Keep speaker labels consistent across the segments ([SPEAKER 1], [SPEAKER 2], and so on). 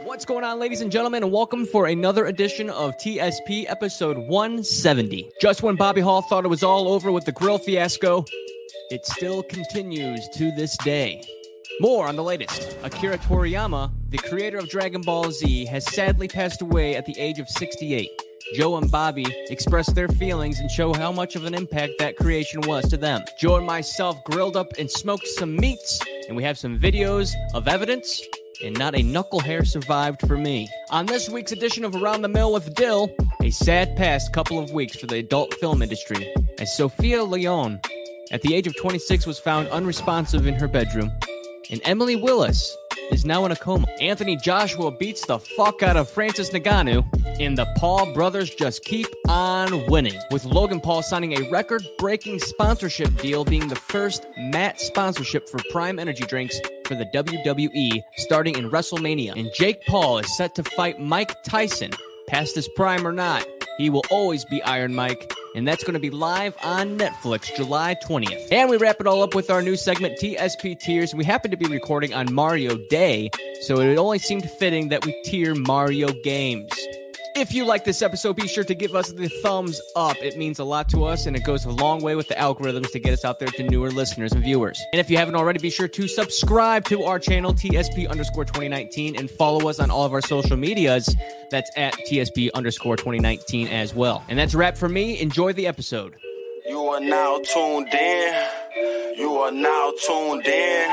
[SPEAKER 1] What's going on, ladies and gentlemen, and welcome for another edition of TSP episode 170. Just when Bobby Hall thought it was all over with the grill fiasco, it still continues to this day. More on the latest. Akira Toriyama, the creator of Dragon Ball Z, has sadly passed away at the age of 68. Joe and Bobby express their feelings and show how much of an impact that creation was to them. Joe and myself grilled up and smoked some meats, and we have some videos of evidence, and not a knuckle hair survived for me. On this week's edition of Around the Mill with Dill, a sad past couple of weeks for the adult film industry, as Sophia Leone, at the age of 26, was found unresponsive in her bedroom, and Emily Willis is now in a coma. Anthony Joshua beats the fuck out of Francis Ngannou, and the Paul brothers just keep on winning, with Logan Paul signing a record-breaking sponsorship deal, being the first matte sponsorship for Prime Energy drinks for the WWE starting in WrestleMania. And Jake Paul is set to fight Mike Tyson. Past his prime or not, he will always be Iron Mike, and that's going to be live on Netflix July 20th. And we wrap it all up with our new segment, TSP Tiers. We happen to be recording on Mario Day, so it only seemed fitting that we tier Mario games. If you like this episode, be sure to give us the thumbs up. It means a lot to us, and it goes a long way with the algorithms to get us out there to newer listeners and viewers. And if you haven't already, be sure to subscribe to our channel, TSP_2019, and follow us on all of our social medias. That's at TSP_2019 as well. And that's a wrap for me. Enjoy the episode.
[SPEAKER 2] You are now tuned in. You are now tuned in.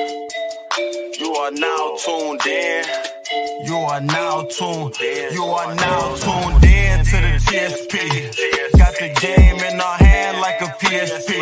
[SPEAKER 2] You are now tuned in. You are now tuned. You are now tuned in to the TSP. Got the game in our hand like a PSP.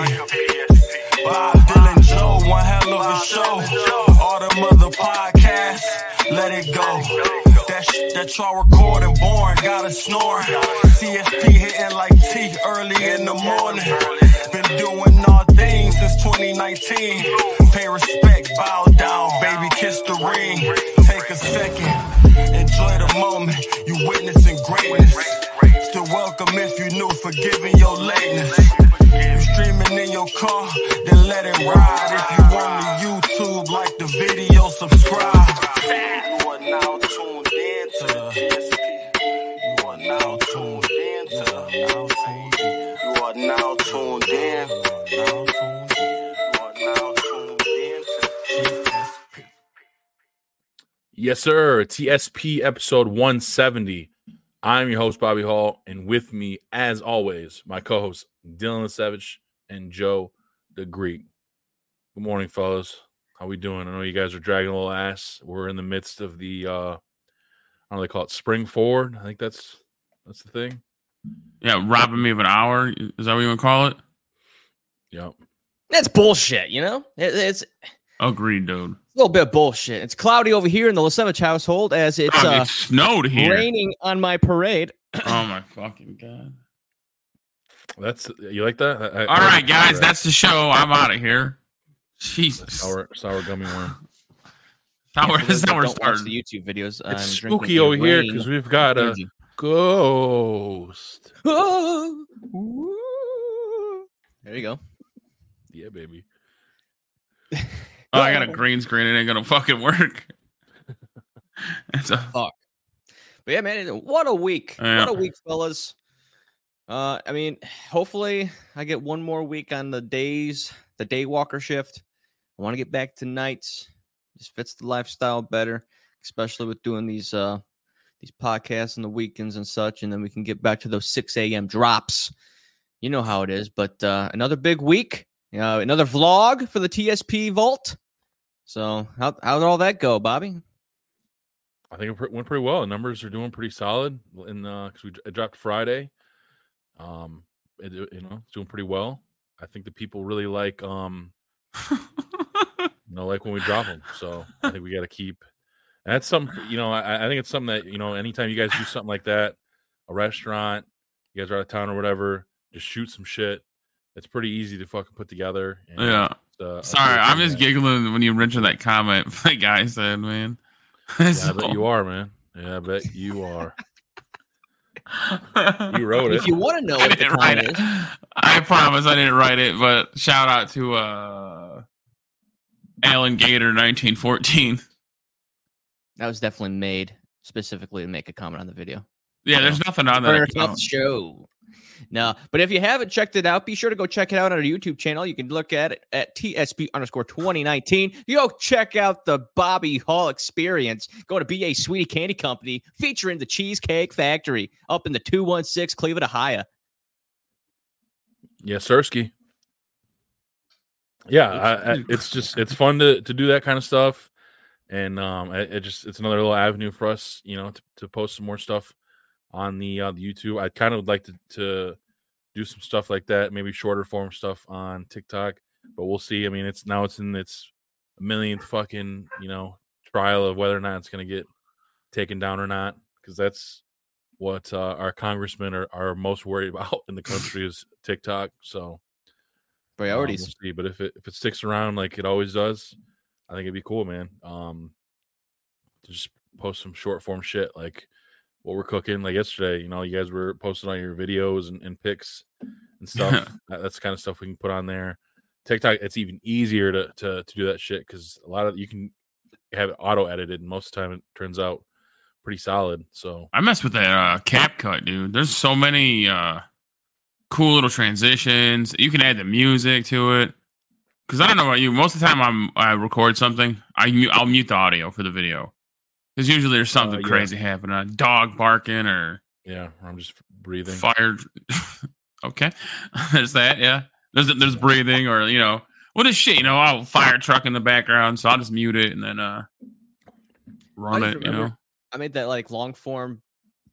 [SPEAKER 2] Bob Dylan Joe, one hell of a show. All them other podcasts, let it go. That y'all recording, born, gotta snore. TSP hitting like teeth early in the morning. Been doing all things since 2019. Pay respect, bow down, baby, kiss the ring. Take a second, enjoy the moment. You witnessing greatness. Still welcome if you new, forgiving your lateness. You streaming in your car, then let it ride. If you on the YouTube, like the video, subscribe. You are now tuned in to the TSP. You are now tuned in to the You are now tuned in. You are now tuned in to the TSP.
[SPEAKER 3] Yes, sir. TSP episode 170. I'm your host, Bobby Hall, and with me, as always, my co-hosts, Dylan Lesevich and Joe the Greek. Good morning, fellas. How we doing? I know you guys are dragging a little ass. We're in the midst of the, I don't know, they call it spring forward. I think that's the thing.
[SPEAKER 4] Yeah, robbing me of an hour. Is that what you want to call it?
[SPEAKER 3] Yep.
[SPEAKER 1] That's bullshit, you know? It's
[SPEAKER 4] agreed, dude.
[SPEAKER 1] a little bit of bullshit. It's cloudy over here in the Lesevich household as it's
[SPEAKER 4] it snowed here.
[SPEAKER 1] raining on my parade.
[SPEAKER 4] Oh, my fucking God.
[SPEAKER 3] You like that?
[SPEAKER 4] All right, guys, that's the show. I'm out of here. Jesus.
[SPEAKER 3] Sour gummy worm.
[SPEAKER 1] That's how we're
[SPEAKER 4] starting.
[SPEAKER 1] the YouTube videos.
[SPEAKER 3] It's spooky over here because we've got a ghost.
[SPEAKER 1] There you go.
[SPEAKER 3] Yeah, baby.
[SPEAKER 4] Oh, I got a green screen. It ain't gonna fucking work.
[SPEAKER 1] Fuck. But yeah, man, what a week.
[SPEAKER 4] Yeah.
[SPEAKER 1] What a week, fellas. I mean, hopefully I get one more week on the day walker shift. I want to get back to nights. Just fits the lifestyle better, especially with doing these podcasts on the weekends and such, and then we can get back to those 6 a.m. drops. You know how it is. But another big week. Another vlog for the TSP Vault. So how did all that go, Bobby?
[SPEAKER 3] I think it went pretty well. The numbers are doing pretty solid, because it dropped Friday. It's doing pretty well. I think the people really like like when we drop them. So I think we got to keep. And that's something. I think it's something that anytime you guys do something like that, a restaurant, you guys are out of town or whatever, just shoot some shit. It's pretty easy to fucking put together.
[SPEAKER 4] Yeah. Sorry, I'm just giggling when you mentioned that comment the guy said, man.
[SPEAKER 3] Yeah, I bet you are, man. Yeah, I bet you are. You wrote it.
[SPEAKER 1] If you want to know what the comment is.
[SPEAKER 4] I promise I didn't write it, but shout out to Alan Gator 1914.
[SPEAKER 1] That was definitely made specifically to make a comment on the video.
[SPEAKER 4] Yeah, there's nothing on that account.
[SPEAKER 1] Show. No, but if you haven't checked it out, be sure to go check it out on our YouTube channel. You can look at it at TSP_2019. Yo, check out the Bobby Hall experience. Go to BA Sweetie Candy Company featuring the Cheesecake Factory up in the 216 Cleveland, Ohio.
[SPEAKER 3] Yes, Sirski. Yeah, it's fun to do that kind of stuff, and it's another little avenue for us, to post some more stuff on the YouTube. I kind of would like to do some stuff like that, maybe shorter form stuff on TikTok, but we'll see. I mean, it's in its millionth fucking trial of whether or not it's going to get taken down or not, because that's what our congressmen are most worried about in the country is TikTok. So
[SPEAKER 1] priorities.
[SPEAKER 3] We'll see. But if it sticks around like it always does, I think it'd be cool, man. To just post some short form shit like what we're cooking. Like yesterday, you guys were posting on your videos and pics and stuff. That's the kind of stuff we can put on there. TikTok, it's even easier to do that shit because a lot of you can have it auto edited, and most of the time it turns out pretty solid. So
[SPEAKER 4] I mess with that CapCut, dude. There's so many cool little transitions. You can add the music to it. Because I don't know about you, most of the time I record something, I'll mute the audio for the video. Because usually there's something crazy happening, a dog barking or
[SPEAKER 3] I'm just breathing.
[SPEAKER 4] Fire. Okay, there's that. Yeah, there's breathing or what is shit. I'll fire truck in the background, so I'll just mute it and then run it.
[SPEAKER 1] I made that like long form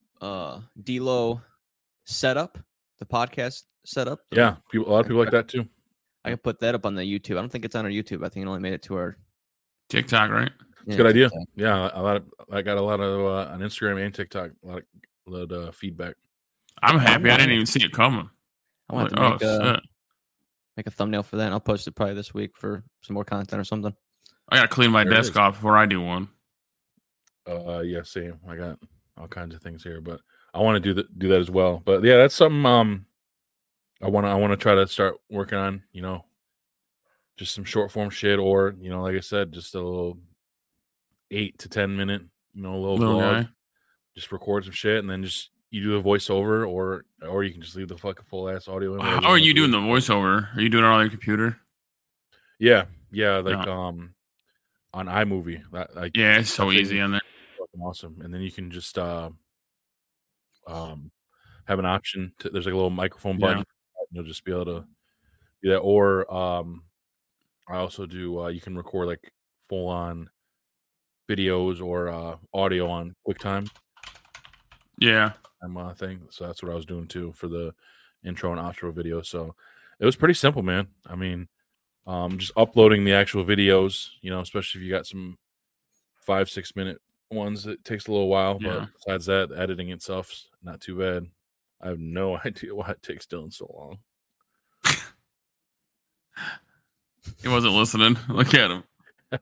[SPEAKER 1] D-Lo setup, the podcast setup.
[SPEAKER 3] Yeah, a lot of people like that too.
[SPEAKER 1] I can put that up on the YouTube. I don't think it's on our YouTube. I think it only made it to our
[SPEAKER 4] TikTok, right?
[SPEAKER 3] It's a good idea. Yeah, I got a lot of on Instagram and TikTok, a lot of feedback.
[SPEAKER 4] I'm happy. I didn't even see it coming.
[SPEAKER 1] I want to make a thumbnail for that, and I'll post it probably this week for some more content or something.
[SPEAKER 4] I got to clean my desk off before I do one.
[SPEAKER 3] Yeah, same. I got all kinds of things here, but I want to do that as well. But yeah, that's something I want to try to start working on, just some short form shit, or like I said, just a little 8 to 10 minute, little vlog. Guy. Just record some shit and then just you do a voiceover, or you can just leave the fucking full ass audio in.
[SPEAKER 4] How are you doing the voiceover? Are you doing it on your computer?
[SPEAKER 3] Yeah, on iMovie.
[SPEAKER 4] It's so easy on there.
[SPEAKER 3] Fucking awesome. And then you can just have an option there's like a little microphone button. You'll just be able to do that. Or I also do you can record like full on videos or audio on QuickTime.
[SPEAKER 4] Yeah.
[SPEAKER 3] Thing. So that's what I was doing too for the intro and outro video. So it was pretty simple, man. I mean, just uploading the actual videos, especially if you got some 5-6 minute ones, it takes a little while.
[SPEAKER 4] Yeah.
[SPEAKER 3] But besides that, the editing itself's not too bad. I have no idea why it takes Dylan so long.
[SPEAKER 4] He wasn't listening. Look at him.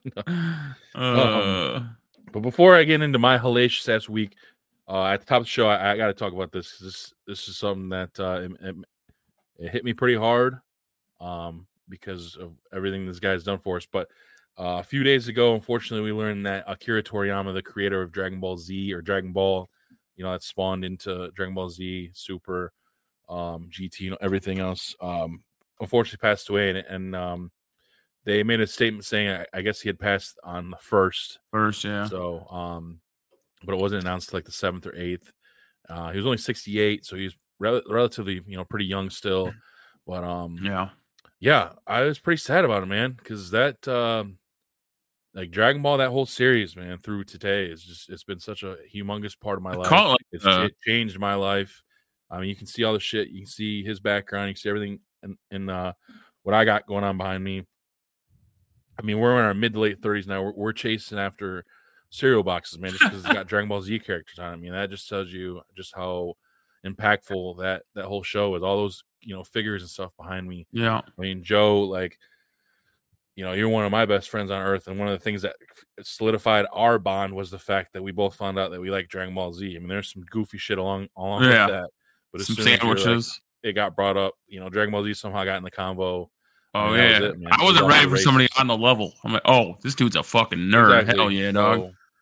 [SPEAKER 3] But before I get into my hellacious ass week, at the top of the show, I got to talk about this because this is something that it hit me pretty hard because of everything this guy's done for us. But a few days ago, unfortunately, we learned that Akira Toriyama, the creator of Dragon Ball Z or Dragon Ball, that spawned into Dragon Ball Z, Super, GT, everything else, unfortunately passed away. And they made a statement saying, I guess he had passed on the first.
[SPEAKER 4] Yeah.
[SPEAKER 3] So, but it wasn't announced like the 7th or 8th. He was only 68, so he's relatively, pretty young still. But yeah, I was pretty sad about it, man, because that like Dragon Ball, that whole series, man, through today it's been such a humongous part of my life. It changed my life. I mean, you can see all the shit. You can see his background. You can see everything in what I got going on behind me. I mean, we're in our mid to late 30s now. We're chasing after cereal boxes, man, just because it's got Dragon Ball Z characters on it. I mean, that just tells you just how impactful that whole show is. All those figures and stuff behind me.
[SPEAKER 4] Yeah,
[SPEAKER 3] I mean, Joe, like, you're one of my best friends on earth, and one of the things that solidified our bond was the fact that we both found out that we like Dragon Ball Z. I mean, there's some goofy shit along with that, but as
[SPEAKER 4] some
[SPEAKER 3] soon
[SPEAKER 4] sandwiches,
[SPEAKER 3] it got brought up. Dragon Ball Z somehow got in the convo.
[SPEAKER 4] Oh, yeah. I wasn't ready for somebody on the level. I'm like, oh, this dude's a fucking nerd. Exactly. Hell yeah, dog.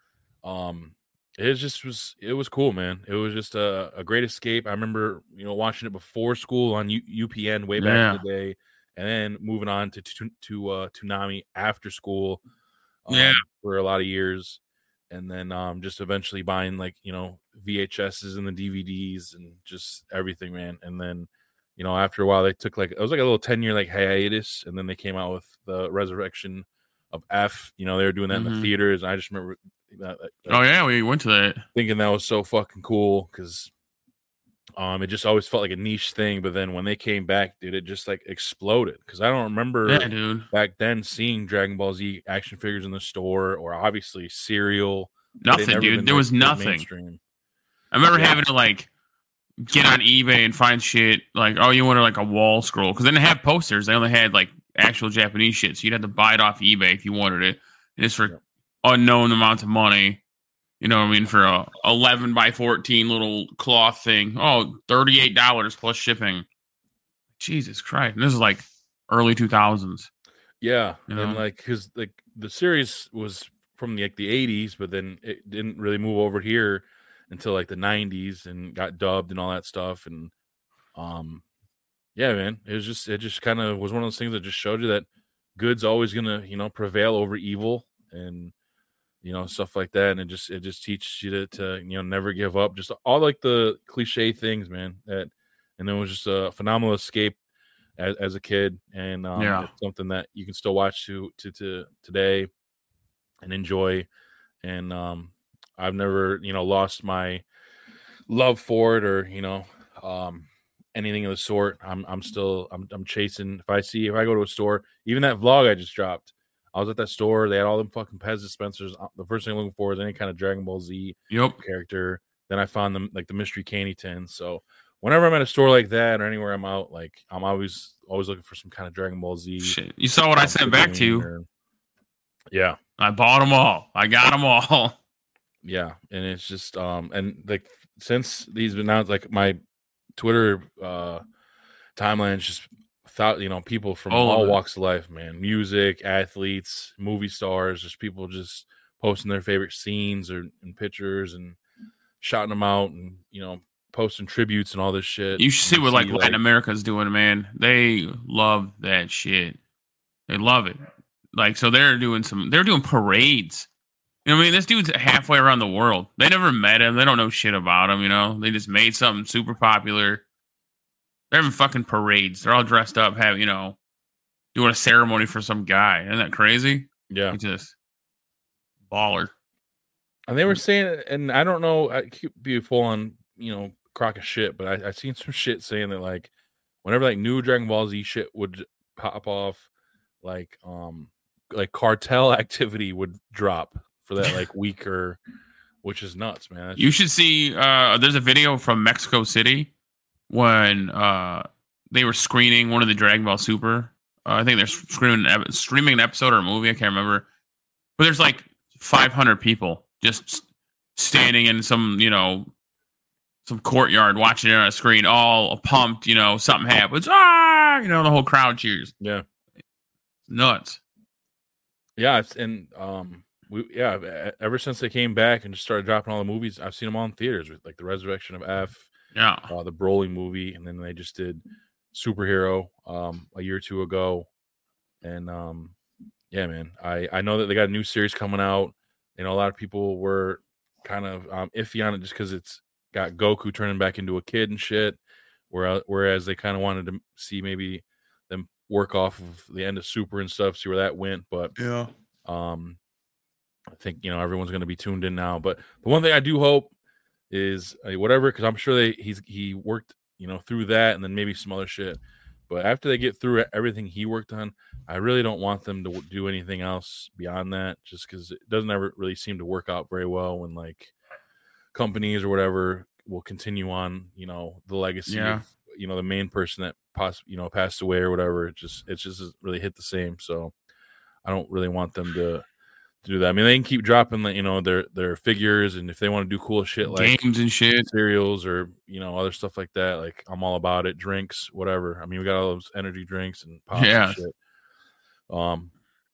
[SPEAKER 3] it was cool, man. It was just a great escape. I remember, watching it before school on UPN way back in the day, and then moving on to Toonami after school, for a lot of years, and then just eventually buying VHSs and the DVDs and just everything, man. And then after a while they took it was like a little 10-year hiatus, and then they came out with the Resurrection of F. They were doing that in the theaters, and I just remember
[SPEAKER 4] we went to that,
[SPEAKER 3] thinking that was so fucking cool, because it just always felt like a niche thing. But then when they came back, dude, it just exploded, because I don't remember back then seeing Dragon Ball Z action figures in the store, or obviously cereal.
[SPEAKER 4] Nothing, dude. There was nothing.
[SPEAKER 3] Mainstream.
[SPEAKER 4] I remember having to get on eBay and find shit you wanted a wall scroll, because they didn't have posters. They only had actual Japanese shit, so you'd have to buy it off eBay if you wanted it, and it's for unknown amounts of money. You know what I mean? For a 11 by 14 little cloth thing. Oh, $38 plus shipping. Jesus Christ. And this is early 2000s.
[SPEAKER 3] Yeah. And because the series was from the 80s, but then it didn't really move over here until the 90s and got dubbed and all that stuff. And yeah, man, it just kind of was one of those things that just showed you that good's always gonna prevail over evil, and stuff like that. And it just teaches you to never give up, just all the cliche things, man. And it was just a phenomenal escape as a kid, and it's something that you can still watch to today and enjoy. And I've never lost my love for it, or anything of the sort. I'm still chasing. If I go to a store, even that vlog I just dropped, I was at that store. They had all them fucking Pez dispensers. The first thing I'm looking for is any kind of Dragon Ball Z character. Then I found them the mystery candy tins. So whenever I'm at a store like that, or anywhere I'm out, I'm always looking for some kind of Dragon Ball Z.
[SPEAKER 4] Shit. You saw what I sent back to you.
[SPEAKER 3] Yeah,
[SPEAKER 4] I bought them all. I got them all.
[SPEAKER 3] Yeah, and it's just and since these been out, my Twitter timeline is just people from all walks of life, man. Music, athletes, movie stars, just people just posting their favorite scenes and pictures and shouting them out, and posting tributes and all this shit.
[SPEAKER 4] You should see what Latin America's doing, man. They love that shit. They love it. So they're doing parades. This dude's halfway around the world. They never met him. They don't know shit about him, They just made something super popular. They're having fucking parades. They're all dressed up, doing a ceremony for some guy. Isn't that crazy?
[SPEAKER 3] Yeah.
[SPEAKER 4] He's just baller.
[SPEAKER 3] And they were saying, and I don't know, I could be full on, crock of shit, but I seen some shit saying that whenever new Dragon Ball Z shit would pop off, cartel activity would drop for that week, or which is nuts, man.
[SPEAKER 4] You should see there's a video from Mexico City when they were screening one of the Dragon Ball Super. I think they're streaming an episode or a movie, I can't remember. But there's 500 people just standing in some courtyard watching it on a screen, all pumped, something happens. The whole crowd cheers.
[SPEAKER 3] Yeah.
[SPEAKER 4] Nuts.
[SPEAKER 3] Yeah, and ever since they came back and just started dropping all the movies, I've seen them all in theaters, with the Resurrection of F, the Broly movie, and then they just did Superhero a year or two ago. And yeah, man, I know that they got a new series coming out. A lot of people were kind of iffy on it just because it's got Goku turning back into a kid and shit, whereas they kind of wanted to see maybe them work off of the end of Super and stuff, see where that went. But
[SPEAKER 4] yeah,
[SPEAKER 3] I think everyone's going to be tuned in now. But the one thing I do hope is whatever, because I'm sure he worked through that, and then maybe some other shit. But after they get through everything he worked on, I really don't want them to do anything else beyond that, just because it doesn't ever really seem to work out very well when companies or whatever will continue on the legacy of the main person that passed away or whatever. It just doesn't really hit the same. So I don't really want them to do that. I mean, they can keep dropping their figures, and if they want to do cool shit
[SPEAKER 4] games and shit,
[SPEAKER 3] cereals or other stuff like that, I'm all about it. Drinks, whatever. I mean, we got all those energy drinks and pops and shit.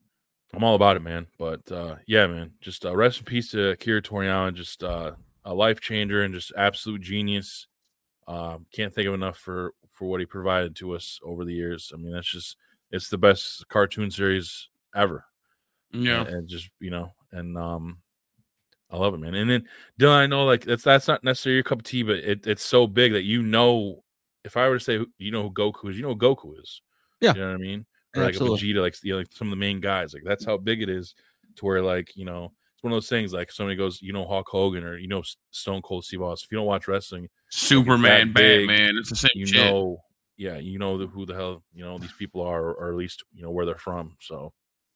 [SPEAKER 3] I'm all about it, man. But yeah, man, just rest in peace to Akira Toriyama. Just a life changer and just absolute genius. Can't think of enough for what he provided to us over the years. I mean, it's the best cartoon series ever.
[SPEAKER 4] Yeah.
[SPEAKER 3] And just and I love it, man. And then Dylan, I know like that's not necessarily your cup of tea, but it's so big that if I were to say you know who Goku is, you know who Goku is.
[SPEAKER 1] Yeah.
[SPEAKER 3] You know what I mean? Or like
[SPEAKER 1] Absolutely.
[SPEAKER 3] a Vegeta, like some of the main guys. Like that's how big it is to where like, it's one of those things like somebody goes, Hulk Hogan or Stone Cold Steve Austin. If you don't watch wrestling,
[SPEAKER 4] Superman,
[SPEAKER 3] big,
[SPEAKER 4] Batman, it's the same shit.
[SPEAKER 3] Yeah, who the hell, these people are, or at least, where they're from. So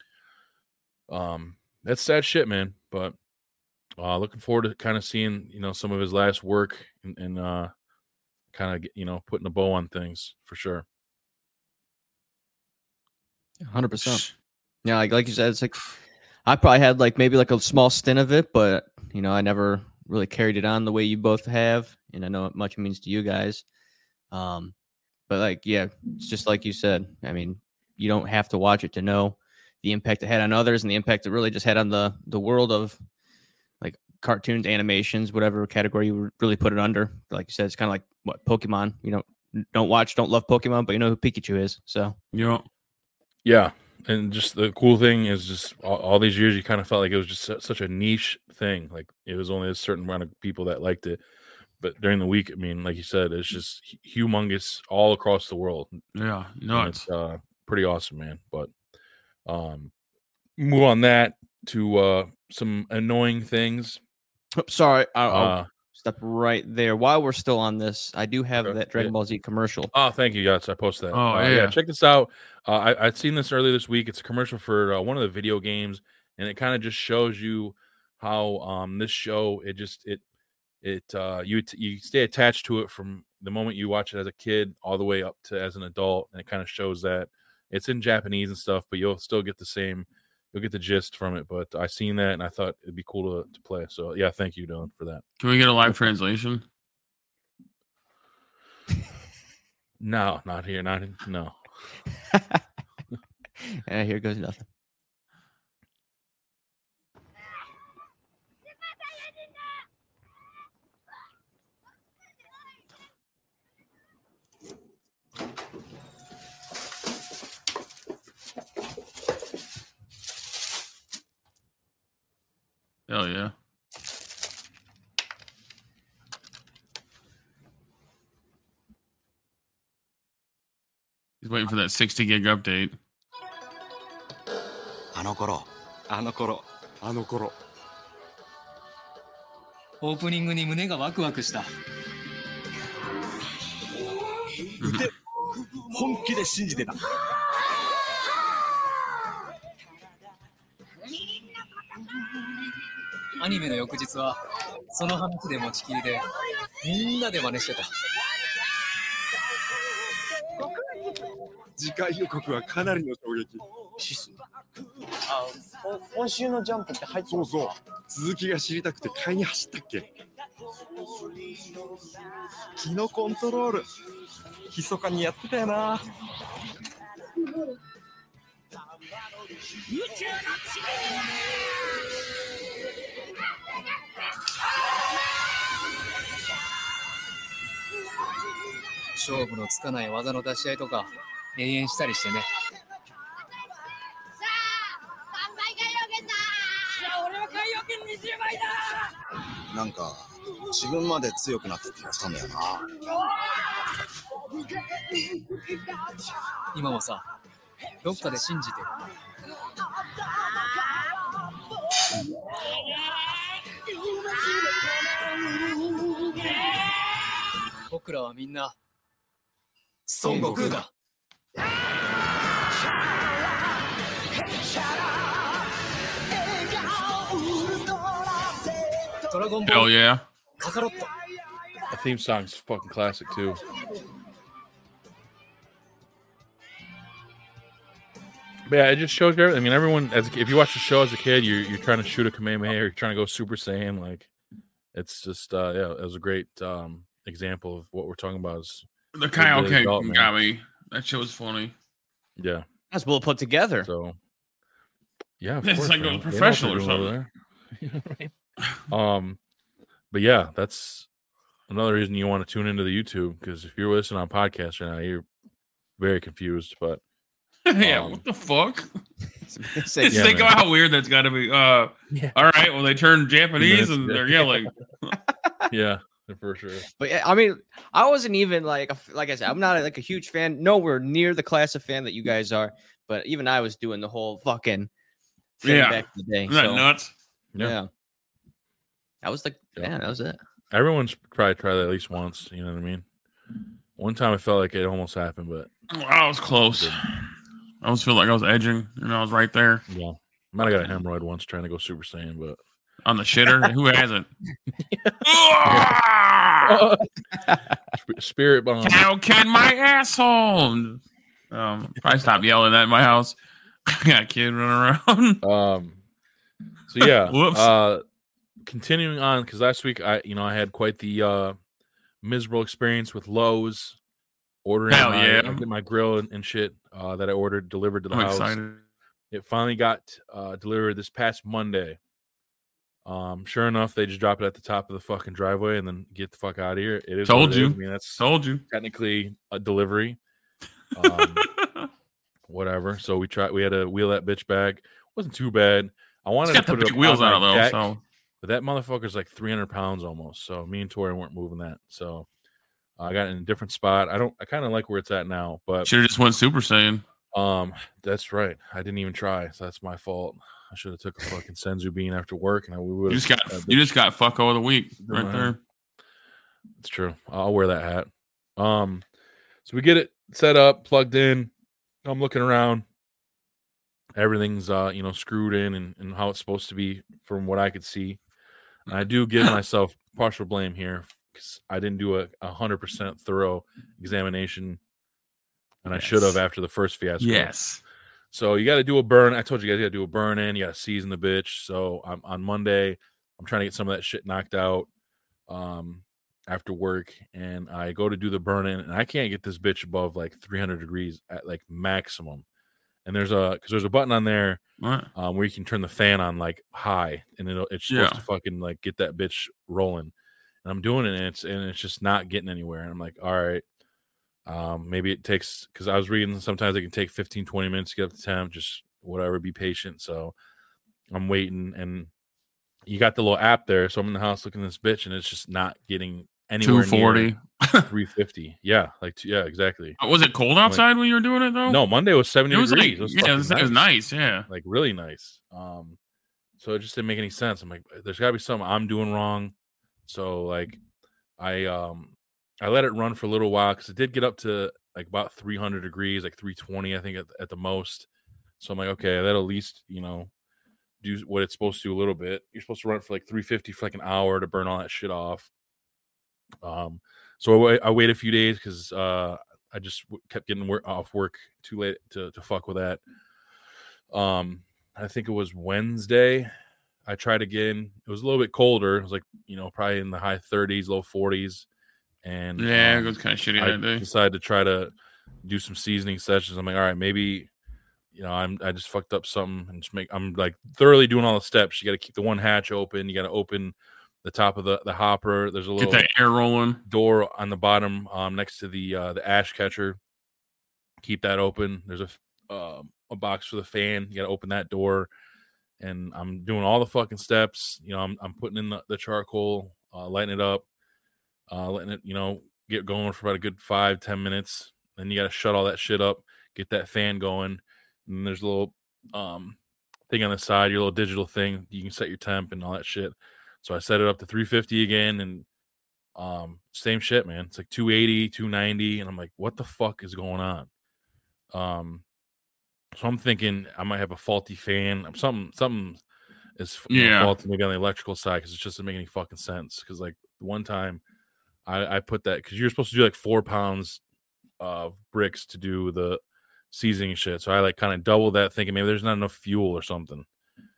[SPEAKER 3] that's sad shit, man. But looking forward to kind of seeing, some of his last work and kind of, putting a bow on things for sure.
[SPEAKER 1] 100%. Yeah, like you said, it's like I probably had like maybe like a small stint of it, but I never really carried it on the way you both have, and I know how much it means to you guys. But like, yeah, it's just like you said. I mean, you don't have to watch it to know the impact it had on others and the impact it really just had on the world of like cartoons, animations, whatever category you really put it under. Like you said, it's kind of like what Pokemon. Don't love Pokemon, but you know who Pikachu is. So
[SPEAKER 3] yeah. And just the cool thing is just all these years, you kind of felt like it was just such a niche thing. Like it was only a certain amount of people that liked it. But during the week, I mean, like you said, it's just humongous all across the world.
[SPEAKER 4] Yeah,
[SPEAKER 3] it's pretty awesome, man. But move on that to some annoying things.
[SPEAKER 1] Sorry, I'll step right there. While we're still on this, I do have that Dragon Ball Z commercial.
[SPEAKER 3] Oh, thank you, guys. I posted that.
[SPEAKER 4] Oh, yeah.
[SPEAKER 3] Check this out. I'd seen this earlier this week. It's a commercial for one of the video games, and it kind of just shows you how this show you stay attached to it from the moment you watch it as a kid all the way up to as an adult, and it kind of shows that it's in Japanese and stuff, but you'll still get you'll get the gist from it. But I seen that and I thought it'd be cool to play. So yeah, thank you, Dylan, for that.
[SPEAKER 4] Can we get a live translation?
[SPEAKER 3] No, not here. No.
[SPEAKER 1] And here goes nothing.
[SPEAKER 4] Hell yeah. He's waiting for that 60 gig update.
[SPEAKER 5] あの頃
[SPEAKER 6] オープニングに胸がワクワクした。
[SPEAKER 5] 本気で信じてた。
[SPEAKER 6] アニメの翌日はその話で持ちきりでみんなで真似してた。
[SPEAKER 5] 次回予告はかなりの衝撃。
[SPEAKER 7] 今週のジャンプって入って
[SPEAKER 5] そうそう。続きが知りたくて買いに走ったっけ。気のコントロール密かにやってたよな。
[SPEAKER 6] 勝負のつかない技の出し合いとか延々したりしてね。
[SPEAKER 5] なんか自分まで強くなった気がしたんだよな。
[SPEAKER 6] 今もさ、どっかで信じてる。僕らはみんな孫悟空だ。ドラゴンボー
[SPEAKER 4] Hell
[SPEAKER 6] ル
[SPEAKER 4] yeah.
[SPEAKER 6] カカロット。
[SPEAKER 3] The theme song's fucking classic too. But yeah, it just shows you. I mean, everyone, if you watch the show as a kid, you're trying to shoot a Kamehameha, or you're trying to go Super Saiyan. Like, it's just yeah, it was a great example of what we're talking about. Is
[SPEAKER 4] The Kaioken got me. That shit was funny.
[SPEAKER 3] yeah,
[SPEAKER 1] That's well put together.
[SPEAKER 3] so Yeah, of
[SPEAKER 4] It's
[SPEAKER 3] course,
[SPEAKER 4] like
[SPEAKER 3] man.
[SPEAKER 4] a
[SPEAKER 3] They know what
[SPEAKER 4] professional
[SPEAKER 3] they're
[SPEAKER 4] or
[SPEAKER 3] doing over
[SPEAKER 4] something.
[SPEAKER 3] there. You know what I mean? But yeah, that's another reason you want to tune into the YouTube, because if you're listening on podcast right now, you're very confused. But
[SPEAKER 4] Yeah, what the fuck?
[SPEAKER 1] Say,
[SPEAKER 4] Just
[SPEAKER 3] Yeah,
[SPEAKER 4] think
[SPEAKER 3] man.
[SPEAKER 4] about how weird that's got to be. All right, well, they turn Japanese
[SPEAKER 3] minutes,
[SPEAKER 4] and
[SPEAKER 3] yeah.
[SPEAKER 4] they're yelling.
[SPEAKER 3] yeah, for sure.
[SPEAKER 1] but yeah, I mean, I wasn't even like I said, I'm not like a huge fan, nowhere near the class of fan that you guys are. But even I was doing the whole fucking thing
[SPEAKER 4] Yeah.
[SPEAKER 1] back in the day.
[SPEAKER 4] Isn't that
[SPEAKER 1] So
[SPEAKER 4] nuts?
[SPEAKER 1] yeah, that was like
[SPEAKER 3] Yeah.
[SPEAKER 1] that was it.
[SPEAKER 3] Everyone's probably tried that at least once. You know what I mean? One time I felt like it almost happened, but
[SPEAKER 4] I was close. I almost feel like I was edging. I was right there
[SPEAKER 3] yeah, I might have got a hemorrhoid once trying to go Super Saiyan, but
[SPEAKER 4] on the shitter. Who hasn't?
[SPEAKER 3] Spirit bomb.
[SPEAKER 4] How can my asshole? Probably stop yelling that in my house. I got a kid running around.
[SPEAKER 3] So yeah,
[SPEAKER 4] Whoops.
[SPEAKER 3] continuing on, because last week I had quite the miserable experience with Lowe's ordering
[SPEAKER 4] Hell yeah.
[SPEAKER 3] my grill and shit that I ordered delivered to the
[SPEAKER 4] I'm
[SPEAKER 3] house.
[SPEAKER 4] excited.
[SPEAKER 3] It finally got delivered this past Monday. Sure enough, they just drop it at the top of the fucking driveway and then get the fuck out of here. It is
[SPEAKER 4] Told
[SPEAKER 3] what it
[SPEAKER 4] you.
[SPEAKER 3] is. I mean, that's
[SPEAKER 4] Told you.
[SPEAKER 3] technically a delivery. Whatever. So we had to wheel that bitch back. Wasn't too bad. I wanted
[SPEAKER 4] It's
[SPEAKER 3] to
[SPEAKER 4] got
[SPEAKER 3] put
[SPEAKER 4] the
[SPEAKER 3] it
[SPEAKER 4] big
[SPEAKER 3] up
[SPEAKER 4] wheels
[SPEAKER 3] on
[SPEAKER 4] on it
[SPEAKER 3] my
[SPEAKER 4] though.
[SPEAKER 3] deck,
[SPEAKER 4] So
[SPEAKER 3] but that motherfucker's like 300 pounds almost. So me and Tori weren't moving that. So I got it in a different spot. I kind of like where it's at now, but
[SPEAKER 4] should have just went Super Saiyan.
[SPEAKER 3] that's right. I didn't even try, so that's my fault. I should have took a fucking Senzu bean after work, and we would.
[SPEAKER 4] You just got fucko of the week right there.
[SPEAKER 3] It's true. I'll wear that hat. So we get it set up, plugged in. I'm looking around. Everything's screwed in and how it's supposed to be from what I could see. And I do give myself partial blame here because I didn't do a 100% thorough examination, and I should have after the first fiasco.
[SPEAKER 4] Yes.
[SPEAKER 3] So you got to do a burn. I told you guys you got to do a burn in. You got to season the bitch. So on Monday, I'm trying to get some of that shit knocked out after work, and I go to do the burn in, and I can't get this bitch above like 300 degrees at like maximum. And there's a button on there where you can turn the fan on like high, and it's supposed to fucking like get that bitch rolling. And I'm doing it, and it's just not getting anywhere. And I'm like, all right. Maybe it takes, because I was reading sometimes it can take 15-20 minutes to get up to temp, just whatever, be patient. So I'm waiting, and you got the little app there, so I'm in the house looking at this bitch, and it's just not getting anywhere
[SPEAKER 4] 240
[SPEAKER 3] near 350. Yeah, exactly.
[SPEAKER 4] Was it cold outside when you were doing it though?
[SPEAKER 3] No, Monday was 70 degrees.
[SPEAKER 4] It was nice, yeah,
[SPEAKER 3] like really nice. So it just didn't make any sense. I'm like, there's got to be something I'm doing wrong. So like I let it run for a little while because it did get up to like about 300 degrees, like 320, I think at the most. So I'm like, okay, that'll at least, do what it's supposed to a little bit. You're supposed to run it for like 350 for like an hour to burn all that shit off. So I wait a few days because I just kept getting off work too late to fuck with that. I think it was Wednesday. I tried again. It was a little bit colder. It was like, probably in the high 30s, low 40s. And
[SPEAKER 4] yeah, it was kind of shitty that day.
[SPEAKER 3] I decided to try to do some seasoning sessions. I'm like, all right, maybe, I just fucked up something and I'm like thoroughly doing all the steps. You got to keep the one hatch open. You got to open the top of the hopper. There's a little
[SPEAKER 4] get that air rolling
[SPEAKER 3] door on the bottom next to the ash catcher. Keep that open. There's a box for the fan. You got to open that door. And I'm doing all the fucking steps. I'm putting in the charcoal, lighting it up. Letting it, get going for about a good 5-10 minutes. Then you got to shut all that shit up, get that fan going. And then there's a little thing on the side, your little digital thing. You can set your temp and all that shit. So I set it up to 350 again, and same shit, man. It's like 280, 290, and I'm like, what the fuck is going on? So I'm thinking I might have a faulty fan. Something is faulty maybe on the electrical side because it just doesn't make any fucking sense. Because like one time. I put that because you're supposed to do like 4 pounds of bricks to do the seasoning shit. So I like kind of doubled that, thinking maybe there's not enough fuel or something.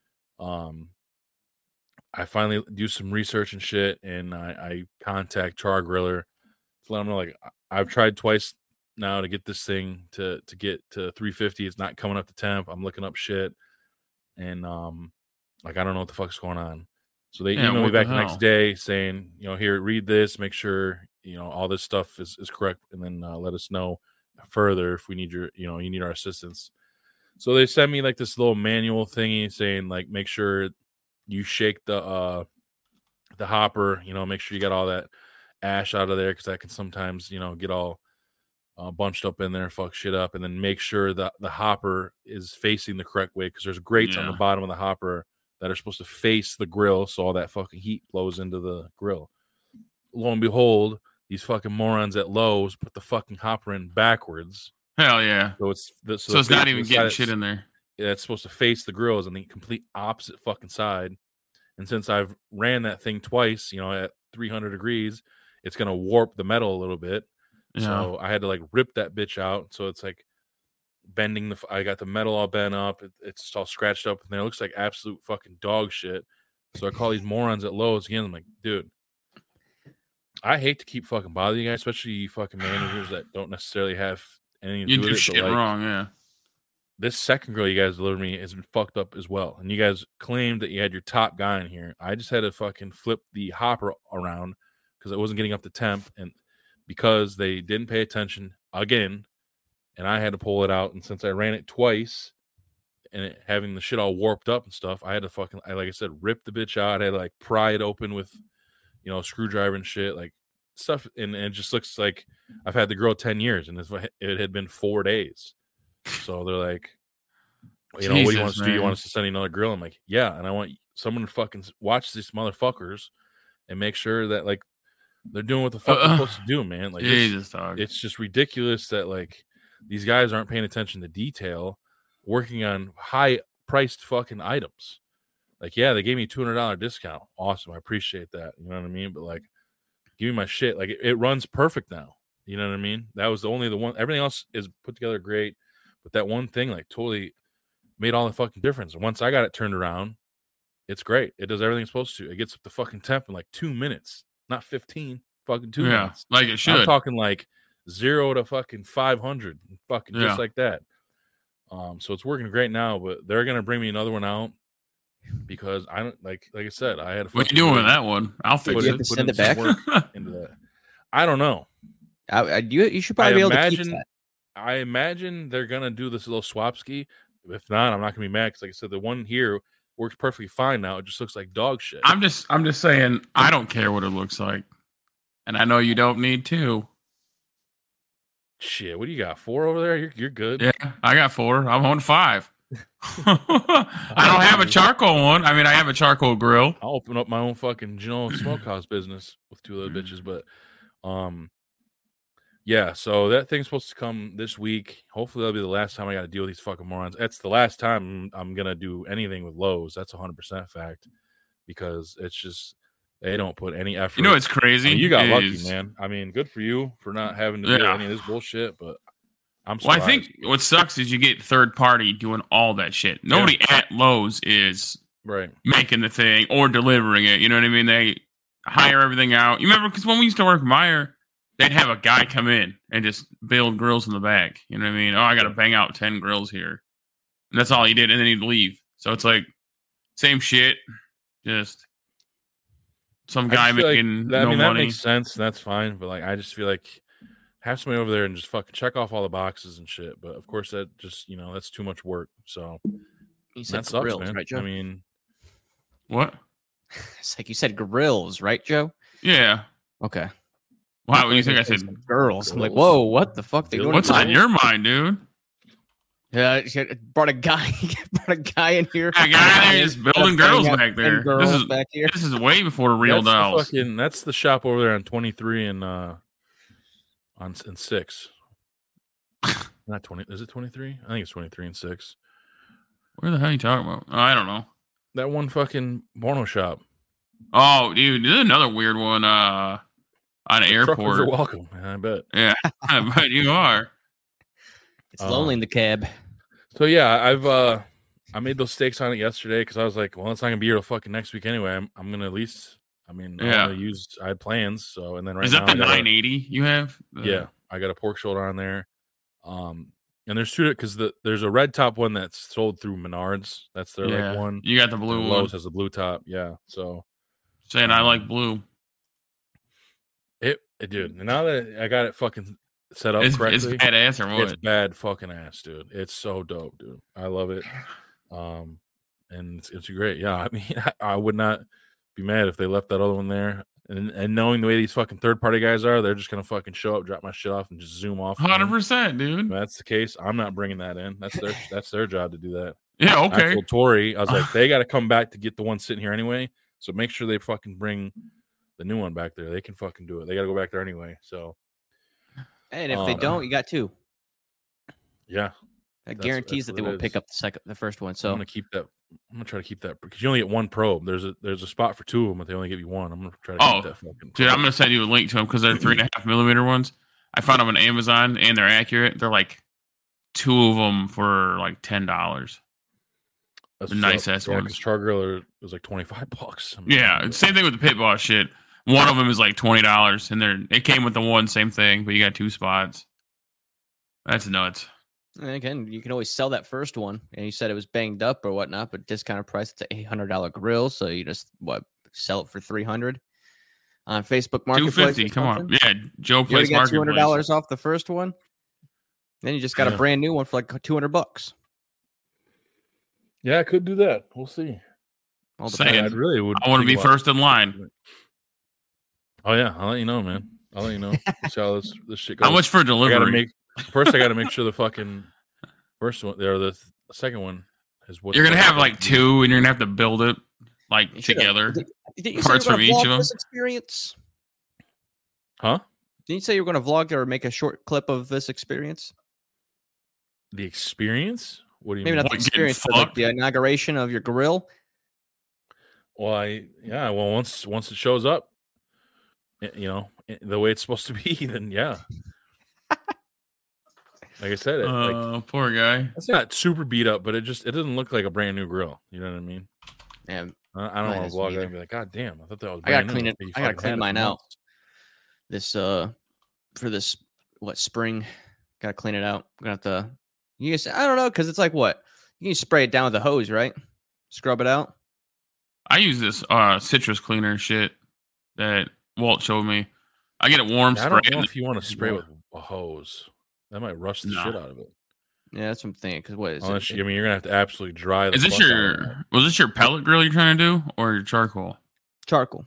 [SPEAKER 3] I finally do some research and shit, and I contact Char Griller to let them know like I've tried twice now to get this thing to get to 350. It's not coming up to temp. I'm looking up shit, and like I don't know what the fuck's going on. So they
[SPEAKER 4] Yeah,
[SPEAKER 3] emailed me
[SPEAKER 4] what
[SPEAKER 3] back
[SPEAKER 4] the
[SPEAKER 3] the next
[SPEAKER 4] hell?
[SPEAKER 3] day saying, here, read this, make sure all this stuff is correct, and then let us know further if we need you need our assistance. So they sent me like this little manual thingy saying like make sure you shake the hopper, make sure you got all that ash out of there because that can sometimes get all bunched up in there, fuck shit up, and then make sure that the hopper is facing the correct way because there's grates on the
[SPEAKER 4] Yeah.
[SPEAKER 3] bottom of the hopper that are supposed to face the grill so all that fucking heat blows into the grill. Lo and behold, these fucking morons at Lowe's put the fucking hopper in backwards.
[SPEAKER 4] Hell yeah.
[SPEAKER 3] So it's
[SPEAKER 4] So it's not even getting shit in there.
[SPEAKER 3] It's supposed to face the grill is on the complete opposite fucking side. And since I've ran that thing twice, at 300 degrees, it's gonna warp the metal a little bit.
[SPEAKER 4] Yeah.
[SPEAKER 3] So I had to like rip that bitch out. So it's like bending I got the metal all bent up. It's just all scratched up and there. It looks like absolute fucking dog shit. So I call these morons at Lowe's again. I'm like, dude, I hate to keep fucking bothering you guys, especially you fucking managers that don't necessarily have anything to
[SPEAKER 4] You
[SPEAKER 3] do with
[SPEAKER 4] do
[SPEAKER 3] it.
[SPEAKER 4] shit
[SPEAKER 3] But, like,
[SPEAKER 4] wrong, yeah.
[SPEAKER 3] this second grill you guys delivered me has been fucked up as well. And you guys claimed that you had your top guy in here. I just had to fucking flip the hopper around because it wasn't getting up to temp. And because they didn't pay attention again, and I had to pull it out. And since I ran it twice and having the shit all warped up and stuff, I had to fucking, like I said, rip the bitch out. I had to like pry it open with, a screwdriver and shit, like stuff. And it just looks like I've had the grill 10 years and it had been 4 days. So they're like, what do you want us to do? You want us to send you another grill? I'm like, yeah. And I want someone to fucking watch these motherfuckers and make sure that like they're doing what the fuck they're supposed to do, man. Like,
[SPEAKER 4] Jesus, dog.
[SPEAKER 3] It's just ridiculous that like these guys aren't paying attention to detail, working on high priced fucking items. Like, yeah, they gave me a $200 discount. Awesome. I appreciate that. You know what I mean? But like, give me my shit. Like it runs perfect now. You know what I mean? That was the one. Everything else is put together great. But that one thing like totally made all the fucking difference. Once I got it turned around, it's great. It does everything it's supposed to. It gets up to fucking temp in like 2 minutes, not 15. Fucking 2 minutes.
[SPEAKER 4] Like it should.
[SPEAKER 3] I'm talking like 0 to fucking 500, fucking just like that. So it's working great now. But they're gonna bring me another one out because I don't like I said, I had.
[SPEAKER 4] What you doing with that one? I'll fix it.
[SPEAKER 1] Send it back
[SPEAKER 3] into that. I don't know.
[SPEAKER 1] You should probably be able to keep that.
[SPEAKER 3] I imagine they're gonna do this little swap ski. If not, I'm not gonna be mad because, like I said, the one here works perfectly fine now. It just looks like dog shit.
[SPEAKER 4] I'm just saying, I don't care what it looks like, and I know you don't need to.
[SPEAKER 3] Shit, what do you got? 4 over there? You're good.
[SPEAKER 4] Yeah, I got 4. I'm on 5. I don't have a charcoal one. I mean, I have a charcoal grill.
[SPEAKER 3] I'll open up my own fucking smokehouse business with 2 of those bitches, but yeah, so that thing's supposed to come this week. Hopefully that'll be the last time I got to deal with these fucking morons. That's the last time I'm going to do anything with Lowe's. That's 100% fact because it's just they don't put any effort.
[SPEAKER 4] You know what's crazy?
[SPEAKER 3] I mean, you got lucky, man. I mean, good for you for not having to do any of this bullshit, but I'm surprised.
[SPEAKER 4] Well, I think what sucks is you get third party doing all that shit. Nobody at Lowe's is making the thing or delivering it. You know what I mean? They hire everything out. You remember, because when we used to work Meyer, they'd have a guy come in and just build grills in the back. You know what I mean? Oh, I got to bang out 10 grills here. And that's all he did. And then he'd leave. So it's like, same shit. Just some guy making no money.
[SPEAKER 3] That makes sense. That's fine. But like, I just feel like have somebody over there and just fucking check off all the boxes and shit. But of course, that just, that's too much work. So that sucks,
[SPEAKER 1] grills,
[SPEAKER 3] man.
[SPEAKER 1] Right, Joe?
[SPEAKER 3] I mean,
[SPEAKER 4] what?
[SPEAKER 1] It's like you said grills, right, Joe?
[SPEAKER 4] Yeah.
[SPEAKER 1] Okay.
[SPEAKER 4] Wow, what do you think I said?
[SPEAKER 1] Girls. I'm like, whoa, what the fuck? They doing?
[SPEAKER 4] What's on your mind, dude?
[SPEAKER 1] Yeah, brought a guy in here.
[SPEAKER 4] A guy there just building girls back there.
[SPEAKER 1] Back here.
[SPEAKER 4] This is way before real dolls.
[SPEAKER 3] That's the shop over there on 23 and on 6. Not 20. Is it 23? I think it's 23 and 6.
[SPEAKER 4] Where the hell are you talking about? Oh, I don't know.
[SPEAKER 3] That one fucking porno shop.
[SPEAKER 4] Oh, dude, there's another weird one. On an airport.
[SPEAKER 3] You're welcome. I bet.
[SPEAKER 4] Yeah, I bet you are.
[SPEAKER 1] It's lonely in the cab.
[SPEAKER 3] So yeah, I made those steaks on it yesterday because I was like, well, it's not gonna be here till fucking next week anyway. I'm gonna at least. I mean, I had plans. So and then
[SPEAKER 4] is that the 980 you have?
[SPEAKER 3] Yeah, I got a pork shoulder on there. And there's two because there's a red top one that's sold through Menards. That's their like one.
[SPEAKER 4] You got the blue one.
[SPEAKER 3] Lowe's has the blue top. Yeah. So
[SPEAKER 4] saying I like blue.
[SPEAKER 3] Dude. Now that I got it fucking set up correctly,
[SPEAKER 4] it's badass or what?
[SPEAKER 3] It's bad fucking ass, dude. It's so dope, dude. I love it. And it's great. Yeah. I mean, I would not be mad if they left that other one there. And knowing the way these fucking third-party guys are, they're just gonna fucking show up, drop my shit off, and just zoom off.
[SPEAKER 4] 100%, dude.
[SPEAKER 3] If that's the case, I'm not bringing that in. That's their job to do that.
[SPEAKER 4] Yeah, okay.
[SPEAKER 3] I told Tori, I was like, they got to come back to get the one sitting here anyway. So make sure they fucking bring the new one back there. They can fucking do it. They got to go back there anyway. So,
[SPEAKER 1] and if they don't, you got two.
[SPEAKER 3] Yeah,
[SPEAKER 1] that guarantees that they will pick up the first one. So
[SPEAKER 3] I'm gonna keep that. I'm gonna try to keep that because you only get one probe. There's a spot for two of them, but they only give you one. I'm gonna try to keep that fucking.
[SPEAKER 4] Dude, I'm gonna send you a link to them because they're 3.5 millimeter ones. I found them on Amazon and they're accurate. They're like two of them for like $10. That's nice ass ones.
[SPEAKER 3] Char Griller was like $25.
[SPEAKER 4] Yeah, same thing with the Pit Boss shit. One of them is like $20, and it came with the one same thing, but you got two spots. That's nuts.
[SPEAKER 1] And again, you can always sell that first one, and you said it was banged up or whatnot, but discounted price. It's an $800 grill, so you just sell it for $300 on Facebook Marketplace.
[SPEAKER 4] $250. Come on, yeah, Joe Place
[SPEAKER 1] Marketplace. You got $200 off the first one. Then you just got a brand new one for like $200.
[SPEAKER 3] Yeah, I could do that. We'll see.
[SPEAKER 4] I really would. I want to be first in line.
[SPEAKER 3] Oh yeah, I'll let you know, man. I'll let you know. See how this shit goes.
[SPEAKER 4] How much for delivery?
[SPEAKER 3] First, I got to make sure the fucking first one or the second one is what
[SPEAKER 4] you're gonna have like two, and you're gonna have to build it like together.
[SPEAKER 1] Did you parts from each of them. This experience,
[SPEAKER 3] huh?
[SPEAKER 1] Did you say you were going to vlog or make a short clip of this experience?
[SPEAKER 3] The experience? What do you
[SPEAKER 1] mean? Maybe not the experience, but like the inauguration of your grill.
[SPEAKER 3] Well, once it shows up, you know, the way it's supposed to be, then yeah. Like I said,
[SPEAKER 4] poor guy.
[SPEAKER 3] It's not super beat up, but it doesn't look like a brand new grill. You know what I mean?
[SPEAKER 1] Yeah.
[SPEAKER 3] I don't want to vlog it and be like, God damn, I thought that was
[SPEAKER 1] I gotta clean it. I gotta clean mine out. This for this spring. Gotta clean it out. I'm gonna have to. You guys, I don't know, because it's like what you can spray it down with a hose, right? Scrub it out.
[SPEAKER 4] I use this citrus cleaner shit that Walt showed me. I get it warm.
[SPEAKER 3] I don't know if you want to spray with a hose. That might rust the shit out of it.
[SPEAKER 1] Yeah, that's what I'm thinking. Because what is
[SPEAKER 3] it? I mean, you're gonna have to absolutely dry.
[SPEAKER 4] Was this your pellet grill you're trying to do, or your charcoal?
[SPEAKER 1] Charcoal.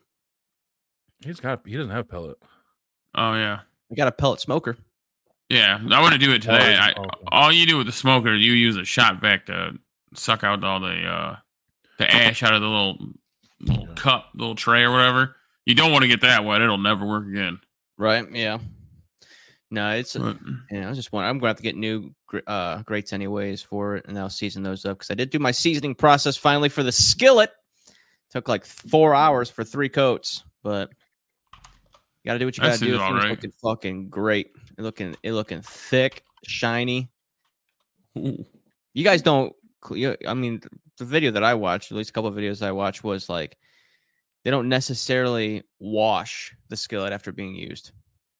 [SPEAKER 3] He doesn't have pellet.
[SPEAKER 4] Oh yeah,
[SPEAKER 1] I got a pellet smoker.
[SPEAKER 4] Yeah, I want to do it today. All you do with the smoker, you use a shot vac to suck out all the ash out of the little cup, little tray or whatever. You don't want to get that wet; it'll never work again.
[SPEAKER 1] Right? Yeah. No, I was just wondering. I'm going to have to get new grates anyways for it, and I'll season those up because I did do my seasoning process finally for the skillet. Took like 4 hours for 3 coats, but you got to do what you got to do. It's looking fucking great. It looking thick, shiny.
[SPEAKER 4] Ooh.
[SPEAKER 1] You guys don't. I mean, the video that I watched, at least a couple of videos I watched, was like they don't necessarily wash the skillet after being used.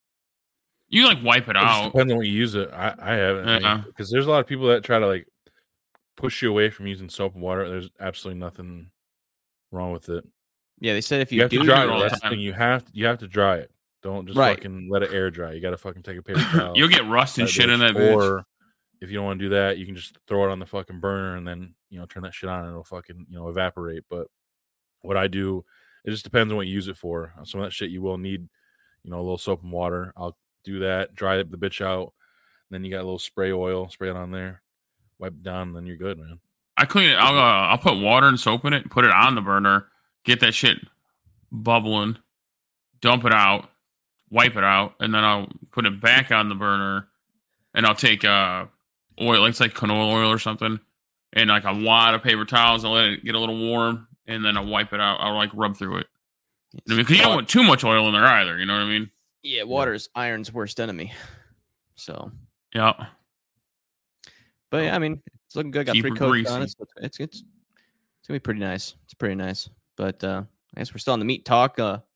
[SPEAKER 4] You like wipe it out.
[SPEAKER 3] Depends on when you use it. I haven't because there's a lot of people that try to like push you away from using soap and water. There's absolutely nothing wrong with it.
[SPEAKER 1] Yeah, they said if you
[SPEAKER 3] have to dry it, that's the thing. You have to dry it. Don't just fucking let it air dry. You got to fucking take a paper towel.
[SPEAKER 4] You'll get rust and shit in that
[SPEAKER 3] Or
[SPEAKER 4] bitch.
[SPEAKER 3] If you don't want to do that, you can just throw it on the fucking burner and then turn that shit on and it'll fucking evaporate. But what I do, it just depends on what you use it for. Some of that shit you will need, a little soap and water. I'll do that, dry the bitch out, then you got a little spray oil, spray it on there, wipe it down, and then you're good, man.
[SPEAKER 4] I clean it. I'll put water and soap in it, put it on the burner, get that shit bubbling, dump it out, wipe it out, and then I'll put it back on the burner, and I'll take oil, it's like canola oil or something, and like a wad of paper towels, I'll let it get a little warm, and then I'll wipe it out. I'll like rub through it. I mean, because you don't want too much oil in there either, you know what I mean?
[SPEAKER 1] Yeah, water's iron's worst enemy. So
[SPEAKER 4] yeah,
[SPEAKER 1] but yeah, I mean, it's looking good. Got 3 coats on it. So it's gonna be pretty nice. It's pretty nice. But I guess we're still on the meat talk.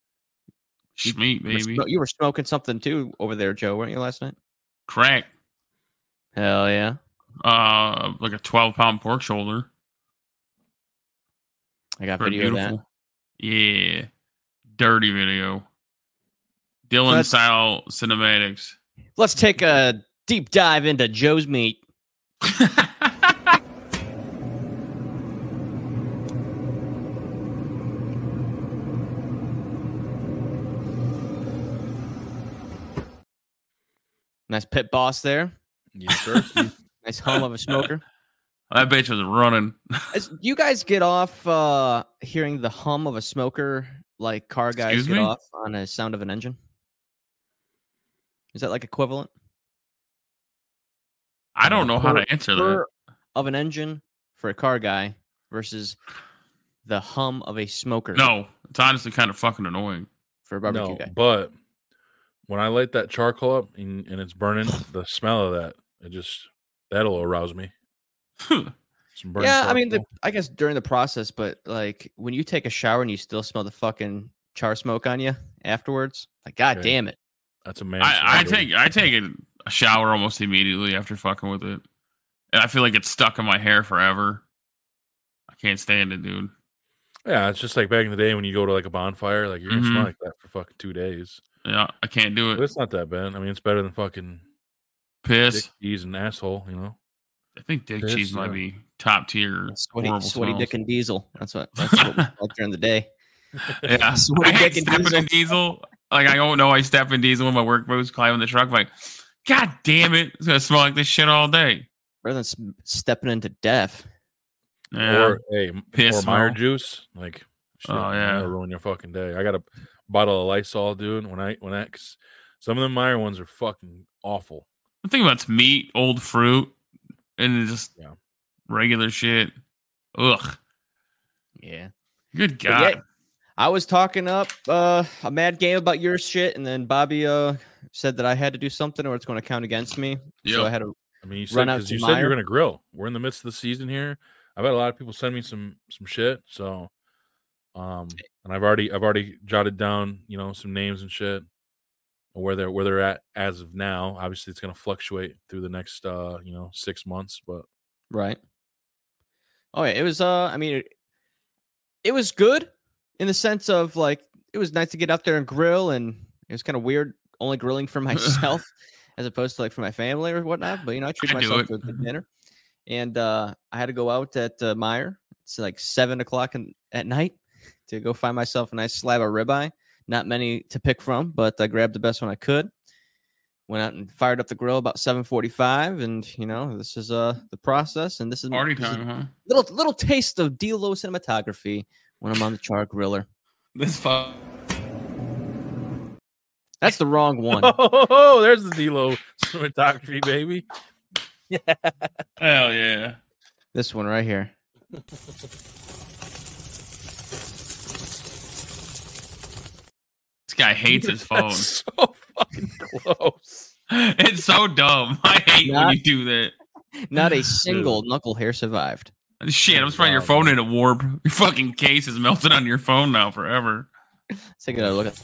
[SPEAKER 4] Meat, baby.
[SPEAKER 1] You were smoking something too over there, Joe, weren't you, last night?
[SPEAKER 4] Crack.
[SPEAKER 1] Hell yeah.
[SPEAKER 4] Like a 12-pound pork shoulder.
[SPEAKER 1] I got
[SPEAKER 4] Pretty
[SPEAKER 1] video of that.
[SPEAKER 4] beautiful. Yeah. Dirty video. Dylan
[SPEAKER 1] Let's-
[SPEAKER 4] style cinematics.
[SPEAKER 1] Let's take a deep dive into Joe's meat. Nice pit boss there.
[SPEAKER 3] Yes, sir.
[SPEAKER 1] Nice hum of a smoker.
[SPEAKER 4] That bitch was running.
[SPEAKER 1] Do you guys get off hearing the hum of a smoker like car guys
[SPEAKER 4] Excuse
[SPEAKER 1] get
[SPEAKER 4] me?
[SPEAKER 1] off on a sound of an engine? Is that like equivalent?
[SPEAKER 4] I don't know how to answer that.
[SPEAKER 1] Purr of an engine for a car guy versus the hum of a smoker
[SPEAKER 4] No, it's honestly kind of fucking annoying.
[SPEAKER 1] for a barbecue
[SPEAKER 3] No,
[SPEAKER 1] guy.
[SPEAKER 3] but when I light that charcoal up and it's burning, the smell of that'll arouse me. Some burning
[SPEAKER 1] Yeah, I mean,
[SPEAKER 3] charcoal.
[SPEAKER 1] I guess during the process, but like when you take a shower and you still smell the fucking char smoke on you afterwards, like god
[SPEAKER 3] Okay.
[SPEAKER 1] damn it.
[SPEAKER 3] That's a man.
[SPEAKER 4] I take a shower almost immediately after fucking with it, and I feel like it's stuck in my hair forever. I can't stand it, dude.
[SPEAKER 3] Yeah, it's just like back in the day when you go to like a bonfire, like you're gonna
[SPEAKER 4] Mhm.
[SPEAKER 3] smell like that for fucking 2 days.
[SPEAKER 4] Yeah, I can't do
[SPEAKER 3] But
[SPEAKER 4] it.
[SPEAKER 3] it's not that bad. I mean, it's better than fucking
[SPEAKER 4] Piss.
[SPEAKER 3] dick, cheese, and asshole. You know.
[SPEAKER 4] I think dick
[SPEAKER 3] Piss,
[SPEAKER 4] cheese might
[SPEAKER 3] yeah.
[SPEAKER 4] be top tier.
[SPEAKER 1] Sweaty
[SPEAKER 4] horrible
[SPEAKER 1] Dick
[SPEAKER 4] smells.
[SPEAKER 1] and Diesel. That's what we called during the day.
[SPEAKER 4] Yeah,
[SPEAKER 1] Sweaty
[SPEAKER 4] I hate
[SPEAKER 1] dick and
[SPEAKER 4] stepping
[SPEAKER 1] Diesel.
[SPEAKER 4] in diesel. Like I don't know, I step in diesel with my work boots, climbing the truck. Like, god damn it, it's gonna smell like this shit all day.
[SPEAKER 1] Rather than stepping into death.
[SPEAKER 4] Yeah,
[SPEAKER 3] Or hey,
[SPEAKER 4] Piss
[SPEAKER 3] or Meyer
[SPEAKER 4] smell.
[SPEAKER 3] juice. Like, shit,
[SPEAKER 4] Oh, yeah.
[SPEAKER 3] that'll ruin your fucking day. I got a bottle of Lysol, dude. Cause some of the Meyer ones are fucking awful.
[SPEAKER 4] the thing about it's meat, old fruit, and just
[SPEAKER 3] Yeah.
[SPEAKER 4] regular shit. Ugh,
[SPEAKER 1] Yeah.
[SPEAKER 4] good
[SPEAKER 1] But
[SPEAKER 4] god.
[SPEAKER 1] yeah, I was talking up a mad game about your shit, and then Bobby said that I had to do something or it's going to count against me. So
[SPEAKER 4] Yep.
[SPEAKER 1] I had to.
[SPEAKER 3] I mean,
[SPEAKER 1] Run out
[SPEAKER 3] because
[SPEAKER 1] to
[SPEAKER 3] you said you
[SPEAKER 1] Meijer.
[SPEAKER 3] were gonna grill. We're in the midst of the season here. I've had a lot of people send me some shit. So, and I've already jotted down, some names and shit, and where they're at as of now. Obviously, it's gonna fluctuate through the next 6 months, but
[SPEAKER 1] Right. Oh yeah, it was. I mean, it was good in the sense of like it was nice to get out there and grill, and it was kind of weird only grilling for myself as opposed to like for my family or whatnot. But I treated
[SPEAKER 4] I do
[SPEAKER 1] myself
[SPEAKER 4] it.
[SPEAKER 1] to a good dinner, and I had to go out at Meijer. It's like 7:00 at night to go find myself a nice slab of ribeye. Not many to pick from, but I grabbed the best one I could. Went out and fired up the grill about 7:45, and this is the process, and this is
[SPEAKER 4] Party
[SPEAKER 1] this is
[SPEAKER 4] time, huh?
[SPEAKER 1] little taste of D-Lo cinematography when I'm on the char griller.
[SPEAKER 4] This fuck.
[SPEAKER 1] That's the wrong one.
[SPEAKER 3] oh, there's the D-Lo cinematography, baby.
[SPEAKER 4] Hell yeah.
[SPEAKER 1] This one right here.
[SPEAKER 4] This guy hates his phone.
[SPEAKER 3] That's so fucking close.
[SPEAKER 4] It's so dumb. I hate when
[SPEAKER 1] Not-
[SPEAKER 4] you do that.
[SPEAKER 1] Not a single knuckle hair survived.
[SPEAKER 4] Shit, I'm surprised your phone in a warp. Your fucking case is melted on your phone now forever.
[SPEAKER 1] Let's take a look at.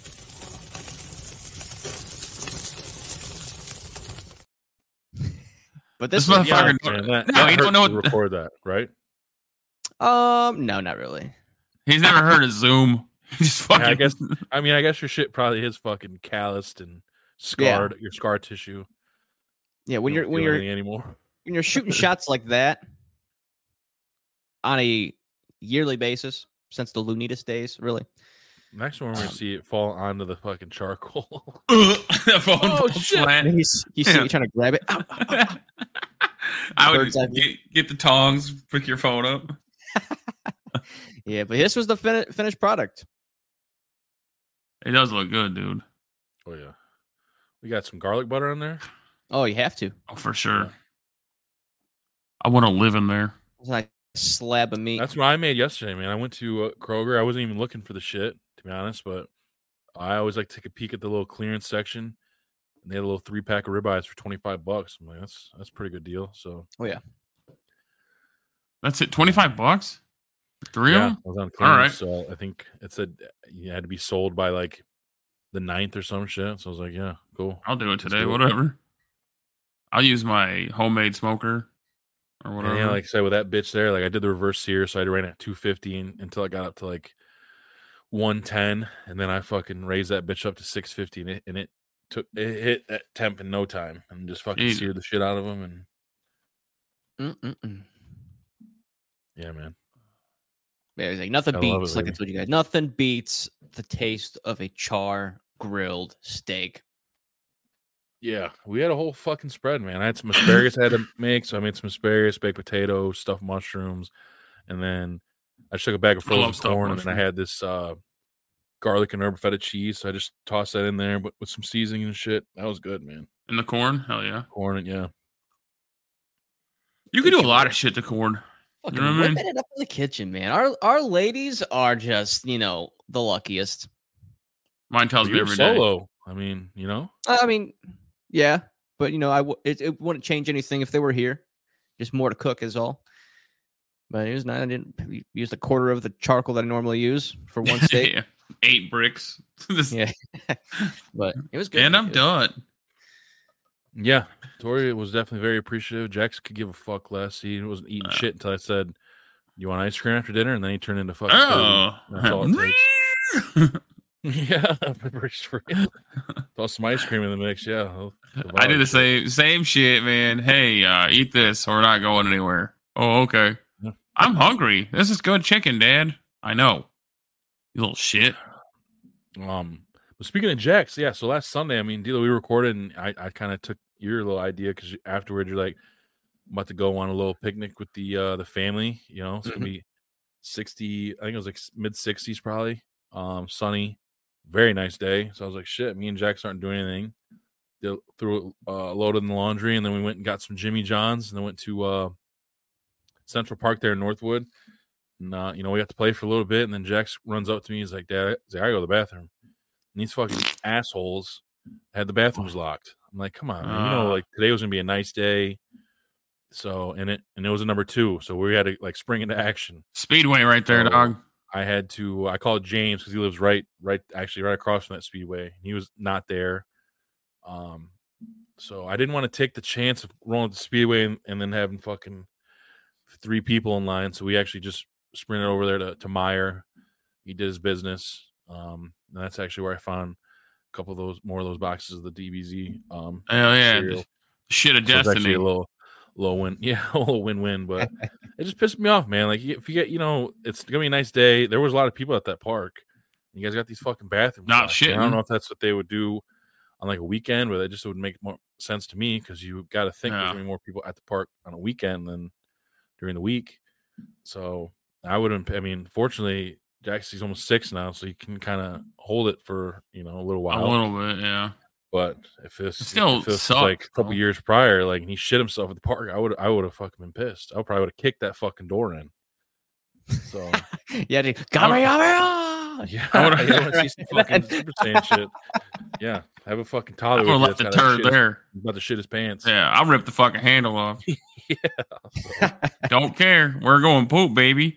[SPEAKER 1] But this
[SPEAKER 4] This
[SPEAKER 1] one,
[SPEAKER 4] motherfucker-
[SPEAKER 3] Man, that
[SPEAKER 4] No, you
[SPEAKER 3] hurt
[SPEAKER 4] don't know
[SPEAKER 3] to
[SPEAKER 4] what-
[SPEAKER 3] record that, right?
[SPEAKER 1] no, not really.
[SPEAKER 4] He's never heard of Zoom. He just fucking.
[SPEAKER 3] I guess- I guess your shit probably is fucking calloused and scarred. Your scar tissue.
[SPEAKER 1] Yeah, when
[SPEAKER 3] You
[SPEAKER 1] you're
[SPEAKER 3] don't
[SPEAKER 1] when
[SPEAKER 3] feel
[SPEAKER 1] you're
[SPEAKER 3] anything anymore.
[SPEAKER 1] when you're shooting shots like that on a yearly basis since the Lunitas days, really.
[SPEAKER 3] Next one, we're gonna see it fall onto the fucking charcoal.
[SPEAKER 4] the phone
[SPEAKER 3] Oh,
[SPEAKER 4] falls
[SPEAKER 3] shit.
[SPEAKER 4] flat.
[SPEAKER 1] And you see me trying to grab it. Ow, ow, ow, ow.
[SPEAKER 4] I would
[SPEAKER 1] Bird's eye view.
[SPEAKER 4] get the tongs, pick your phone up.
[SPEAKER 1] Yeah, but this was the finished product.
[SPEAKER 4] It does look good, dude.
[SPEAKER 3] Oh yeah, we got some garlic butter on there.
[SPEAKER 1] Oh, you have to.
[SPEAKER 4] Oh, for sure. I want to live in there.
[SPEAKER 1] It's like a slab of meat.
[SPEAKER 3] That's what I made yesterday, man. I went to Kroger. I wasn't even looking for the shit, to be honest, but I always like to take a peek at the little clearance section. And they had a little 3-pack of ribeyes for $25. I'm like, that's a pretty good deal. So
[SPEAKER 1] Oh yeah.
[SPEAKER 4] That's it. $25 for 3 of
[SPEAKER 3] yeah, I
[SPEAKER 4] them?
[SPEAKER 3] was on
[SPEAKER 4] All right.
[SPEAKER 3] clearance. So I think it said you had to be sold by like the 9th or some shit. So I was like, yeah, cool.
[SPEAKER 4] I'll do it
[SPEAKER 3] Let's
[SPEAKER 4] today.
[SPEAKER 3] do it.
[SPEAKER 4] Whatever. I'll use my homemade smoker. or
[SPEAKER 3] And
[SPEAKER 4] whatever.
[SPEAKER 3] yeah, like I said, with that bitch there, like I did the reverse sear, so I ran at 250 until I got up to like 110, and then I fucking raised that bitch up to 650, and it hit that temp in no time, and just fucking
[SPEAKER 4] Jesus.
[SPEAKER 3] seared the shit out of them, and
[SPEAKER 1] Mm-mm-mm.
[SPEAKER 3] yeah, man.
[SPEAKER 1] Yeah, it's like nothing
[SPEAKER 3] I love
[SPEAKER 1] beats.
[SPEAKER 3] it,
[SPEAKER 1] Like I
[SPEAKER 3] baby.
[SPEAKER 1] told you guys, nothing beats the taste of a char grilled steak.
[SPEAKER 3] Yeah, we had a whole fucking spread, man. I had some asparagus I had to make, so I made some asparagus, baked potatoes, stuffed mushrooms, and then I just took a bag of
[SPEAKER 4] I love
[SPEAKER 3] frozen
[SPEAKER 4] stuffed
[SPEAKER 3] corn, and then I
[SPEAKER 4] mushroom.
[SPEAKER 3] had this garlic and herb feta cheese. So I just tossed that in there, but with some seasoning and shit. That was good, man.
[SPEAKER 4] In the corn, hell yeah.
[SPEAKER 3] Corn, and yeah.
[SPEAKER 4] You can do a lot of shit to corn.
[SPEAKER 1] Fucking
[SPEAKER 4] You know what I mean?
[SPEAKER 1] whipping it up in the kitchen, man. Our ladies are just, the luckiest.
[SPEAKER 4] Mine tells
[SPEAKER 3] But
[SPEAKER 4] me
[SPEAKER 3] you're
[SPEAKER 4] every day.
[SPEAKER 3] solo. I mean,
[SPEAKER 1] I mean, yeah, but it wouldn't change anything if they were here. Just more to cook is all. But it was not. I didn't use a quarter of the charcoal that I normally use for one steak.
[SPEAKER 4] Yeah. 8 bricks.
[SPEAKER 1] Yeah, but it was good.
[SPEAKER 4] And I'm done.
[SPEAKER 3] yeah. Tori was definitely very appreciative. Jax could give a fuck less. He wasn't eating shit until I said, "You want ice cream after dinner?" And then he turned into fucking.
[SPEAKER 4] Oh.
[SPEAKER 3] That's all it takes. Yeah, toss some ice cream in the mix. Yeah,
[SPEAKER 4] I did the same shit, man. Hey, eat this or we're not going anywhere. Oh, okay.
[SPEAKER 3] Yeah.
[SPEAKER 4] I'm hungry. This is good chicken, Dad. I know. You little shit.
[SPEAKER 3] But speaking of Jax, yeah. So last Sunday, I mean, Dilo, we recorded, and I kind of took your little idea because afterwards you're like, I'm about to go on a little picnic with the family. It's gonna be 60. I think it was like mid 60s, probably. Sunny, very nice day. So I was like, shit. Me and Jax aren't doing anything. Threw a load in the laundry, and then we went and got some Jimmy John's, and then went to Central Park there in Northwood. And, we got to play for a little bit, and then Jax runs up to me. He's like, Dad, I gotta go to the bathroom. And these fucking assholes had the bathrooms locked. I'm like, come on, man. Like today was gonna be a nice day. So, and it was a number 2. So we had to like spring into action.
[SPEAKER 4] Speedway right there, dog.
[SPEAKER 3] I called James because he lives right across from that Speedway. And he was not there. So I didn't want to take the chance of rolling to the Speedway and then having fucking 3 people in line. So we actually just sprinted over there to Meyer. He did his business. And that's actually where I found a couple of more of those boxes of the DBZ.
[SPEAKER 4] Hell yeah.
[SPEAKER 3] cereal.
[SPEAKER 4] Shit of
[SPEAKER 3] So it's actually
[SPEAKER 4] destiny.
[SPEAKER 3] a little win. Yeah, a little win-win. But it just pissed me off, man. Like if you get, it's gonna be a nice day. There was a lot of people at that park. You guys got these fucking bathrooms.
[SPEAKER 4] Not
[SPEAKER 3] locked.
[SPEAKER 4] shitting.
[SPEAKER 3] I don't know if that's what they would do on like a weekend, but that just would make more sense to me because you got to think there's gonna be more people at the park on a weekend than during the week. So I wouldn't. I mean, fortunately, Jackie's almost 6 now, so he can kind of hold it for a little while.
[SPEAKER 4] A little bit, yeah.
[SPEAKER 3] But if this
[SPEAKER 4] sucks,
[SPEAKER 3] like a couple years prior, like he shit himself at the park, I would have fucking been pissed. I probably would have kicked that fucking door in. So
[SPEAKER 1] yeah,
[SPEAKER 3] yeah, I want to see some fucking Super Saiyan shit. Yeah, have a fucking toddler.
[SPEAKER 4] I'm gonna let the turd there.
[SPEAKER 3] He's about to shit his pants.
[SPEAKER 4] Yeah, I'll rip the fucking handle off.
[SPEAKER 3] Yeah, so.
[SPEAKER 4] Don't care. We're going poop, baby.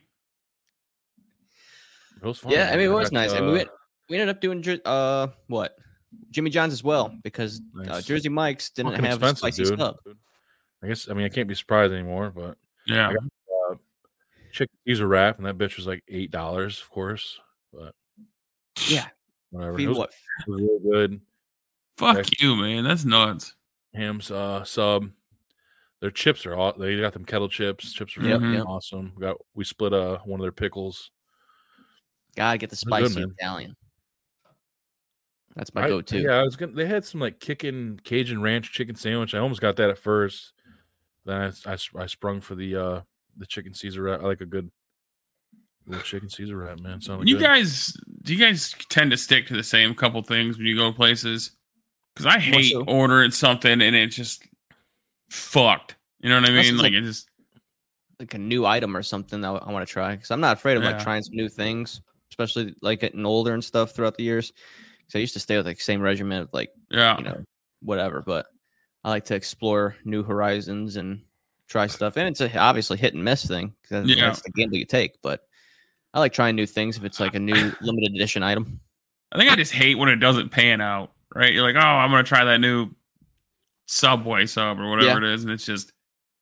[SPEAKER 3] It was fun.
[SPEAKER 1] Yeah, I mean, it was nice. I mean, we ended up doing what? Jimmy John's as well because
[SPEAKER 3] Nice.
[SPEAKER 1] Jersey Mike's didn't
[SPEAKER 3] Fucking
[SPEAKER 1] have a
[SPEAKER 3] expensive,
[SPEAKER 1] spicy
[SPEAKER 3] dude.
[SPEAKER 1] sub.
[SPEAKER 3] I guess. I mean, I can't be surprised anymore. But
[SPEAKER 4] Yeah.
[SPEAKER 3] I got chicken Caesar wrap, and that bitch was like $8, of course. But
[SPEAKER 1] Yeah,
[SPEAKER 3] whatever.
[SPEAKER 1] Feed
[SPEAKER 3] It was
[SPEAKER 1] what?
[SPEAKER 3] really good.
[SPEAKER 4] Fuck you, man. That's nuts.
[SPEAKER 3] Ham's sub. Their chips are all. They got them kettle chips. Chips are
[SPEAKER 1] Yep,
[SPEAKER 3] fucking
[SPEAKER 1] yep.
[SPEAKER 3] awesome. We split one of their pickles.
[SPEAKER 1] Gotta get the
[SPEAKER 3] They're good,
[SPEAKER 1] spicy
[SPEAKER 3] man.
[SPEAKER 1] Italian. That's my go-to.
[SPEAKER 3] Yeah, I was gonna. They had some like kicking Cajun ranch chicken sandwich. I almost got that at first. Then I sprung for the chicken Caesar wrap. I like a good little chicken Caesar wrap, man. Sounded
[SPEAKER 4] Do
[SPEAKER 3] good.
[SPEAKER 4] you guys tend to stick to the same couple things when you go places? Because I hate
[SPEAKER 1] so?
[SPEAKER 4] ordering something and it's just fucked. You know what I
[SPEAKER 1] Unless
[SPEAKER 4] mean?
[SPEAKER 1] it's
[SPEAKER 4] Like
[SPEAKER 1] like-
[SPEAKER 4] it just
[SPEAKER 1] Like a new item or something that I want to try because I'm not afraid of like
[SPEAKER 4] Yeah.
[SPEAKER 1] trying some new things, especially like getting older and stuff throughout the years. So I used to stay with like same regimen of like whatever, but I like to explore new horizons and try stuff. And it's obviously hit and miss thing because
[SPEAKER 4] Yeah.
[SPEAKER 1] that's the gamble you take. But I like trying new things if it's like a new limited edition item.
[SPEAKER 4] I think I just hate when it doesn't pan out. Right? You're like, oh, I'm gonna try that new Subway sub or whatever it is, and it's just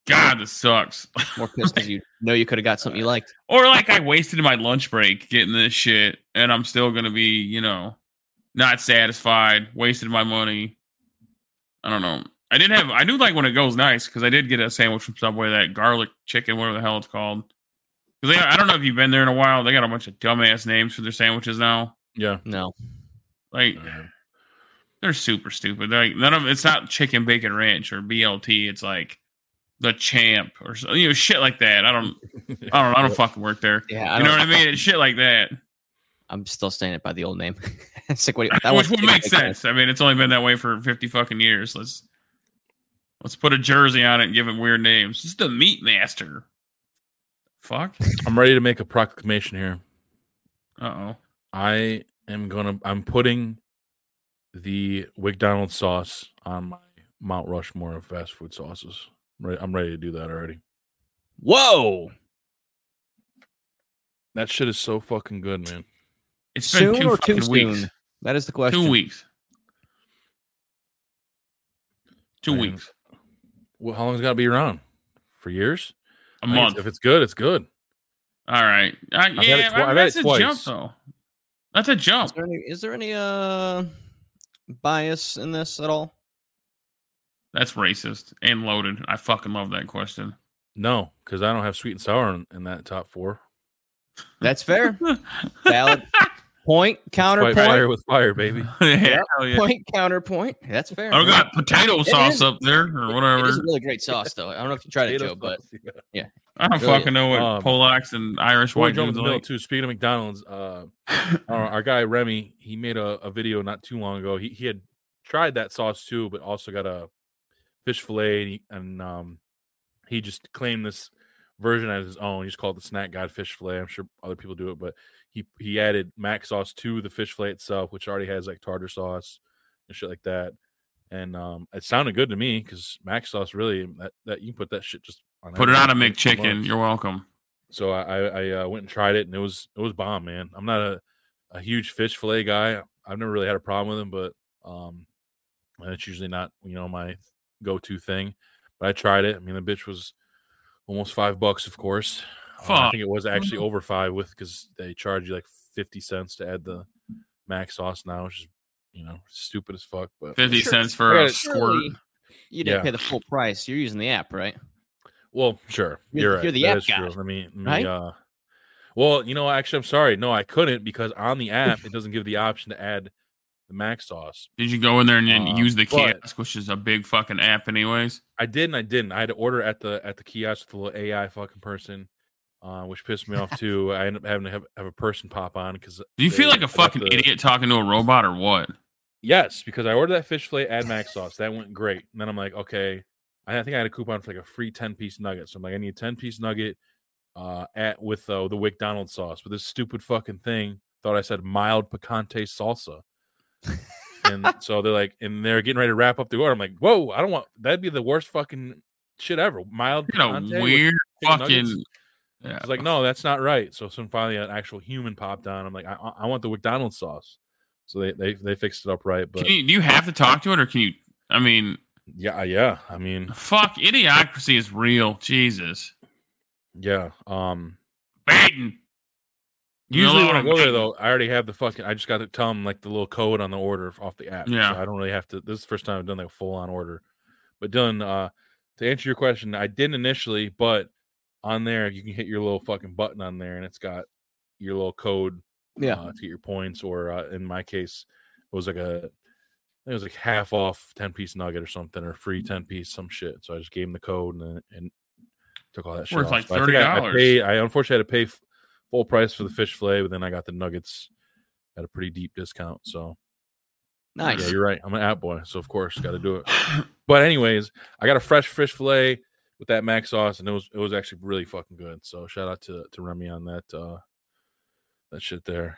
[SPEAKER 4] God, this sucks.
[SPEAKER 1] More pissed because you know you could have got something you liked.
[SPEAKER 4] Or like I wasted my lunch break getting this shit, and I'm still gonna be, not satisfied. Wasted my money. I don't know. I do like when it goes nice because I did get a sandwich from Subway, that garlic chicken, whatever the hell it's called. Because I don't know if you've been there in a while. They got a bunch of dumbass names for their sandwiches now.
[SPEAKER 3] Yeah.
[SPEAKER 1] No.
[SPEAKER 4] Like they're super stupid. Like it's not chicken bacon ranch or BLT. It's like the Champ or shit like that. I don't fucking work there.
[SPEAKER 1] Yeah,
[SPEAKER 4] you know what I mean? It's shit like that.
[SPEAKER 1] I'm still saying it by the old name. It's like,
[SPEAKER 4] which would make sense. I mean, it's only been that way for 50 fucking years. Let's put a jersey on it and give it weird names. It's the Meat Master. Fuck.
[SPEAKER 3] I'm ready to make a proclamation here.
[SPEAKER 4] Uh-oh.
[SPEAKER 3] I'm putting the McDonald's sauce on my Mount Rushmore of fast food sauces. I'm ready to do that already.
[SPEAKER 1] Whoa.
[SPEAKER 3] That shit is so fucking good, man.
[SPEAKER 4] It's been
[SPEAKER 1] soon or too soon? That is the question.
[SPEAKER 4] 2 weeks. 2 weeks.
[SPEAKER 3] Well, how long has it got to be around? For years?
[SPEAKER 4] A month.
[SPEAKER 3] If it's good, it's good.
[SPEAKER 4] All right. That's a jump, though. That's a jump.
[SPEAKER 1] Is there any bias in this at all?
[SPEAKER 4] That's racist and loaded. I fucking love that question.
[SPEAKER 3] No, because I don't have sweet and sour in that top 4.
[SPEAKER 1] That's fair. Valid point, counterpoint.
[SPEAKER 3] Fight fire with fire, baby.
[SPEAKER 4] Yeah.
[SPEAKER 1] Point, counterpoint. That's fair.
[SPEAKER 4] I got potato sauce up there or whatever.
[SPEAKER 1] It is a really great sauce, though. I don't know if you tried it, Joe, but yeah.
[SPEAKER 4] I don't fucking know what Polacks and Irish white dudes like.
[SPEAKER 3] Too. Speaking of McDonald's, our guy Remy, he made a video not too long ago. He had tried that sauce too, but also got a fish fillet, and he just claimed this version as his own. He just called it the Snack God Fish Fillet. I'm sure other people do it, but he added mac sauce to the fish fillet itself, which already has like tartar sauce and shit like that. And it sounded good to me because mac sauce really that you can put that shit just on.
[SPEAKER 4] Put it on a McChicken. You're welcome.
[SPEAKER 3] So I went and tried it, and it was bomb, man. I'm not a huge fish fillet guy. I've never really had a problem with them, but it's usually not my go-to thing. But I tried it. I mean, the bitch was almost $5, of course. I think it was actually over $5 because they charge you like 50 cents to add the mac sauce now, which is stupid as fuck. But
[SPEAKER 4] 50 cents for a squirt.
[SPEAKER 1] You didn't pay the full price. You're using the app, right?
[SPEAKER 3] Well, sure. You're right.
[SPEAKER 1] You're the app guy.
[SPEAKER 3] Let me
[SPEAKER 1] right?
[SPEAKER 3] Well, actually, I'm sorry. No, I couldn't because on the app it doesn't give the option to add the mac sauce.
[SPEAKER 4] Did you go in there and use the kiosk, which is a big fucking app, anyways?
[SPEAKER 3] I did and I didn't. I had to order at the kiosk with the little AI fucking person, which pissed me off too. I ended up having to have a person pop on because.
[SPEAKER 4] Do you feel like a fucking idiot talking to a robot or what?
[SPEAKER 3] Yes, because I ordered that fish fillet, add mac sauce. That went great. And then I'm like, okay, I think I had a coupon for like a free 10-piece nugget. So I'm like, I need a 10-piece nugget with the McDonald's sauce. But this stupid fucking thing thought I said mild picante salsa. And so they're like, and they're getting ready to wrap up the order. I'm like, whoa, I don't want that'd be the worst fucking shit ever. Mild picante.
[SPEAKER 4] Weird fucking.
[SPEAKER 3] Yeah. It's like, no, that's not right. So finally an actual human popped on. I'm like, I want the McDonald's sauce. So they fixed it up right. But
[SPEAKER 4] do you have to talk to it, or can you? I mean,
[SPEAKER 3] yeah. I mean,
[SPEAKER 4] fuck, idiocracy is real. Jesus.
[SPEAKER 3] Yeah.
[SPEAKER 4] Baden.
[SPEAKER 3] Usually when I go there though, I already have the fucking. I just got to tell them like the little code on the order off the app.
[SPEAKER 4] Yeah.
[SPEAKER 3] So I don't really have to. This is the first time I've done like a full on order. But Dylan, to answer your question, I didn't initially, but on there you can hit your little fucking button on there, and it's got your little code.
[SPEAKER 1] Yeah,
[SPEAKER 3] to get your points, or in my case, it was like half off 10-piece nugget or something, or free 10-piece some shit. So I just gave him the code and took all that shit.
[SPEAKER 4] Worth
[SPEAKER 3] off.
[SPEAKER 4] like
[SPEAKER 3] So
[SPEAKER 4] $30.
[SPEAKER 3] I unfortunately had to pay full price for the fish fillet, but then I got the nuggets at a pretty deep discount. So
[SPEAKER 1] nice.
[SPEAKER 3] Yeah, you're right. I'm an app boy, so of course got to do it. But anyways, I got a fresh fish fillet with that mac sauce, and it was actually really fucking good. So shout out to Remy on that. That shit there.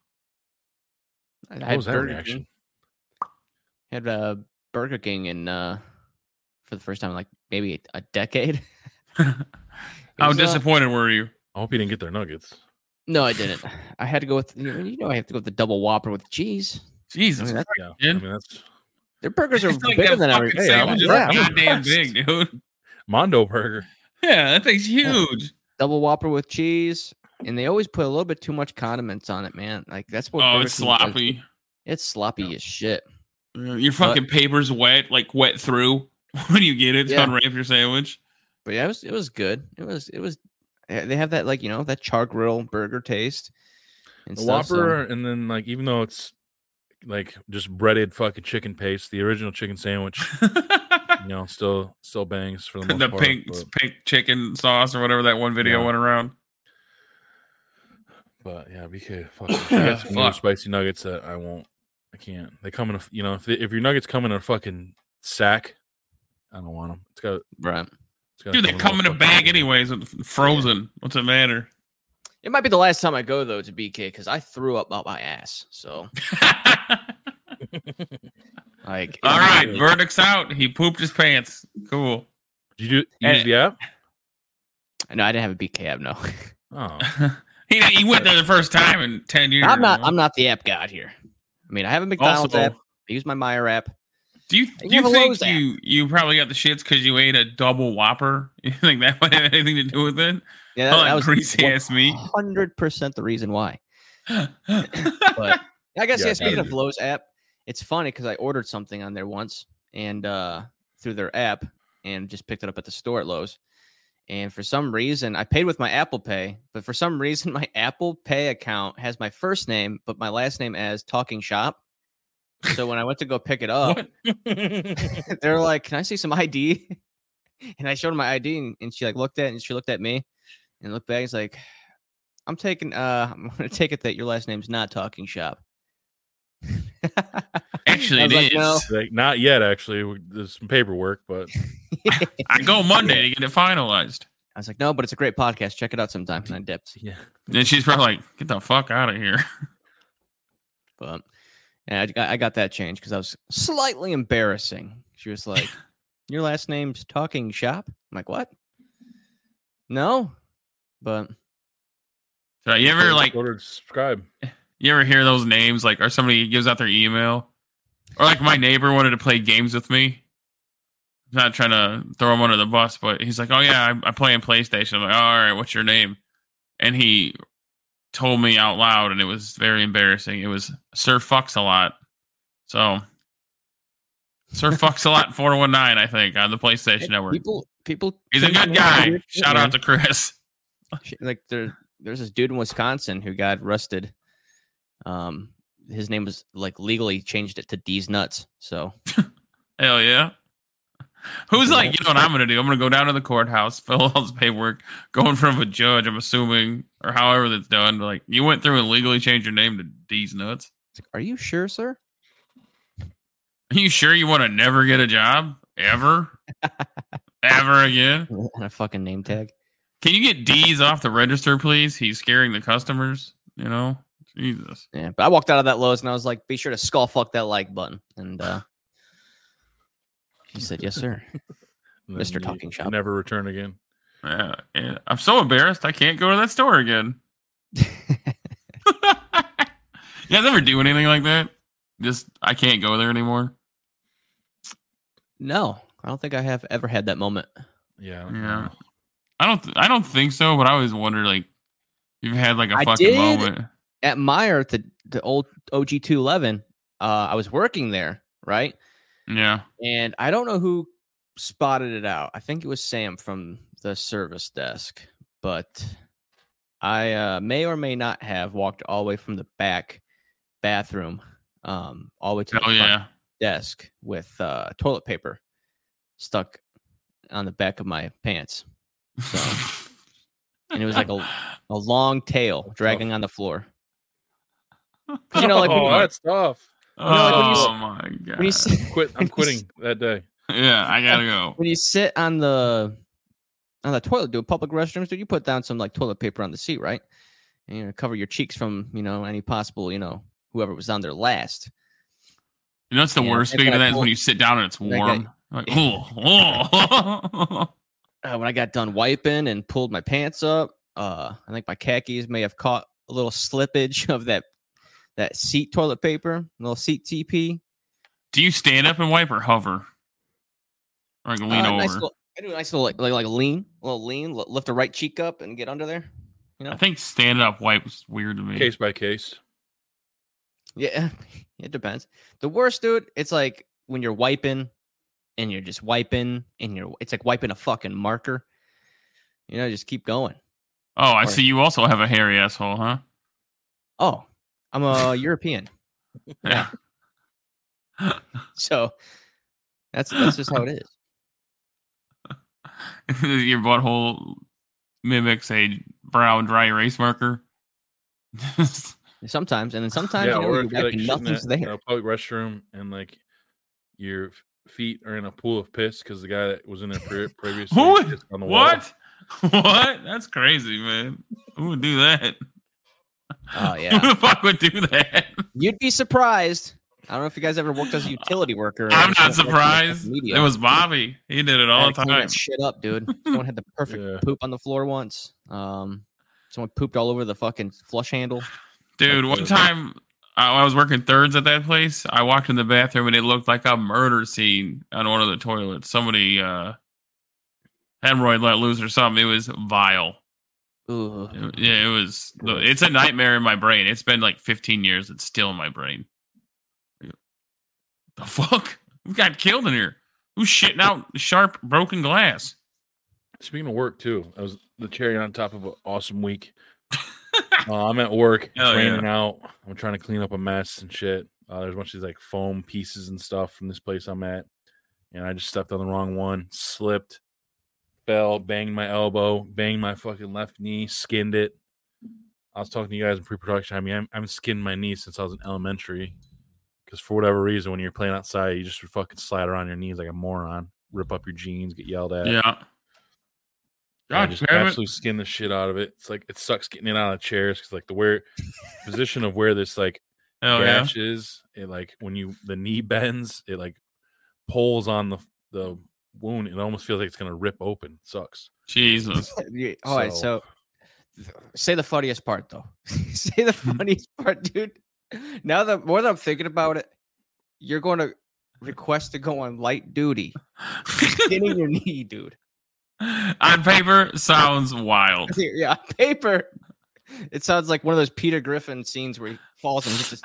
[SPEAKER 1] What was that reaction? Had a Burger King in for the first time in like maybe a decade.
[SPEAKER 4] How disappointed were you?
[SPEAKER 3] I hope you didn't get their nuggets.
[SPEAKER 1] No, I didn't. I had to go with I have to go with the double Whopper with cheese.
[SPEAKER 4] Jesus,
[SPEAKER 3] that's
[SPEAKER 1] their burgers are
[SPEAKER 4] like
[SPEAKER 1] bigger than
[SPEAKER 4] everything.
[SPEAKER 1] Yeah,
[SPEAKER 4] goddamn big, dude.
[SPEAKER 3] Mondo Burger.
[SPEAKER 4] Yeah, that thing's huge.
[SPEAKER 1] Double Whopper with cheese, and they always put a little bit too much condiments on it, man. Like that's what.
[SPEAKER 4] Oh,
[SPEAKER 1] Burger
[SPEAKER 4] it's
[SPEAKER 1] King does.
[SPEAKER 4] sloppy.
[SPEAKER 1] It's sloppy as shit.
[SPEAKER 4] Your fucking paper's wet, like wet through when you get it to unwrap your sandwich.
[SPEAKER 1] But yeah, it was good. It was. They have that like that char grill burger taste. And
[SPEAKER 3] The
[SPEAKER 1] stuff,
[SPEAKER 3] Whopper, and then like even though it's like just breaded fucking chicken paste, the original chicken sandwich, still bangs for the most
[SPEAKER 4] The
[SPEAKER 3] part.
[SPEAKER 4] pink chicken sauce or whatever that one video went around.
[SPEAKER 3] But yeah, BK fucking more spicy nuggets that I can't. They come in a if your nuggets come in a fucking sack, I don't want them. It's got
[SPEAKER 1] right.
[SPEAKER 4] Dude, they come in a bag anyways, frozen. What's the matter?
[SPEAKER 1] It might be the last time I go though to BK because I threw up out my ass. So, like,
[SPEAKER 4] all right, verdict's out. He pooped his pants. Cool.
[SPEAKER 3] Did you use the app?
[SPEAKER 1] No, I didn't have a BK app. No.
[SPEAKER 3] Oh,
[SPEAKER 4] he went there the first time in 10 years.
[SPEAKER 1] I'm not the app god here. I mean, I have a McDonald's app. I use my Meyer app.
[SPEAKER 4] Do you think you probably got the shits because you ate a double Whopper? You think that might have anything to do with it?
[SPEAKER 1] Yeah, that was
[SPEAKER 4] greasy ass meat.
[SPEAKER 1] 100% the reason why. But I guess speaking of Lowe's app, it's funny because I ordered something on there once and through their app and just picked it up at the store at Lowe's. And for some reason, I paid with my Apple Pay, but for some reason, my Apple Pay account has my first name, but my last name as Talking Shop. So when I went to go pick it up, they're like, "Can I see some ID?" And I showed them my ID, and she looked at me, and looked back. It's like, I'm going to take it that your last name's not Talking Shop.
[SPEAKER 4] Actually, it is.
[SPEAKER 1] No.
[SPEAKER 3] like, not yet. Actually, there's some paperwork, but
[SPEAKER 4] I go Monday to get it finalized.
[SPEAKER 1] I was like, no, but it's a great podcast. Check it out sometime. And I dipped.
[SPEAKER 3] Yeah.
[SPEAKER 4] And she's probably like, "Get the fuck out of here."
[SPEAKER 1] But yeah, I got that changed because I was slightly embarrassing. She was like, "Your last name's Talking Shop?" I'm like, "What?" No, but
[SPEAKER 4] So you ever
[SPEAKER 3] ordered subscribe?
[SPEAKER 4] You ever hear those names or somebody gives out their email, or my neighbor wanted to play games with me. I'm not trying to throw him under the bus, but he's like, "Oh yeah, I play in PlayStation." I'm like, "Oh, all right, what's your name?" And he told me out loud, and it was very embarrassing. It was Sir Fucks a Lot. So Sir Fucks a Lot 419, I think, on the PlayStation Network.
[SPEAKER 1] People.
[SPEAKER 4] He's a good guy. Shout out to Chris.
[SPEAKER 1] There's this dude in Wisconsin who got arrested. His name was legally changed it to D's Nuts. So
[SPEAKER 4] hell yeah. Who's like, you know what I'm going to do? I'm going to go down to the courthouse, fill all this paperwork, go in front of a judge, I'm assuming, or however that's done. Like, you went through and legally changed your name to D's Nuts.
[SPEAKER 1] Are you sure, sir?
[SPEAKER 4] Are you sure you want to never get a job? Ever? Ever again?
[SPEAKER 1] And a fucking name tag.
[SPEAKER 4] Can you get D's off the register, please? He's scaring the customers, Jesus.
[SPEAKER 1] Yeah, but I walked out of that Lowe's and I was like, be sure to skull fuck that like button. And he said, yes, sir. Mr. Talking Shop.
[SPEAKER 3] Never return again.
[SPEAKER 4] Yeah, I'm so embarrassed I can't go to that store again. You guys ever do anything like that? Just, I can't go there anymore?
[SPEAKER 1] No, I don't think I have ever had that moment.
[SPEAKER 4] Yeah. I don't think so, but I always wonder, you've had a fucking
[SPEAKER 1] did.
[SPEAKER 4] moment.
[SPEAKER 1] At Meyer, the old OG 211, I was working there, right?
[SPEAKER 4] Yeah.
[SPEAKER 1] And I don't know who spotted it out. I think it was Sam from the service desk, but I may or may not have walked all the way from the back bathroom all the way to the front desk with toilet paper stuck on the back of my pants. So, and it was like a long tail dragging on the floor.
[SPEAKER 3] That's tough.
[SPEAKER 4] My God.
[SPEAKER 3] I'm quitting that day.
[SPEAKER 4] Yeah, I gotta go.
[SPEAKER 1] When you sit on the toilet, do public restrooms, dude, you put down some toilet paper on the seat, right? And cover your cheeks from any possible whoever was on there last.
[SPEAKER 4] What's the worst thing of that is when you sit down and it's warm.
[SPEAKER 1] When I got done wiping and pulled my pants up, I think my khakis may have caught a little slippage of that seat toilet paper, little seat TP.
[SPEAKER 4] Do you stand up and wipe or hover? Or lean over?
[SPEAKER 1] I do a nice little like a lean, lift the right cheek up and get under there. You know,
[SPEAKER 4] I think stand up wipe is weird to me.
[SPEAKER 3] Case by case.
[SPEAKER 1] yeah, it depends. The worst, dude, it's like when you're wiping and you're just wiping and it's like wiping a fucking marker. You know, just keep going.
[SPEAKER 4] Oh, I see. You also have a hairy asshole, huh?
[SPEAKER 1] Oh, I'm a European.
[SPEAKER 4] Yeah.
[SPEAKER 1] So that's just how it is.
[SPEAKER 4] Your butthole mimics a brown dry erase marker.
[SPEAKER 1] Sometimes, and then sometimes
[SPEAKER 3] Yeah, or
[SPEAKER 1] you're
[SPEAKER 3] if you're, like,
[SPEAKER 1] wiping,
[SPEAKER 3] shitting
[SPEAKER 1] nothing's
[SPEAKER 3] in
[SPEAKER 1] there.
[SPEAKER 3] a public restroom and like your feet are in a pool of piss because the guy that was in there previously
[SPEAKER 4] Who?
[SPEAKER 3] pissed on the wall.
[SPEAKER 4] What? What? That's crazy, man. Who would do that?
[SPEAKER 1] Oh
[SPEAKER 4] Who
[SPEAKER 1] yeah,
[SPEAKER 4] the fuck would do that?
[SPEAKER 1] you'd be surprised. I don't know if you guys ever worked as a utility worker. or
[SPEAKER 4] I'm not
[SPEAKER 1] just worked in the
[SPEAKER 4] surprised.
[SPEAKER 1] media.
[SPEAKER 4] It was Bobby. He did it
[SPEAKER 1] I
[SPEAKER 4] all
[SPEAKER 1] had
[SPEAKER 4] the
[SPEAKER 1] to clean
[SPEAKER 4] time.
[SPEAKER 1] that shit up, dude. Someone had the perfect
[SPEAKER 3] Yeah.
[SPEAKER 1] poop on the floor once. Someone pooped all over the fucking flush handle.
[SPEAKER 4] Dude, one time I was working thirds at that place. I walked in the bathroom and it looked like a murder scene on one of the toilets. Somebody hemorrhoid let loose or something. It was vile.
[SPEAKER 1] Ooh.
[SPEAKER 4] Yeah, it was. It's a nightmare in my brain. It's been like 15 years. It's still in my brain. The fuck? We got killed in here. Who's shitting out sharp broken glass?
[SPEAKER 3] Speaking of work too, that was the cherry on top of an awesome week. I'm at work. It's
[SPEAKER 4] Hell yeah.
[SPEAKER 3] raining out. I'm trying to clean up a mess and shit. There's a bunch of these like foam pieces and stuff from this place I'm at, and I just stepped on the wrong one, slipped, fell, banged my elbow, banged my fucking left knee, skinned it. I was talking to you guys in pre-production. I mean, I've skinned my knee since I was in elementary. Because for whatever reason, when you're playing outside, you just fucking slide around your knees like a moron, rip up your jeans, get yelled at.
[SPEAKER 4] Yeah.
[SPEAKER 3] I
[SPEAKER 4] God
[SPEAKER 3] just
[SPEAKER 4] damn it.
[SPEAKER 3] absolutely skin the shit out of it. It's like it sucks getting it out of chairs because like the position of where this like
[SPEAKER 4] Hell yeah.
[SPEAKER 3] gash is, it like when the knee bends, it like pulls on the wound. It almost feels like it's gonna rip open. It sucks.
[SPEAKER 4] Jesus.
[SPEAKER 1] Yeah, all right, so say the funniest part though. Say the funniest part, dude. Now that more that I'm thinking about it, you're going to request to go on light duty, skinning your knee, dude.
[SPEAKER 4] On paper, sounds wild.
[SPEAKER 1] Yeah, on paper, it sounds like one of those Peter Griffin scenes where he falls and just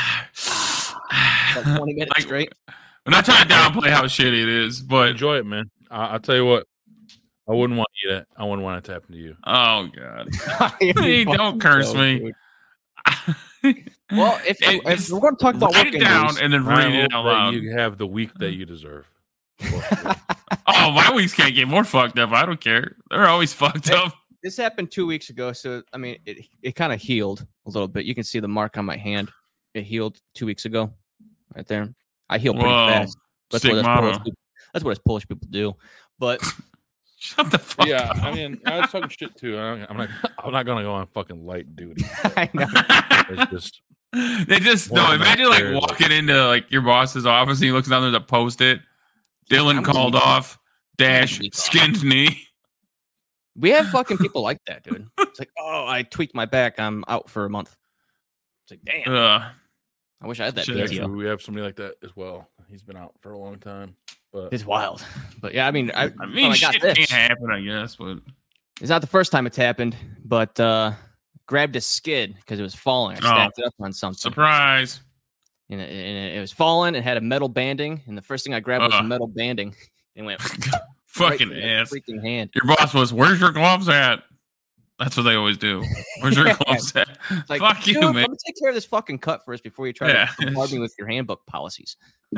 [SPEAKER 1] like 20 minutes
[SPEAKER 4] Like,
[SPEAKER 1] straight.
[SPEAKER 4] I'm not trying to downplay how shitty it is, but
[SPEAKER 3] enjoy it, man. I'll tell you what. I wouldn't want you to. I wouldn't want it to happen to you.
[SPEAKER 4] oh god, Hey, don't curse me.
[SPEAKER 1] Well, if we're going to talk about
[SPEAKER 4] write
[SPEAKER 1] work
[SPEAKER 4] it down
[SPEAKER 1] injuries,
[SPEAKER 4] and then
[SPEAKER 3] I
[SPEAKER 4] read it
[SPEAKER 3] hope
[SPEAKER 4] out
[SPEAKER 3] that
[SPEAKER 4] loud.
[SPEAKER 3] you have the week that you deserve.
[SPEAKER 4] Oh, my weeks can't get more fucked up. I don't care. They're always fucked up.
[SPEAKER 1] this happened 2 weeks ago, so I mean, it kind of healed a little bit. You can see the mark on my hand. It healed 2 weeks ago, right there. I heal pretty
[SPEAKER 4] Whoa.
[SPEAKER 1] fast. That's what us
[SPEAKER 4] Stigmata.
[SPEAKER 1] Polish people do. But
[SPEAKER 4] Shut the fuck
[SPEAKER 3] Yeah,
[SPEAKER 4] up.
[SPEAKER 3] I mean, I was talking shit too. I'm not gonna go on fucking light duty.
[SPEAKER 1] I know.
[SPEAKER 3] It's just
[SPEAKER 4] They just no.
[SPEAKER 3] Well,
[SPEAKER 4] Imagine
[SPEAKER 3] not
[SPEAKER 4] like
[SPEAKER 3] fair,
[SPEAKER 4] walking into like your boss's office and he looks down there to post it. Dylan called off dash skinned knee.
[SPEAKER 1] We have fucking people like that, dude. It's like, oh, I tweaked my back. I'm out for a month. It's like, damn. I wish I had that
[SPEAKER 4] Shit.
[SPEAKER 1] PTO.
[SPEAKER 3] actually, we have somebody like that as well. He's been out for a long time, but
[SPEAKER 1] It's wild. But yeah, I mean,
[SPEAKER 4] I mean,
[SPEAKER 1] I got
[SPEAKER 4] shit
[SPEAKER 1] this.
[SPEAKER 4] can't happen, I guess, but
[SPEAKER 1] It's not the first time it's happened, but grabbed a skid because it was falling. I stacked it up on something.
[SPEAKER 4] surprise.
[SPEAKER 1] And it was falling. It had a metal banding. And the first thing I grabbed was a metal banding. And went
[SPEAKER 4] Fucking
[SPEAKER 1] right to my
[SPEAKER 4] ass.
[SPEAKER 1] freaking hand.
[SPEAKER 4] Your boss was, where's your gloves at? That's what they always do. Where's your
[SPEAKER 1] Yeah.
[SPEAKER 4] gloves at?
[SPEAKER 1] It's like,
[SPEAKER 4] Fuck you,
[SPEAKER 1] dude,
[SPEAKER 4] man.
[SPEAKER 1] Let me take care of this fucking cut first before you try
[SPEAKER 4] Yeah.
[SPEAKER 1] to bombard me with your handbook policies.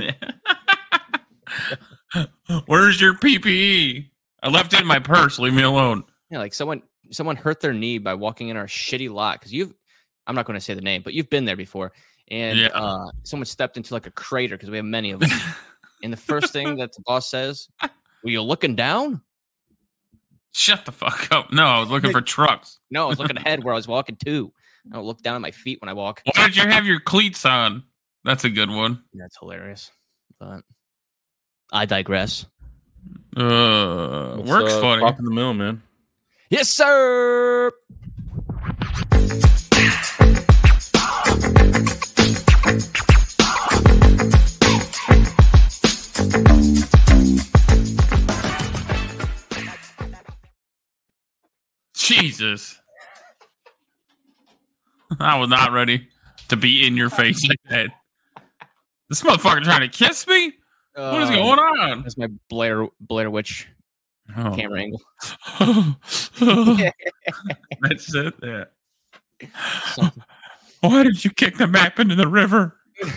[SPEAKER 4] Where's your PPE? I left it in my purse. Leave me alone.
[SPEAKER 1] Yeah, like someone hurt their knee by walking in our shitty lot because I'm not going to say the name, but you've been there before. And
[SPEAKER 4] Yeah.
[SPEAKER 1] Someone stepped into like a crater because we have many of them. And the first thing that the boss says, were you looking down?
[SPEAKER 4] Shut the fuck up. No, I was looking for trucks.
[SPEAKER 1] No, I was looking ahead where I was walking too. I don't look down at my feet when I walk.
[SPEAKER 4] Why did you have your cleats on? That's a good one.
[SPEAKER 1] That's hilarious. But I digress.
[SPEAKER 4] Works funny.
[SPEAKER 3] Pop in the middle, man.
[SPEAKER 1] Yes, sir.
[SPEAKER 4] Jesus. I was not ready to be in your face like that. This motherfucker trying to kiss me? What is going on?
[SPEAKER 1] That's my Blair Witch camera angle.
[SPEAKER 4] That's it. Yeah. Why did you kick the map into the river?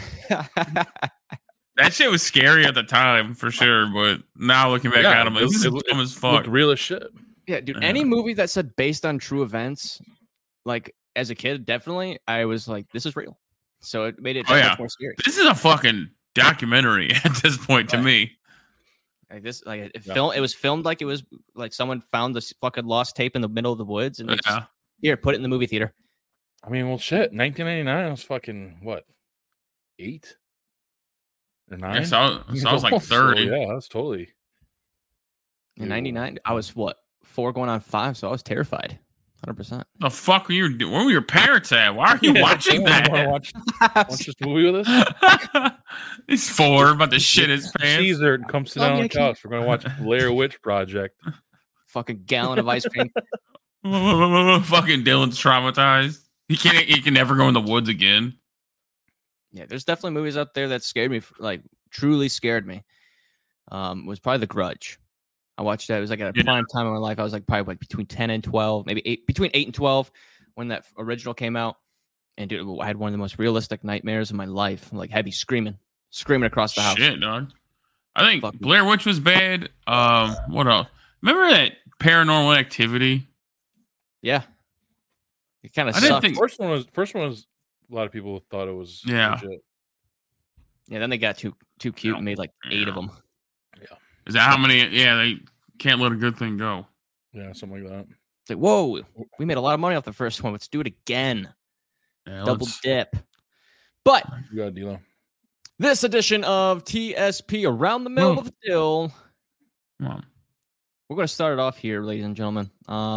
[SPEAKER 4] That shit was scary at the time for sure, but now looking back at him, it's dumb as fuck.
[SPEAKER 3] Looked real as shit.
[SPEAKER 1] Yeah, dude. Any movie that said based on true events, like as a kid, definitely, I was like, this is real. So it made it much more scary.
[SPEAKER 4] This is a fucking documentary at this point to me.
[SPEAKER 1] Like this, like it was filmed like it was like someone found this fucking lost tape in the middle of the woods and here, put it in the movie theater.
[SPEAKER 3] I mean, well, shit. 1999 was fucking what, 8 or 9?
[SPEAKER 4] Yeah, so I was like 30.
[SPEAKER 3] So, yeah, that's totally.
[SPEAKER 1] In 99, I was what, 4 going on 5, so I was terrified. 100%.
[SPEAKER 4] The fuck were you doing? Where were your parents at? Why are you watching that?
[SPEAKER 3] Watch this movie with us?
[SPEAKER 4] He's 4, about to shit his pants.
[SPEAKER 3] Caesar, come sit down on the couch. We're going to watch Blair Witch Project.
[SPEAKER 1] Fucking gallon of ice cream.
[SPEAKER 4] Fucking Dylan's traumatized. He can never go in the woods again.
[SPEAKER 1] Yeah, there's definitely movies out there that scared me, like truly scared me. Was probably The Grudge. I watched that. It was like at a prime time in my life. I was like probably like between 10 and 12, maybe 8, between 8 and 12 when that original came out. And dude, I had one of the most realistic nightmares in my life. Like heavy screaming across the house.
[SPEAKER 4] Shit, dog. I think Blair Witch was bad. What else? Remember that Paranormal Activity?
[SPEAKER 1] Yeah. It kind of sucked.
[SPEAKER 3] First one was a lot of people thought it was legit.
[SPEAKER 1] Yeah, then they got too cute and made like 8 of them.
[SPEAKER 3] Yeah.
[SPEAKER 4] Is that how many? Yeah, they can't let a good thing go.
[SPEAKER 3] Yeah, something like that.
[SPEAKER 1] It's like, whoa, we made a lot of money off the first one. Let's do it again.
[SPEAKER 4] Yeah,
[SPEAKER 1] Double dip. But
[SPEAKER 3] you got D'Lo.
[SPEAKER 1] This edition of TSP Around the Middle of the Dill. We're going to start it off here, ladies and gentlemen.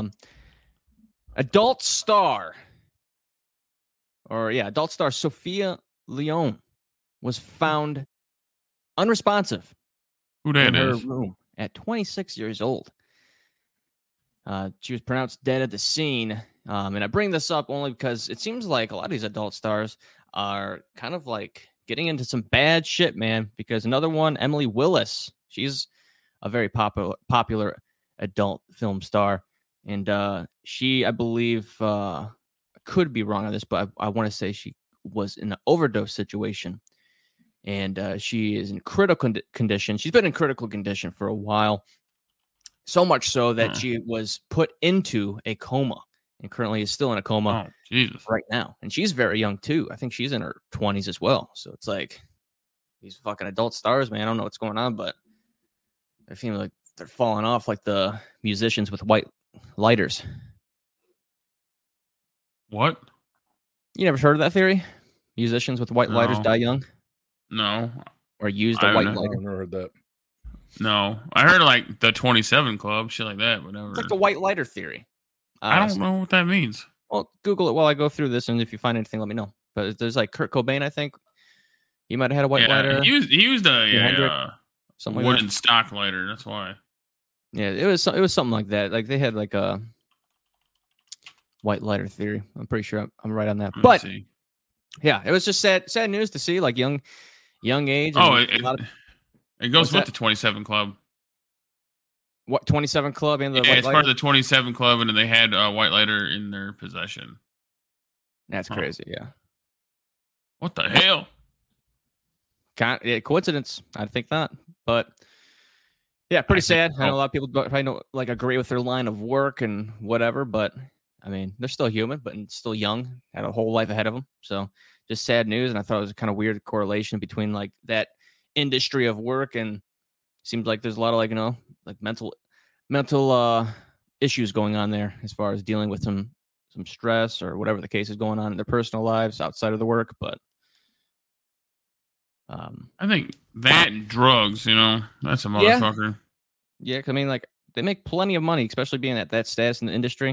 [SPEAKER 1] Adult star Sophia Leone was found unresponsive.
[SPEAKER 4] Who that
[SPEAKER 1] in her
[SPEAKER 4] is?
[SPEAKER 1] room at 26 years old. She was pronounced dead at the scene. And I bring this up only because it seems like a lot of these adult stars are kind of like getting into some bad shit, man. Because another one, Emily Willis, she's a very popular adult film star. And she, I believe, could be wrong on this, but I want to say she was in an overdose situation. And she is in critical condition. She's been in critical condition for a while. So much so that she was put into a coma and currently is still in a coma right now. And she's very young, too. I think she's in her 20s as well. So it's like these fucking adult stars, man. I don't know what's going on, but I feel like they're falling off like the musicians with white lighters.
[SPEAKER 4] What?
[SPEAKER 1] You never heard of that theory? Musicians with white lighters die young?
[SPEAKER 4] No.
[SPEAKER 1] Or used a white lighter?
[SPEAKER 3] I've never heard that.
[SPEAKER 4] No. I heard like the 27 Club, shit like that, but never.
[SPEAKER 1] It's like the white lighter theory.
[SPEAKER 4] I don't know what that means.
[SPEAKER 1] Well, Google it while I go through this, and if you find anything, let me know. But there's like Kurt Cobain, I think. He might have had a white lighter.
[SPEAKER 4] He used a
[SPEAKER 1] something
[SPEAKER 4] wooden
[SPEAKER 1] like
[SPEAKER 4] stock lighter. That's why.
[SPEAKER 1] Yeah, it was something like that. Like they had like a white lighter theory. I'm pretty sure I'm right on that. But yeah, it was just sad news to see like young age.
[SPEAKER 4] Oh, it goes with the 27 Club.
[SPEAKER 1] What 27 Club and the
[SPEAKER 4] white
[SPEAKER 1] lighter?
[SPEAKER 4] It's part of the 27 Club, and they had a white lighter in their possession.
[SPEAKER 1] That's crazy. Yeah.
[SPEAKER 4] What the hell?
[SPEAKER 1] Coincidence? I think not. But yeah, pretty sad. I know a lot of people probably don't like agree with their line of work and whatever, but I mean, they're still human, but still young, had a whole life ahead of them. So just sad news. And I thought it was a kind of weird correlation between like that industry of work and seems like there's a lot of like, like mental issues going on there as far as dealing with some stress or whatever the case is going on in their personal lives outside of the work. But
[SPEAKER 4] I think that and drugs, that's a motherfucker.
[SPEAKER 1] Yeah, I mean, like they make plenty of money, especially being at that status in the industry.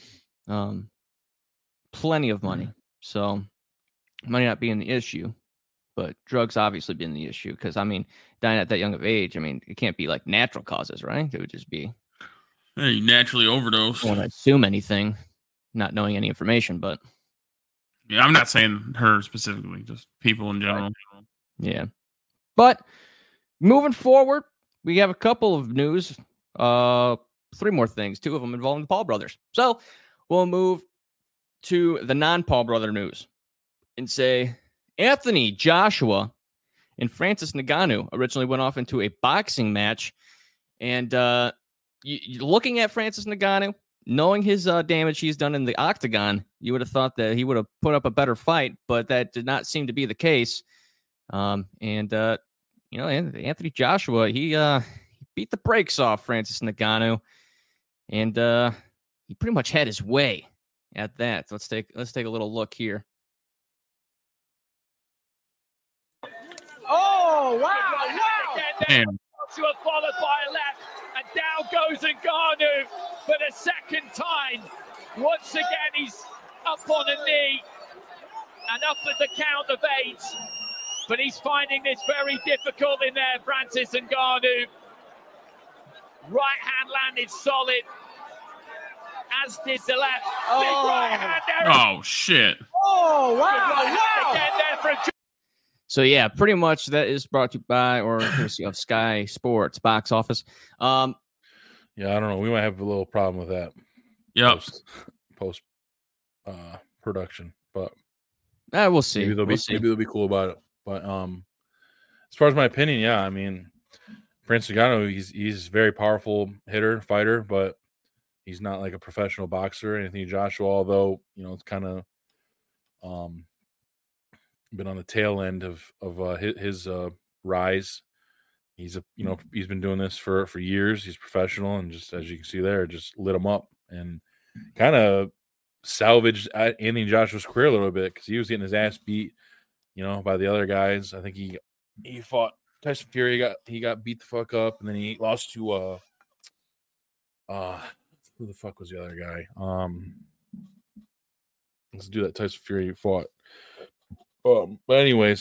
[SPEAKER 1] Plenty of money. So money not being the issue, but drugs obviously being the issue. Because I mean, dying at that young of age, I mean, it can't be like natural causes, right? It would just be
[SPEAKER 4] Hey, naturally overdosed.
[SPEAKER 1] I don't want to assume anything, not knowing any information, but
[SPEAKER 4] Yeah, I'm not saying her specifically, just people in general.
[SPEAKER 1] yeah. But moving forward, we have a couple of news. 3 more things, 2 of them involving the Paul brothers. So we'll move to the non-Paul brother news and say Anthony Joshua and Francis Ngannou originally went off into a boxing match. And looking at Francis Ngannou, knowing his damage he's done in the octagon, you would have thought that he would have put up a better fight, but that did not seem to be the case. Anthony Joshua, he beat the brakes off Francis Ngannou, and he pretty much had his way at that. Let's take a little look here.
[SPEAKER 8] Oh, wow.
[SPEAKER 4] Damn.
[SPEAKER 8] Joshua followed by a left, and down goes Ngannou for the second time. Once again, he's up on a knee and up at the count of 8. But he's finding this very difficult in there, Francis Ngannou. Right hand landed solid, as did the left. Big right hand there.
[SPEAKER 4] Oh, shit.
[SPEAKER 8] Oh, wow. Again there from
[SPEAKER 1] So yeah, pretty much that is brought to you by or courtesy of Sky Sports Box Office.
[SPEAKER 3] Yeah, I don't know. We might have a little problem with that.
[SPEAKER 4] Yep.
[SPEAKER 3] Post production, but
[SPEAKER 1] we'll see.
[SPEAKER 3] Maybe they'll be cool about it. But as far as my opinion, yeah, I mean, Francis Ngannou, he's a very powerful fighter, but he's not like a professional boxer. Anthony Joshua, although it's kind of been on the tail end of his rise. He's been doing this for years. He's professional, and just as you can see there, just lit him up and kind of salvaged Anthony Joshua's career a little bit because he was getting his ass beat, by the other guys. I think he fought Tyson Fury. He got beat the fuck up, and then he lost to who the fuck was the other guy? Let's do that. Tyson Fury fought. But anyways,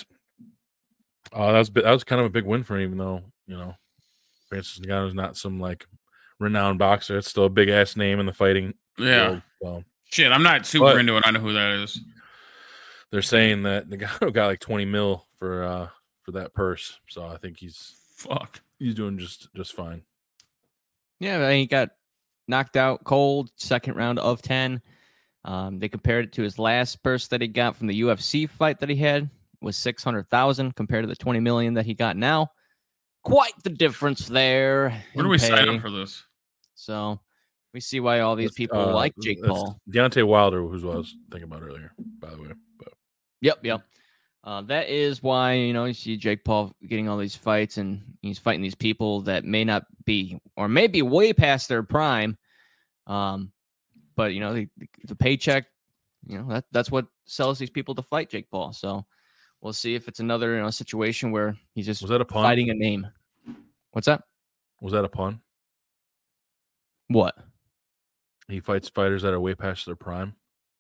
[SPEAKER 3] that was kind of a big win for him, even though Francis Ngannou is not some like renowned boxer. It's still a big ass name in the fighting.
[SPEAKER 4] Yeah.
[SPEAKER 3] world, so.
[SPEAKER 4] Shit, I'm not super into it. I know who that is.
[SPEAKER 3] They're saying that Ngannou got like 20 mil for that purse, so I think he's doing just fine.
[SPEAKER 1] Yeah, he got knocked out cold, second round of 10. They compared it to his last purse that he got from the UFC fight that he had was $600,000 compared to the $20 million that he got now. Quite the difference there.
[SPEAKER 4] Where do we sign up for this?
[SPEAKER 1] So we see why all these people like Jake Paul.
[SPEAKER 3] Deontay Wilder, who I was thinking about earlier, by the way. But.
[SPEAKER 1] Yep. That is why, you see Jake Paul getting all these fights, and he's fighting these people that may not be, or may be way past their prime. But, the paycheck, that's what sells these people to fight Jake Paul. So we'll see if it's another situation where he's just
[SPEAKER 3] Was that a pun?
[SPEAKER 1] Fighting a name. What's that?
[SPEAKER 3] Was that a pun?
[SPEAKER 1] What?
[SPEAKER 3] He fights fighters that are way past their prime.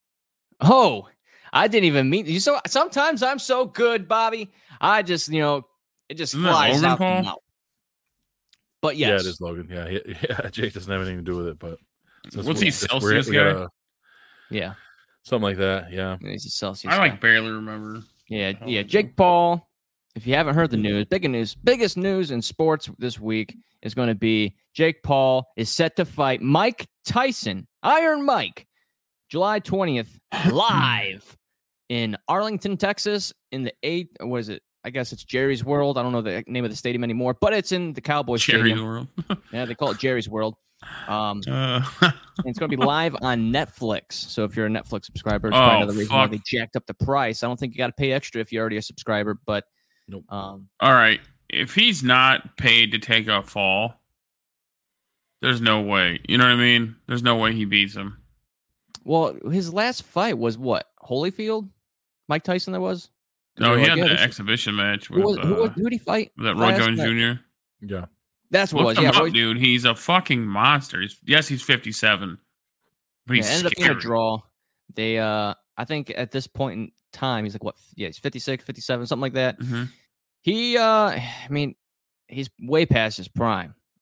[SPEAKER 1] Oh, I didn't even mean you. So sometimes I'm so good, Bobby. I just, it just
[SPEAKER 4] Isn't that
[SPEAKER 1] flies
[SPEAKER 4] Logan
[SPEAKER 1] out
[SPEAKER 4] Paul?
[SPEAKER 1] the mouth. But yes.
[SPEAKER 3] Yeah, it is Logan. Yeah, Jake doesn't have anything to do with it. But
[SPEAKER 4] What's he, Celsius guy?
[SPEAKER 1] Yeah.
[SPEAKER 3] Something like that. Yeah.
[SPEAKER 1] He's a Celsius
[SPEAKER 4] I
[SPEAKER 1] guy.
[SPEAKER 4] barely remember.
[SPEAKER 1] Yeah. Jake Paul. If you haven't heard the news, biggest news in sports this week is going to be Jake Paul is set to fight Mike Tyson, Iron Mike, July 20th, live in Arlington, Texas, in the 8th. What is it? I guess it's Jerry's World. I don't know the name of the stadium anymore, but it's in the Cowboys
[SPEAKER 4] Jerry's
[SPEAKER 1] Stadium.
[SPEAKER 4] World.
[SPEAKER 1] Yeah, they call it Jerry's World. And it's going to be live on Netflix. So if you're a Netflix subscriber, it's probably another reason why they jacked up the price. I don't think you got to pay extra if you're already a subscriber, but
[SPEAKER 3] nope.
[SPEAKER 4] All right. If he's not paid to take a fall, there's no way. You know what I mean? There's no way he beats him.
[SPEAKER 1] Well, his last fight was what? Holyfield? Mike Tyson that was?
[SPEAKER 4] No, he had the exhibition match with
[SPEAKER 1] who did he fight?
[SPEAKER 4] Was that Roy Jones Jr.?
[SPEAKER 3] Yeah.
[SPEAKER 1] That's what
[SPEAKER 4] Look
[SPEAKER 1] it was.
[SPEAKER 4] him
[SPEAKER 1] Yeah,
[SPEAKER 4] up, dude. He's a fucking monster. He's 57. But he's
[SPEAKER 1] ended up being
[SPEAKER 4] scary.
[SPEAKER 1] a draw. They I think at this point in time, he's like what? Yeah, he's 56, 57, something like that.
[SPEAKER 4] Mm-hmm.
[SPEAKER 1] He he's way past his prime.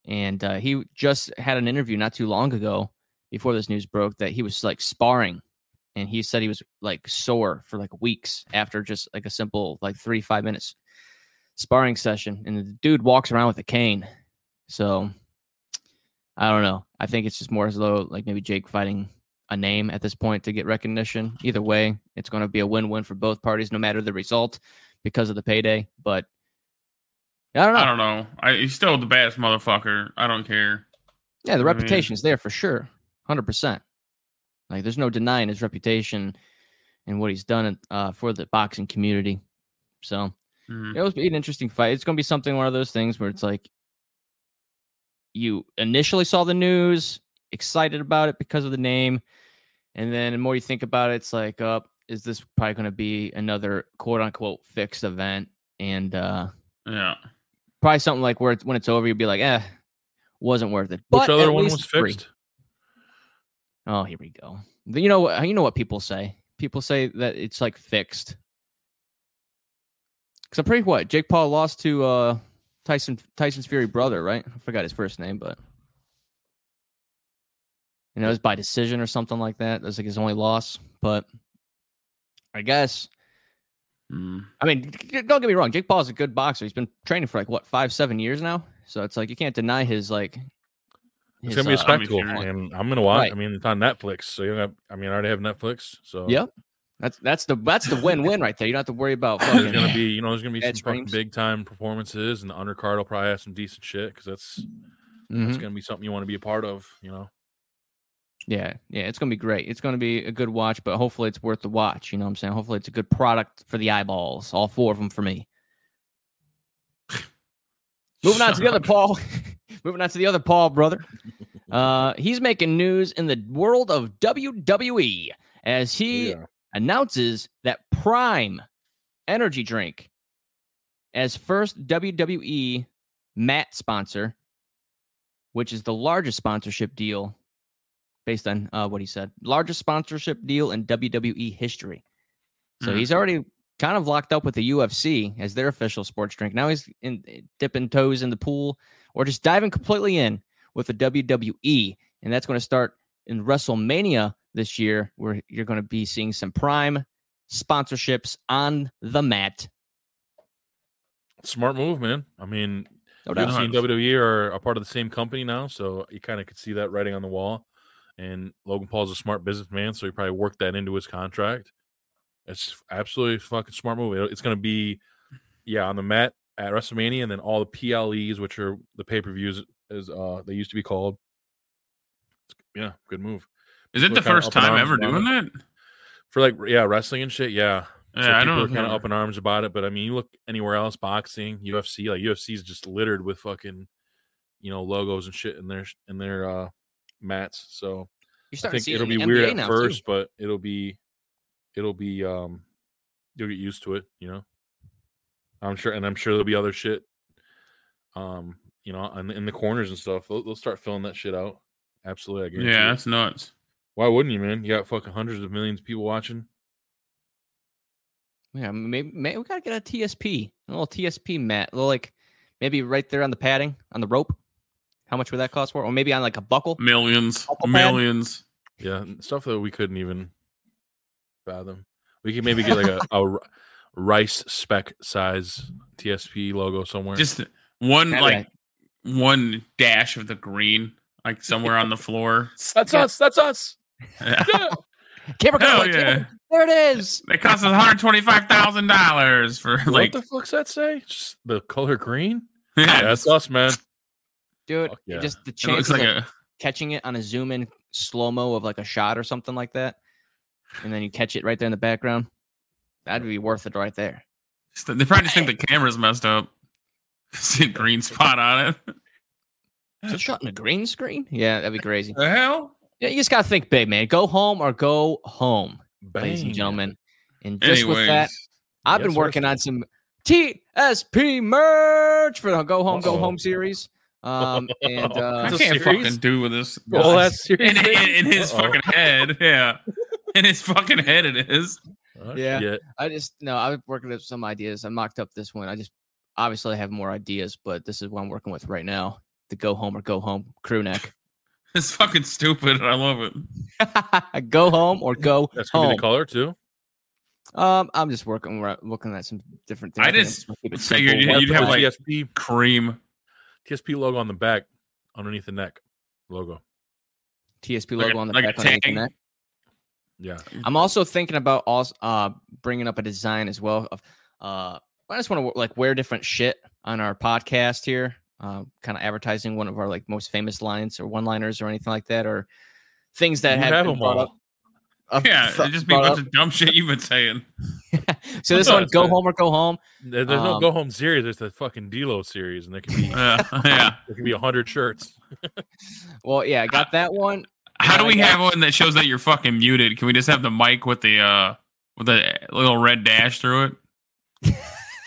[SPEAKER 1] And he just had an interview not too long ago before this news broke that he was like sparring. And he said he was like sore for like weeks after just like a simple like 3-5 minutes sparring session. And the dude walks around with a cane. So I don't know. I think it's just more as though like maybe Jake fighting a name at this point to get recognition. Either way, it's going to be a win-win for both parties, no matter the result, because of the payday. But I don't know.
[SPEAKER 4] He's still the baddest motherfucker. I don't care.
[SPEAKER 1] Yeah, the reputation is there for sure. 100%. Like, there's no denying his reputation and what he's done for the boxing community. So it was an interesting fight. It's going to be something, one of those things where it's like you initially saw the news, excited about it because of the name. And then the more you think about it, it's like, is this probably going to be another quote unquote fixed event? And probably something like where when it's over, you'll be like, wasn't worth it.
[SPEAKER 3] Which other one was fixed?
[SPEAKER 1] Oh, here we go. You know what people say. People say that it's like fixed. Because I'm pretty Jake Paul lost to Tyson's Fury brother, right? I forgot his first name, but it was by decision or something like that. That's like his only loss. But I guess, I mean, don't get me wrong. Jake Paul is a good boxer. He's been training for 5-7 years now. So it's like you can't deny his
[SPEAKER 3] It's gonna be a spectacle, and I'm gonna watch.
[SPEAKER 1] Right.
[SPEAKER 3] I mean, it's on Netflix, so I already have Netflix. So
[SPEAKER 1] yep, that's the win-win right there. You don't have to worry about.
[SPEAKER 3] There's gonna be some fucking big time performances, and the undercard will probably have some decent shit because that's gonna be something you want to be a part of.
[SPEAKER 1] Yeah, it's gonna be great. It's gonna be a good watch, but hopefully it's worth the watch. You know what I'm saying? Hopefully it's a good product for the eyeballs. All 4 of them for me. Moving on to the other Paul. Moving on to the other Paul brother. He's making news in the world of WWE as he announces that Prime Energy Drink as first WWE mat sponsor, which is the largest sponsorship deal based on what he said. Largest sponsorship deal in WWE history. So he's already kind of locked up with the UFC as their official sports drink. Now he's dipping toes in the pool or just diving completely in with the WWE. And that's going to start in WrestleMania this year, where you're going to be seeing some Prime sponsorships on the mat.
[SPEAKER 3] Smart move, man. I mean, UFC and WWE are a part of the same company now, so you kind of could see that writing on the wall. And Logan Paul's a smart businessman, so he probably worked that into his contract. It's absolutely fucking smart move. It's going to be, on the mat at WrestleMania, and then all the PLEs, which are the pay-per-views, as they used to be called. Good move.
[SPEAKER 4] Is it the first time ever doing that?
[SPEAKER 3] For wrestling and shit, yeah. So
[SPEAKER 4] I
[SPEAKER 3] people
[SPEAKER 4] don't
[SPEAKER 3] are kind of up in arms about it, but I mean, you look anywhere else, boxing, UFC, UFC is just littered with fucking, logos and shit in their mats. So I think it'll be weird at first, but it'll be you'll get used to it, I'm sure there'll be other shit in the corners and stuff. They'll start filling that shit out. Absolutely, I guarantee.
[SPEAKER 4] Yeah, that's nuts.
[SPEAKER 3] Why wouldn't you, man? You got fucking hundreds of millions of people watching.
[SPEAKER 1] Yeah, maybe we gotta get a TSP, a little TSP mat, maybe right there on the padding, on the rope. How much would that cost for? Or maybe on a buckle?
[SPEAKER 4] Millions.
[SPEAKER 3] Yeah, stuff that we couldn't even fathom. We could maybe get a rice speck size TSP logo somewhere.
[SPEAKER 4] Just one dash of the green, somewhere on the floor.
[SPEAKER 3] That's us. That's us.
[SPEAKER 1] Yeah. Camera, there it is.
[SPEAKER 4] It costs us $125,000 for
[SPEAKER 3] what the fuck's that say? Just the color green?
[SPEAKER 4] Yeah,
[SPEAKER 3] that's us, man.
[SPEAKER 1] Dude, just the chance of catching it on a zoom in slow-mo of a shot or something like that, and then you catch it right there in the background. That'd be worth it right there.
[SPEAKER 4] They probably just think the camera's messed up. See a green spot on it.
[SPEAKER 1] Is it shot in a green screen? Yeah, that'd be crazy.
[SPEAKER 4] The hell?
[SPEAKER 1] Yeah, you just gotta think big, man. Go home or go home, ladies and gentlemen. And just with that, I've been working on some TSP merch for the Go Home series.
[SPEAKER 4] I can't fucking do with this.
[SPEAKER 3] Oh, that's serious.
[SPEAKER 4] In his fucking head. Yeah. In his fucking head it is.
[SPEAKER 1] Yeah. I was working with some ideas. I mocked up this one. I just obviously have more ideas, but this is what I'm working with right now. the Go Home or Go Home crew neck.
[SPEAKER 4] It's fucking stupid. I love it.
[SPEAKER 1] Go home or go
[SPEAKER 3] That's gonna be
[SPEAKER 1] home.
[SPEAKER 3] the color too.
[SPEAKER 1] I'm just looking at some different things.
[SPEAKER 4] I
[SPEAKER 1] think
[SPEAKER 4] just
[SPEAKER 1] I'm keep it
[SPEAKER 4] figured
[SPEAKER 1] simple.
[SPEAKER 4] you'd have like
[SPEAKER 3] TSP
[SPEAKER 4] cream.
[SPEAKER 3] logo on the back, underneath the neck logo.
[SPEAKER 1] TSP
[SPEAKER 4] like
[SPEAKER 1] logo
[SPEAKER 4] a-
[SPEAKER 1] on the
[SPEAKER 4] like a
[SPEAKER 1] back underneath the
[SPEAKER 4] tag.
[SPEAKER 1] neck.
[SPEAKER 3] Yeah.
[SPEAKER 1] I'm also thinking about also bringing up a design as well of I just want to like wear different shit on our podcast here, kind of advertising one of our like most famous lines or one-liners or anything like that, or things that
[SPEAKER 3] You
[SPEAKER 1] have
[SPEAKER 3] have
[SPEAKER 1] been
[SPEAKER 3] them
[SPEAKER 1] brought
[SPEAKER 3] all.
[SPEAKER 1] up.
[SPEAKER 4] Yeah, it'd just be a
[SPEAKER 1] brought
[SPEAKER 4] bunch of dumb shit you've been saying.
[SPEAKER 1] So this
[SPEAKER 3] No,
[SPEAKER 1] one,
[SPEAKER 3] it's
[SPEAKER 1] go
[SPEAKER 3] fine.
[SPEAKER 1] home or go home.
[SPEAKER 3] There's no
[SPEAKER 1] Um,
[SPEAKER 3] go home series. There's the fucking D'Lo series, and there can be
[SPEAKER 4] Yeah.
[SPEAKER 3] there can be 100 shirts.
[SPEAKER 1] Well, yeah, I got that one.
[SPEAKER 4] How do
[SPEAKER 1] I
[SPEAKER 4] we
[SPEAKER 1] got-
[SPEAKER 4] have one that shows that you're fucking muted? Can we just have the mic with the little red dash through it?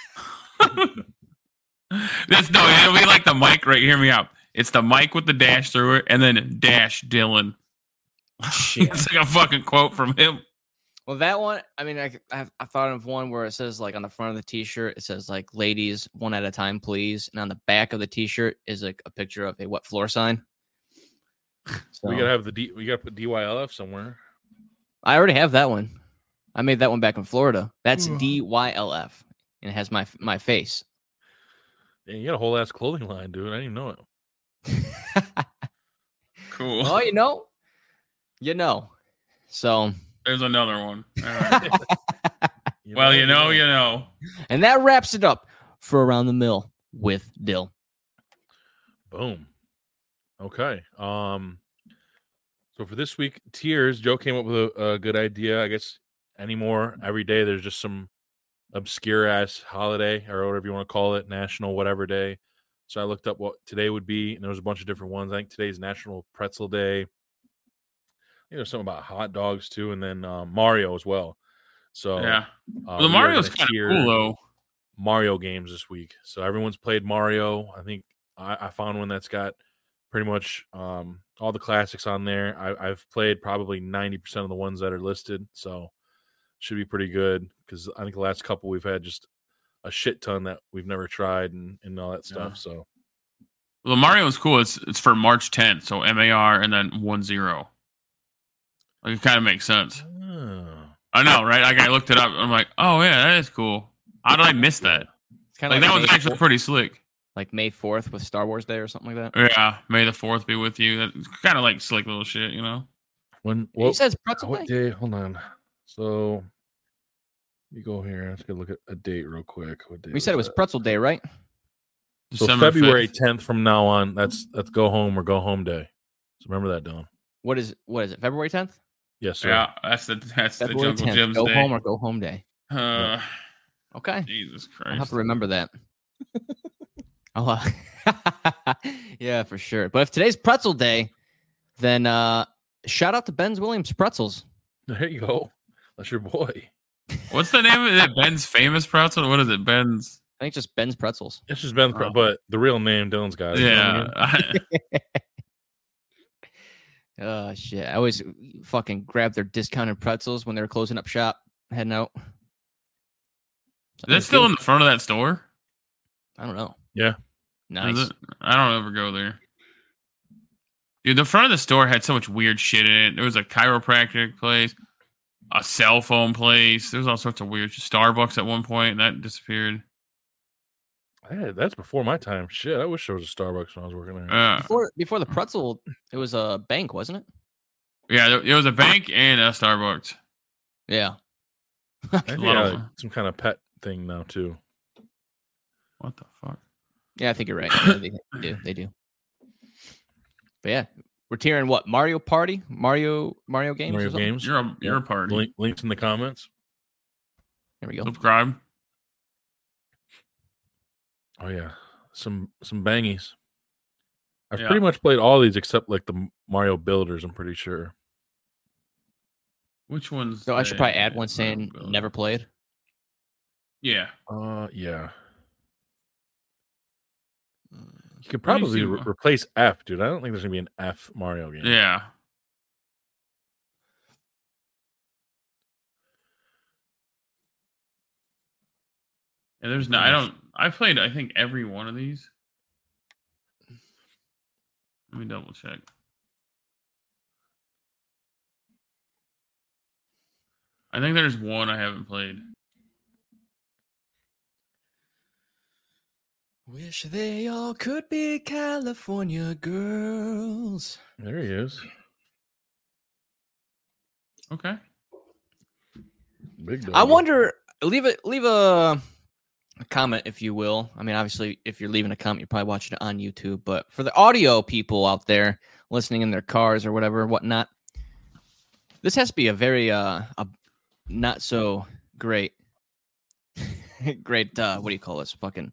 [SPEAKER 4] It'll be like the mic right. Hear me out. It's the mic with the dash through it, and then dash Dylan. It's like a fucking quote from him.
[SPEAKER 1] Well, that one, I mean, I thought of one where it says like on the front of the T-shirt, it says like "ladies, one at a time, please," and on the back of the T-shirt is like a picture of a wet floor sign. So,
[SPEAKER 3] We gotta have we gotta put DYLF somewhere.
[SPEAKER 1] I already have that one. I made that one back in Florida. That's DYLF, and it has my face.
[SPEAKER 3] Dang, you got a whole ass clothing line, dude. I didn't even know it.
[SPEAKER 4] Cool.
[SPEAKER 1] Well, you know. So,
[SPEAKER 4] There's another one. All right. Well, you know.
[SPEAKER 1] and that wraps it up for Around the Mill with Dill.
[SPEAKER 3] Boom. Okay. So for this week, tiers, Joe came up with a good idea. I guess anymore, every day there's just some obscure ass holiday or whatever you want to call it, national whatever day. So I looked up what today would be, and there was a bunch of different ones. I think today's National Pretzel Day. I think there's something about hot dogs too, and then Mario as well. So
[SPEAKER 4] Yeah. Well, the
[SPEAKER 3] we are
[SPEAKER 4] Mario's
[SPEAKER 3] gonna
[SPEAKER 4] kind of
[SPEAKER 3] tier
[SPEAKER 4] cool though.
[SPEAKER 3] Mario games this week. So everyone's played Mario. I think I found one that's got pretty much all the classics on there. I've played probably 90% of the ones that are listed, so should be pretty good because I think the last couple we've had just a shit ton that we've never tried and all that stuff.
[SPEAKER 4] Yeah.
[SPEAKER 3] So
[SPEAKER 4] Well, the Mario's cool. It's for March 10th, so MAR and then 10. Like it kind of makes sense. I know, right? Like I looked it up. I'm like, oh yeah, that is cool. How did I miss that?
[SPEAKER 1] It's kind
[SPEAKER 4] Like
[SPEAKER 1] of
[SPEAKER 4] that
[SPEAKER 1] like
[SPEAKER 4] one's actually pretty slick.
[SPEAKER 1] like May 4th with Star Wars Day or something like that.
[SPEAKER 4] Yeah, May the 4th be with you. That's kind of like slick little shit, you know?
[SPEAKER 3] when
[SPEAKER 1] He says Pretzel
[SPEAKER 3] what
[SPEAKER 1] Day.
[SPEAKER 3] day? Hold on. So you go here. Let's go look at a date real quick. What day
[SPEAKER 1] We said it was
[SPEAKER 3] that?
[SPEAKER 1] Pretzel Day, right?
[SPEAKER 3] So
[SPEAKER 4] December
[SPEAKER 3] February
[SPEAKER 4] 5th.
[SPEAKER 3] 10th from now on. That's go home or go home day. So remember that, Dylan.
[SPEAKER 1] What is it? February 10th?
[SPEAKER 3] Yes, sir.
[SPEAKER 4] Yeah, that's the
[SPEAKER 1] February
[SPEAKER 4] Jungle
[SPEAKER 1] 10th.
[SPEAKER 4] Jim's
[SPEAKER 1] Go
[SPEAKER 4] day.
[SPEAKER 1] home or go home day. Okay.
[SPEAKER 4] Jesus
[SPEAKER 1] I'll have
[SPEAKER 4] Christ.
[SPEAKER 1] to remember that. Yeah, for sure. But if today's Pretzel Day, then shout out to Ben's Williams Pretzels.
[SPEAKER 3] There you go. That's your boy.
[SPEAKER 4] What's the name of it? Ben's Famous Pretzel? What is it? Ben's.
[SPEAKER 1] I think just Ben's Pretzels.
[SPEAKER 3] It's just Ben,
[SPEAKER 4] Oh.
[SPEAKER 3] but the real name Dylan's got.
[SPEAKER 4] Yeah.
[SPEAKER 1] Oh shit! I always fucking grab their discounted pretzels when they're closing up shop, heading out.
[SPEAKER 4] Is that still in the front of that store?
[SPEAKER 1] I don't know.
[SPEAKER 3] Yeah.
[SPEAKER 1] Nice.
[SPEAKER 4] Is it? I don't ever go there. Dude, the front of the store had so much weird shit in it. There was a chiropractic place, a cell phone place. There was all sorts of weird shit. Starbucks at one point, and that disappeared.
[SPEAKER 3] Hey, that's before my time. Shit, I wish there was a Starbucks when I was working there.
[SPEAKER 1] Before the pretzel, it was a bank, wasn't it?
[SPEAKER 4] Yeah, it was a bank and a Starbucks.
[SPEAKER 1] Yeah.
[SPEAKER 3] I think
[SPEAKER 4] a lot of-
[SPEAKER 3] some kind of pet thing now too.
[SPEAKER 4] What the fuck?
[SPEAKER 1] Yeah, I think you're right. Yeah, they do. But yeah, we're tearing what? Mario Party? Mario games?
[SPEAKER 3] Mario
[SPEAKER 1] or something?
[SPEAKER 3] games.
[SPEAKER 4] You're a party.
[SPEAKER 3] Links in the comments.
[SPEAKER 1] There we go.
[SPEAKER 4] Subscribe.
[SPEAKER 3] Oh yeah, some bangies. I've
[SPEAKER 4] Yeah.
[SPEAKER 3] pretty much played all these except like the Mario Builders. I'm pretty sure.
[SPEAKER 4] Which ones?
[SPEAKER 1] So I should probably add one saying never played.
[SPEAKER 4] Yeah.
[SPEAKER 3] Yeah. You could
[SPEAKER 4] Let me
[SPEAKER 3] probably
[SPEAKER 4] see.
[SPEAKER 3] replace F, dude. I don't think there's gonna be an F Mario game.
[SPEAKER 4] Yeah. Yeah, there's no. I played. I think every one of these. Let me double check. I think there's one I haven't played.
[SPEAKER 1] Wish they all could be California girls.
[SPEAKER 3] There he is.
[SPEAKER 4] Okay.
[SPEAKER 3] Big dog.
[SPEAKER 1] I wonder. Leave a comment if you will. I mean, obviously, if you're leaving a comment, you're probably watching it on YouTube. But for the audio people out there listening in their cars or whatever, whatnot, this has to be a very a not so great, great. What do you call this? Fucking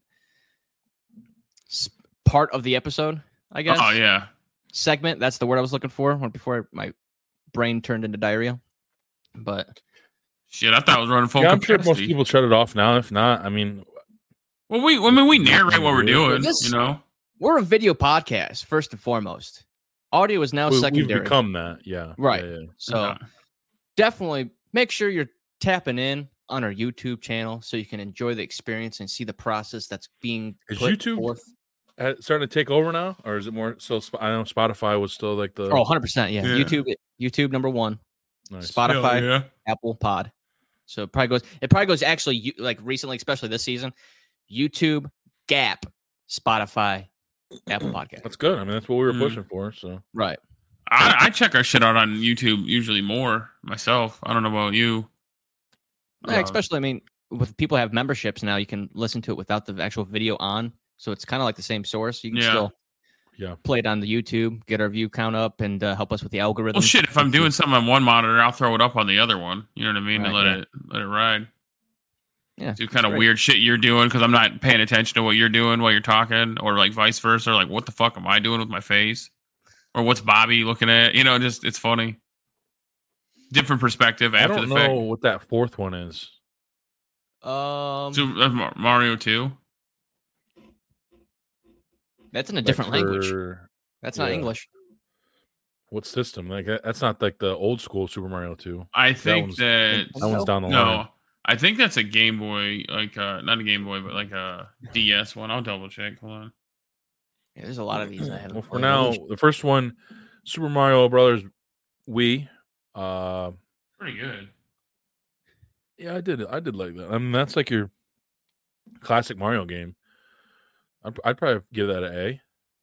[SPEAKER 1] part of the episode, I guess.
[SPEAKER 4] Oh yeah.
[SPEAKER 1] Segment. That's the word I was looking for before my brain turned into diarrhea. But
[SPEAKER 4] shit, I thought I was running full
[SPEAKER 3] I'm sure
[SPEAKER 4] capacity.
[SPEAKER 3] most people shut it off now. If not, I mean,
[SPEAKER 4] well, we narrate what we're doing. You know,
[SPEAKER 1] we're a video podcast first and foremost. Audio is now secondary.
[SPEAKER 3] We've become that, yeah.
[SPEAKER 1] Right.
[SPEAKER 3] Yeah.
[SPEAKER 1] So definitely make sure you're tapping in on our YouTube channel so you can enjoy the experience and see the process that's being
[SPEAKER 3] Is
[SPEAKER 1] put
[SPEAKER 3] YouTube
[SPEAKER 1] forth.
[SPEAKER 3] Starting to take over now, or is it more? So I know Spotify was still like the
[SPEAKER 1] 100%. Yeah. YouTube number one.
[SPEAKER 3] Nice.
[SPEAKER 1] Spotify, Apple Pod. So it probably goes actually like recently, especially this season, YouTube, Gap, Spotify, Apple Podcast.
[SPEAKER 3] That's good. I mean, that's what we were pushing for. So
[SPEAKER 1] right.
[SPEAKER 4] I check our shit out on YouTube usually more myself. I don't know about you.
[SPEAKER 1] Yeah, especially, I mean, with people have memberships now, you can listen to it without the actual video on. So it's kind of like the same source. You can still play it on the YouTube, get our view count up, and help us with the algorithm.
[SPEAKER 4] Well, shit, if I'm doing something on one monitor, I'll throw it up on the other one. You know what I mean?
[SPEAKER 1] Right,
[SPEAKER 4] And let it ride.
[SPEAKER 1] Yeah.
[SPEAKER 4] Do kind of weird shit you're doing because I'm not paying attention to what you're doing while you're talking, or like vice versa. Like, what the fuck am I doing with my face? Or what's Bobby looking at? You know, just it's funny. Different perspective after
[SPEAKER 3] I don't
[SPEAKER 4] the fact.
[SPEAKER 3] know what that fourth one is.
[SPEAKER 4] Mario 2.
[SPEAKER 1] That's in a different language. That's not English.
[SPEAKER 3] What system? Like that's not like the old school Super Mario 2.
[SPEAKER 4] I think that
[SPEAKER 3] one's down the line.
[SPEAKER 4] No, I think that's a Game Boy, like not a Game Boy, but like a DS one. I'll double check. Hold on.
[SPEAKER 1] Yeah, there's a lot of these I haven't.
[SPEAKER 3] Well, for now, the first one, Super Mario Brothers Wii.
[SPEAKER 4] Pretty good.
[SPEAKER 3] Yeah, I did like that. I mean, that's like your classic Mario game. I'd probably give that an A.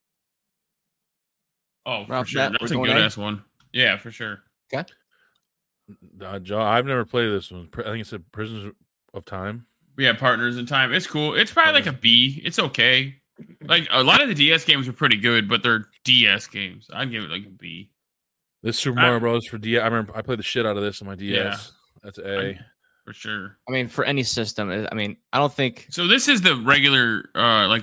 [SPEAKER 4] Oh, for sure. That's a good ass one. Yeah, for sure.
[SPEAKER 1] Okay.
[SPEAKER 3] Joe, I've never played this one. I think it's a Prisoners of Time.
[SPEAKER 4] Yeah, Partners in Time. It's cool. It's probably like a B. It's okay. Like a lot of the DS games are pretty good, but they're DS games. I'd give it like a B.
[SPEAKER 3] This Super Mario Bros. For DS, I remember I played the shit out of this on my DS.
[SPEAKER 4] Yeah.
[SPEAKER 3] That's A.
[SPEAKER 4] For sure.
[SPEAKER 1] I mean, for any system, I mean, I don't think.
[SPEAKER 4] So this is the regular, or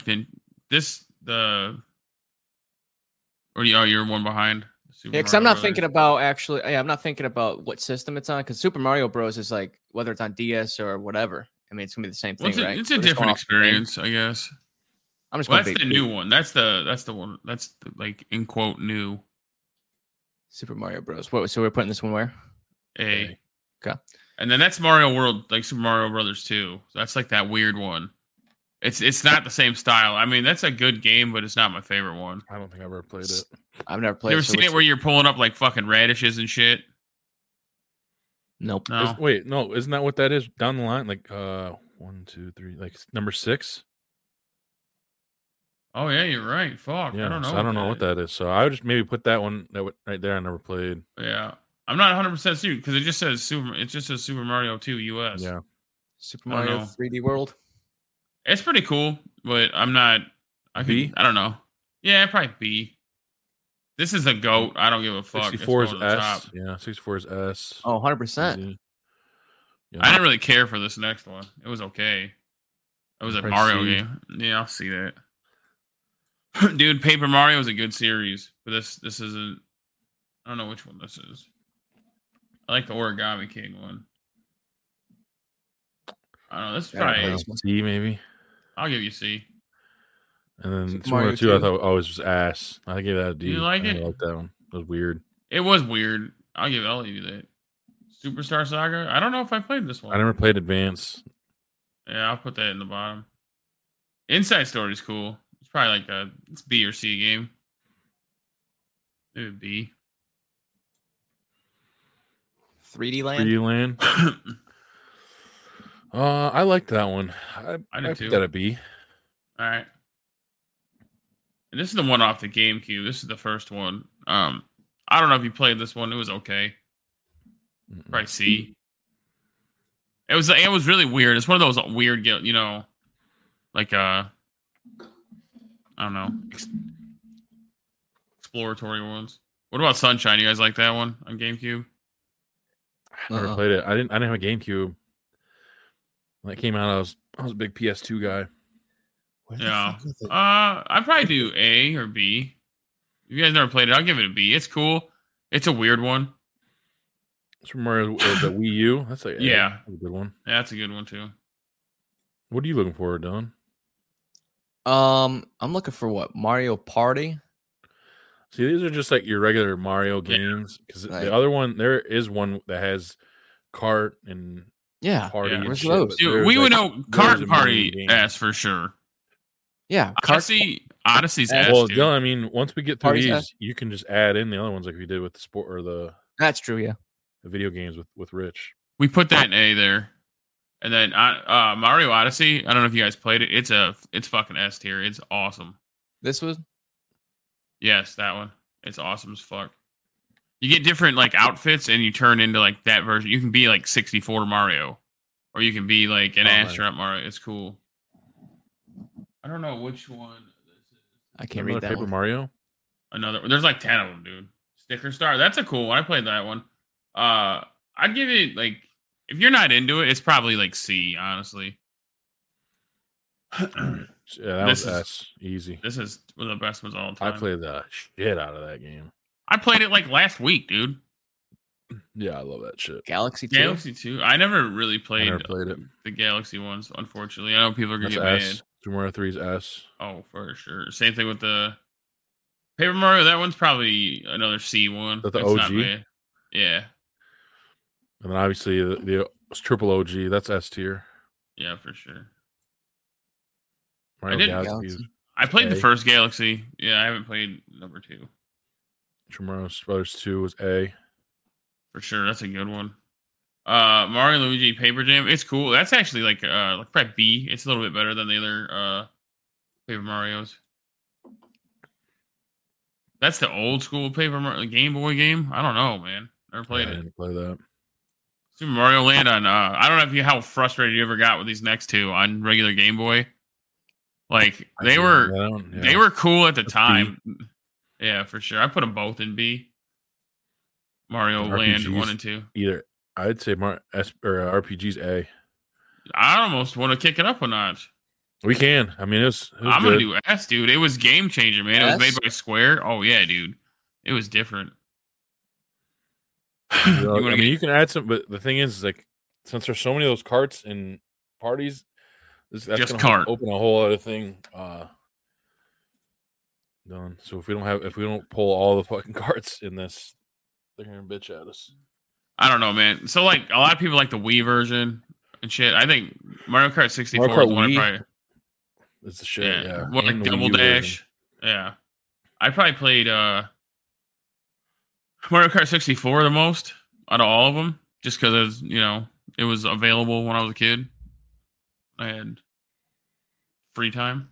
[SPEAKER 4] you're one behind.
[SPEAKER 1] Because I'm not thinking about I'm not thinking about what system it's on. Because Super Mario Bros. Is like whether it's on DS or whatever. I mean, it's gonna be the same thing, right?
[SPEAKER 4] It's a different experience, I guess.
[SPEAKER 1] I'm just.
[SPEAKER 4] Well, that's the new one. That's the one. That's the, like in quote new.
[SPEAKER 1] Super Mario Bros. So we're putting this one where?
[SPEAKER 4] A.
[SPEAKER 1] Okay.
[SPEAKER 4] And then that's Mario World, like Super Mario Brothers 2. So that's like that weird one. It's not the same style. I mean, that's a good game, but it's not my favorite one.
[SPEAKER 3] I don't think I've ever played it.
[SPEAKER 1] I've never played.
[SPEAKER 4] You ever seen it where you're pulling up like fucking radishes and shit?
[SPEAKER 1] Nope.
[SPEAKER 4] No.
[SPEAKER 3] No, isn't that what that is down the line? Like 1, 2, 3, like number 6.
[SPEAKER 4] Oh yeah, you're right. Fuck.
[SPEAKER 3] Yeah,
[SPEAKER 4] I don't know.
[SPEAKER 3] So I don't know what that is. So I would just maybe put that one right there. I never played.
[SPEAKER 4] Yeah. I'm not 100% sure because it just says Super Mario 2 US.
[SPEAKER 3] Yeah.
[SPEAKER 1] Super Mario 3D World.
[SPEAKER 4] It's pretty cool, but I'm not.
[SPEAKER 3] B?
[SPEAKER 4] I don't know. Yeah, probably B. This is a GOAT. I don't give a fuck.
[SPEAKER 3] 64 is S. Yeah, 64 is S.
[SPEAKER 1] Oh, 100%.
[SPEAKER 3] Yeah.
[SPEAKER 4] I didn't really care for this next one. It was okay. It was a Mario game. Yeah, I'll see that. Dude, Paper Mario is a good series, but this isn't. I don't know which one this is. I like the Origami King one. I don't know. This is probably
[SPEAKER 3] C, maybe.
[SPEAKER 4] I'll give you C.
[SPEAKER 3] And then Super Mario 2, I thought always was ass. I gave that a D.
[SPEAKER 4] You like it?
[SPEAKER 3] I like that one. It was weird.
[SPEAKER 4] It was weird. I'll give you that. Superstar Saga. I don't know if I played this one.
[SPEAKER 3] I never played Advance.
[SPEAKER 4] Yeah, I'll put that in the bottom. Inside Story is cool. It's probably like it's B or C game. Maybe B.
[SPEAKER 1] 3D Land.
[SPEAKER 3] 3D Land. I liked that one.
[SPEAKER 4] I
[SPEAKER 3] I
[SPEAKER 4] did
[SPEAKER 3] put
[SPEAKER 4] too.
[SPEAKER 3] that at B.
[SPEAKER 4] All right. And this is the one off the GameCube. This is the first one. I don't know if you played this one. It was okay. Probably C. It was really weird. It's one of those weird, like I don't know, exploratory ones. What about Sunshine? You guys like that one on GameCube?
[SPEAKER 3] I never played it. I didn't have a GameCube. When it came out, I was a big PS2 guy.
[SPEAKER 4] Yeah. I'd probably do A or B. If you guys never played it, I'll give it a B. It's cool. It's a weird one.
[SPEAKER 3] It's from Mario, the Wii U. That's a good one.
[SPEAKER 4] Yeah, that's a good one too.
[SPEAKER 3] What are you looking for, Dylan?
[SPEAKER 1] I'm looking for what? Mario Party.
[SPEAKER 3] See, these are just like your regular Mario games. Because the other one, there is one that has kart and party. And
[SPEAKER 1] where's
[SPEAKER 3] shit,
[SPEAKER 1] those?
[SPEAKER 4] Dude, we would know Kart Party S for sure.
[SPEAKER 1] Yeah,
[SPEAKER 4] Odyssey's S.
[SPEAKER 3] Well,
[SPEAKER 4] dude.
[SPEAKER 3] Dylan, I mean, once we get through
[SPEAKER 1] Party's
[SPEAKER 3] these,
[SPEAKER 1] S.
[SPEAKER 3] you can just add in the other ones like we did with the sport or the
[SPEAKER 1] That's true. Yeah.
[SPEAKER 3] video games with Rich.
[SPEAKER 4] We put that in A there. And then Mario Odyssey, I don't know if you guys played it. It's fucking S tier. It's awesome.
[SPEAKER 1] This was.
[SPEAKER 4] Yes, that one. It's awesome as fuck. You get different like outfits and you turn into like that version. You can be like 64 Mario. Or you can be like an astronaut Mario. It's cool. I don't know which one this is.
[SPEAKER 1] I can't read that
[SPEAKER 3] Paper
[SPEAKER 1] one.
[SPEAKER 3] Mario.
[SPEAKER 4] There's like 10 of them, dude. Sticker Star. That's a cool one. I played that one. I'd give it like, if you're not into it, it's probably like C, honestly.
[SPEAKER 3] Yeah, that was S. Easy.
[SPEAKER 4] This is one of the best ones of all time.
[SPEAKER 3] I played the shit out of that game.
[SPEAKER 4] I played it like last week, dude.
[SPEAKER 3] Yeah, I love that shit.
[SPEAKER 1] Galaxy 2.
[SPEAKER 4] Galaxy 2. I never really played,
[SPEAKER 3] it.
[SPEAKER 4] The Galaxy ones, unfortunately. I know people are going to
[SPEAKER 3] That's
[SPEAKER 4] get
[SPEAKER 3] S.
[SPEAKER 4] mad.
[SPEAKER 3] Super Mario 3's S.
[SPEAKER 4] Oh, for sure. Same thing with the Paper Mario. That one's probably another C one.
[SPEAKER 3] Is that the
[SPEAKER 4] It's not
[SPEAKER 3] OG?
[SPEAKER 4] bad. Yeah.
[SPEAKER 3] And then obviously the triple OG. That's S tier.
[SPEAKER 4] Yeah, for sure.
[SPEAKER 3] Mario Galaxy.
[SPEAKER 4] I played the
[SPEAKER 3] A.
[SPEAKER 4] first Galaxy. Yeah, I haven't played number 2.
[SPEAKER 3] Super Mario Brothers 2 was A.
[SPEAKER 4] For sure. That's a good one. Mario Luigi Paper Jam. It's cool. That's actually like probably B. It's a little bit better than the other Paper Marios. That's the old school Paper Mario Game Boy game. I don't know, man. Never played
[SPEAKER 3] I
[SPEAKER 4] it.
[SPEAKER 3] didn't play that.
[SPEAKER 4] Super Mario Land on I don't know how frustrated you ever got with these next two on regular Game Boy. Like they were cool at the time. B. Yeah, for sure. I put them both in B. Mario Land 1 and 2.
[SPEAKER 3] Either I'd say RPG's A.
[SPEAKER 4] I almost want to kick it up a notch.
[SPEAKER 3] We can. I mean, it was
[SPEAKER 4] I'm
[SPEAKER 3] good.
[SPEAKER 4] gonna do S, dude. It was game changer, man. It was made by Square. Oh yeah, dude. It was different.
[SPEAKER 3] You can add some, but the thing is, like, since there's so many of those carts and parties, that's
[SPEAKER 4] just
[SPEAKER 3] gonna open a whole other thing. Done. So if we don't pull all the fucking carts in this, they're gonna bitch at us.
[SPEAKER 4] I don't know, man. So like a lot of people like the Wii version and shit. I think Mario Kart 64
[SPEAKER 3] Mario Kart
[SPEAKER 4] is one
[SPEAKER 3] Wii?
[SPEAKER 4] probably.
[SPEAKER 3] It's the shit. Yeah.
[SPEAKER 4] What, like Double Dash. Yeah. I probably played Mario Kart 64 the most out of all of them, just because it was available when I was a kid. I had free time.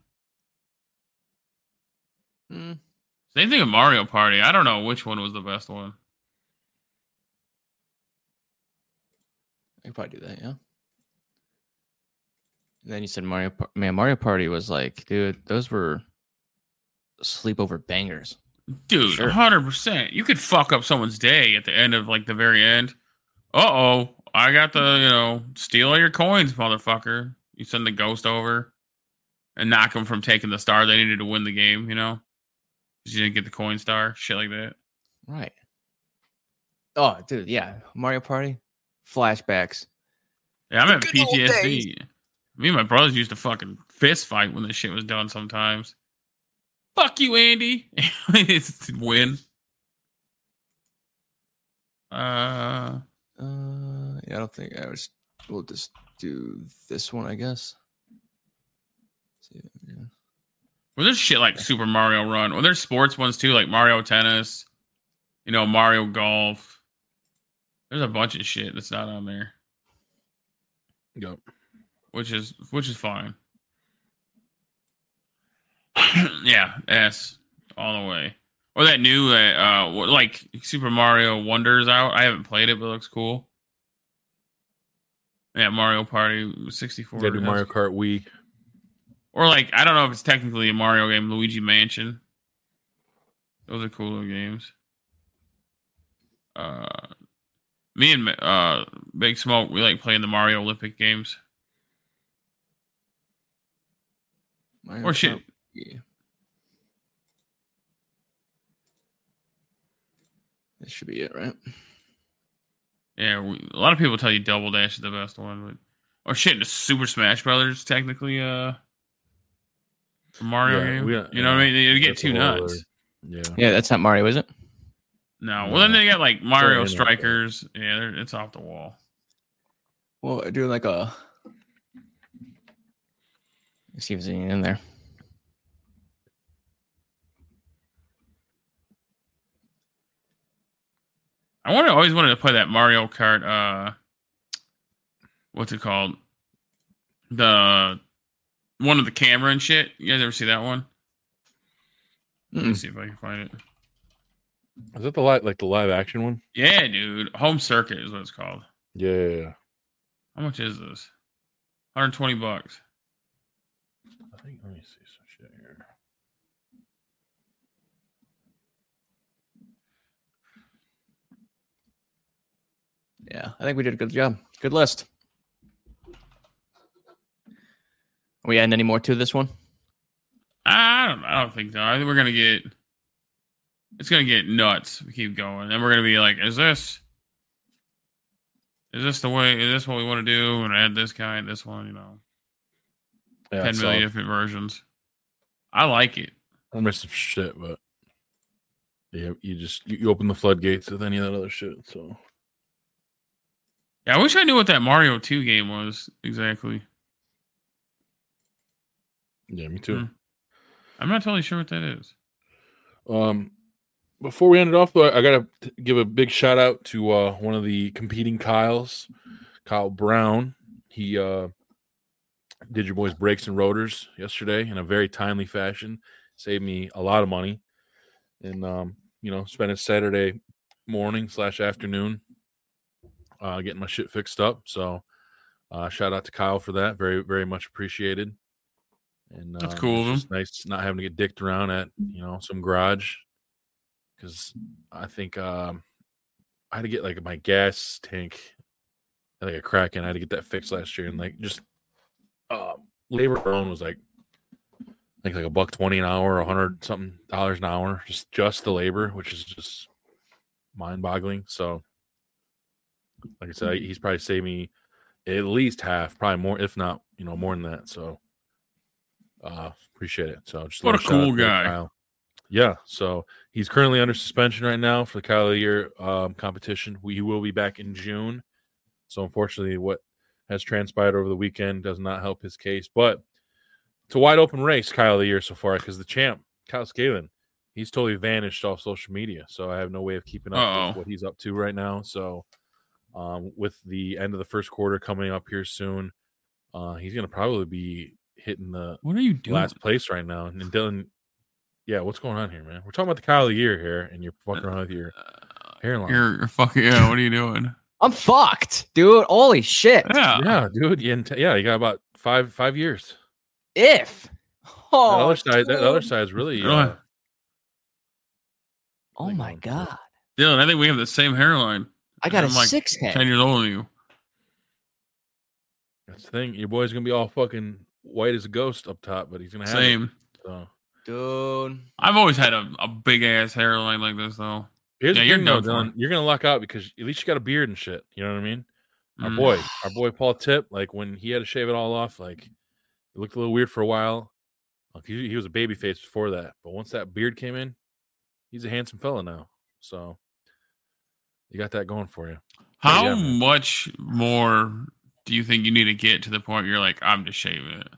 [SPEAKER 4] Same thing with Mario Party. I don't know which one was the best one.
[SPEAKER 1] I could probably do that, yeah. And then you said Mario Party was like, dude, those were sleepover bangers.
[SPEAKER 4] Dude,
[SPEAKER 1] Sure.
[SPEAKER 4] 100%. You could fuck up someone's day at the end of like the very end. Uh-oh, I got the, steal all your coins, motherfucker. You send the ghost over and knock them from taking the star they needed to win the game, because you didn't get the coin star, shit like that.
[SPEAKER 1] Right. Oh, dude, yeah. Mario Party, flashbacks.
[SPEAKER 4] Yeah, I'm at PTSD. Me and my brothers used to fucking fist fight when this shit was done sometimes. Fuck you, Andy. It's win.
[SPEAKER 1] Yeah, I don't think we'll just do this one, I guess. Yeah.
[SPEAKER 4] Well, there's shit like Super Mario Run. Well, there's sports ones too, like Mario Tennis, Mario Golf. There's a bunch of shit that's not on there.
[SPEAKER 3] Yep.
[SPEAKER 4] Which is fine. Yeah, S all the way. Or that new like Super Mario Wonder's out. I haven't played it, but it looks cool. Yeah, Mario Party 64.
[SPEAKER 3] Gotta do Mario Kart Wii.
[SPEAKER 4] Or like, I don't know if it's technically a Mario game, Luigi Mansion. Those are cool little games. Me and Big Smoke, we like playing the Mario Olympic games. Or shit.
[SPEAKER 1] Yeah. This should be it, right?
[SPEAKER 4] Yeah, a lot of people tell you Double Dash is the best one, but the Super Smash Brothers technically a Mario game. You know what I mean? You get too nuts.
[SPEAKER 1] Yeah, that's not Mario, is it?
[SPEAKER 4] No. Well, then they got like Mario Strikers. Yeah, it's off the wall.
[SPEAKER 1] Well, do like a. Let's see if there's anything in there.
[SPEAKER 4] Always wanted to play that Mario Kart. What's it called? The one with the camera and shit. You guys ever see that one? Let me see if I can find it.
[SPEAKER 3] Is that the live action one?
[SPEAKER 4] Yeah, dude. Home Circuit is what it's called.
[SPEAKER 3] Yeah.
[SPEAKER 4] How much is this? $120.
[SPEAKER 3] I think. Let me see some shit here.
[SPEAKER 1] Yeah, I think we did a good job. Good list. Are we adding any more to this one?
[SPEAKER 4] I don't think so. I think it's gonna get nuts. We keep going, and we're gonna be like, is this the way? Is this what we want to do? And add this guy, this one,
[SPEAKER 3] Yeah,
[SPEAKER 4] 10 million different versions. I like it.
[SPEAKER 3] I missed some shit, but yeah, you open the floodgates with any of that other shit. So
[SPEAKER 4] yeah, I wish I knew what that Mario 2 game was exactly.
[SPEAKER 3] Yeah, me too.
[SPEAKER 4] I'm not totally sure what that is.
[SPEAKER 3] Before we end it off, though, I gotta give a big shout out to one of the competing Kyles, Kyle Brown. He did your boys' brakes and rotors yesterday in a very timely fashion. Saved me a lot of money, and spent a Saturday morning / afternoon getting my shit fixed up. So shout out to Kyle for that. Very, very much appreciated. And
[SPEAKER 4] that's cool.
[SPEAKER 3] It's just nice not having to get dicked around at some garage, because I think I had to get like my gas tank, like a crack in. I had to get that fixed last year, and like just labor alone was like $120 an hour, $100 something an hour, just the labor, which is just mind boggling. So, like I said, he's probably saved me at least half, probably more, if not more than that. So. Appreciate it. So just
[SPEAKER 4] what a cool guy.
[SPEAKER 3] Kyle. Yeah. So he's currently under suspension right now for the Kyle of the Year competition. He will be back in June. So unfortunately, what has transpired over the weekend does not help his case. But it's a wide open race, Kyle of the Year so far, because the champ, Kyle Scaven, he's totally vanished off social media. So I have no way of keeping up with what he's up to right now. So with the end of the first quarter coming up here soon, he's going to probably be hitting the
[SPEAKER 4] what are you doing?
[SPEAKER 3] Last place right now. And Dylan, yeah, what's going on here, man? We're talking about the Kyle of the Year here, and you're fucking around with your hairline.
[SPEAKER 4] You're fucking, yeah, what are you doing?
[SPEAKER 1] I'm fucked, dude. Holy shit.
[SPEAKER 3] Yeah, dude. You got about five years.
[SPEAKER 1] If. Oh,
[SPEAKER 3] that other side is really.
[SPEAKER 1] Oh my God.
[SPEAKER 4] Dylan, I think we have the same hairline.
[SPEAKER 1] I got
[SPEAKER 4] I'm like
[SPEAKER 1] 6 head.
[SPEAKER 4] 10 years older than you.
[SPEAKER 3] That's the thing. Your boy's going to be all fucking white as a ghost up top, but he's going to have
[SPEAKER 4] same.
[SPEAKER 3] It, so.
[SPEAKER 1] Dude.
[SPEAKER 4] I've always had a big ass hairline like this, though.
[SPEAKER 3] Here's the thing, though, Dylan. You're going to luck out because at least you got a beard and shit. You know what I mean? Our boy Paul Tip, like when he had to shave it all off, like it looked a little weird for a while. Like, he was a baby face before that, but once that beard came in, he's a handsome fella now. So you got that going for you.
[SPEAKER 4] How much more do you think you need to get to the point where you're like, I'm just shaving it?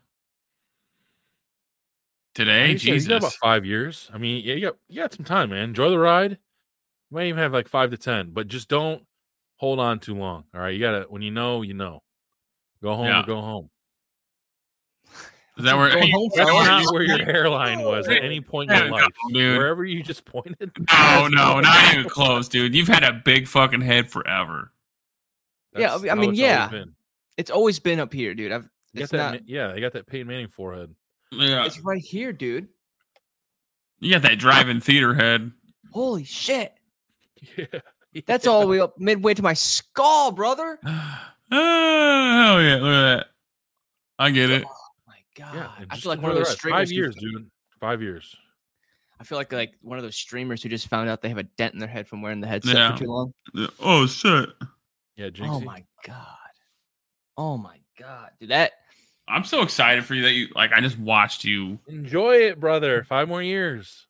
[SPEAKER 4] Today, Jesus.
[SPEAKER 3] You got about 5 years. I mean, yeah, you got some time, man. Enjoy the ride. You might even have like 5 to 10, but just don't hold on too long. All right, you gotta when you know. Go home or go home.
[SPEAKER 4] Is that where?
[SPEAKER 3] That's not where your hairline was at any point in your life,
[SPEAKER 4] dude.
[SPEAKER 3] Wherever you just pointed.
[SPEAKER 4] No, not even close, dude. You've had a big fucking head forever.
[SPEAKER 3] That's
[SPEAKER 1] I mean,
[SPEAKER 3] how it's always been.
[SPEAKER 1] It's always been up here, dude.
[SPEAKER 3] You got that Peyton Manning forehead.
[SPEAKER 4] Yeah,
[SPEAKER 1] it's right here, dude.
[SPEAKER 4] You got that drive-in theater head.
[SPEAKER 1] Holy shit!
[SPEAKER 3] Yeah,
[SPEAKER 1] that's all the way up midway to my skull, brother.
[SPEAKER 4] Oh yeah, look at that. I get it.
[SPEAKER 1] Oh my god!
[SPEAKER 3] Yeah,
[SPEAKER 1] I feel like one of those streamers.
[SPEAKER 3] 5 years, dude. 5 years.
[SPEAKER 1] I feel like one of those streamers who just found out they have a dent in their head from wearing the headset for too long.
[SPEAKER 4] Oh shit!
[SPEAKER 3] Yeah, Jinxie.
[SPEAKER 1] Oh my god! Oh my god, dude! That
[SPEAKER 4] I'm so excited for you that you like. I just watched you
[SPEAKER 3] enjoy it, brother. 5 more years.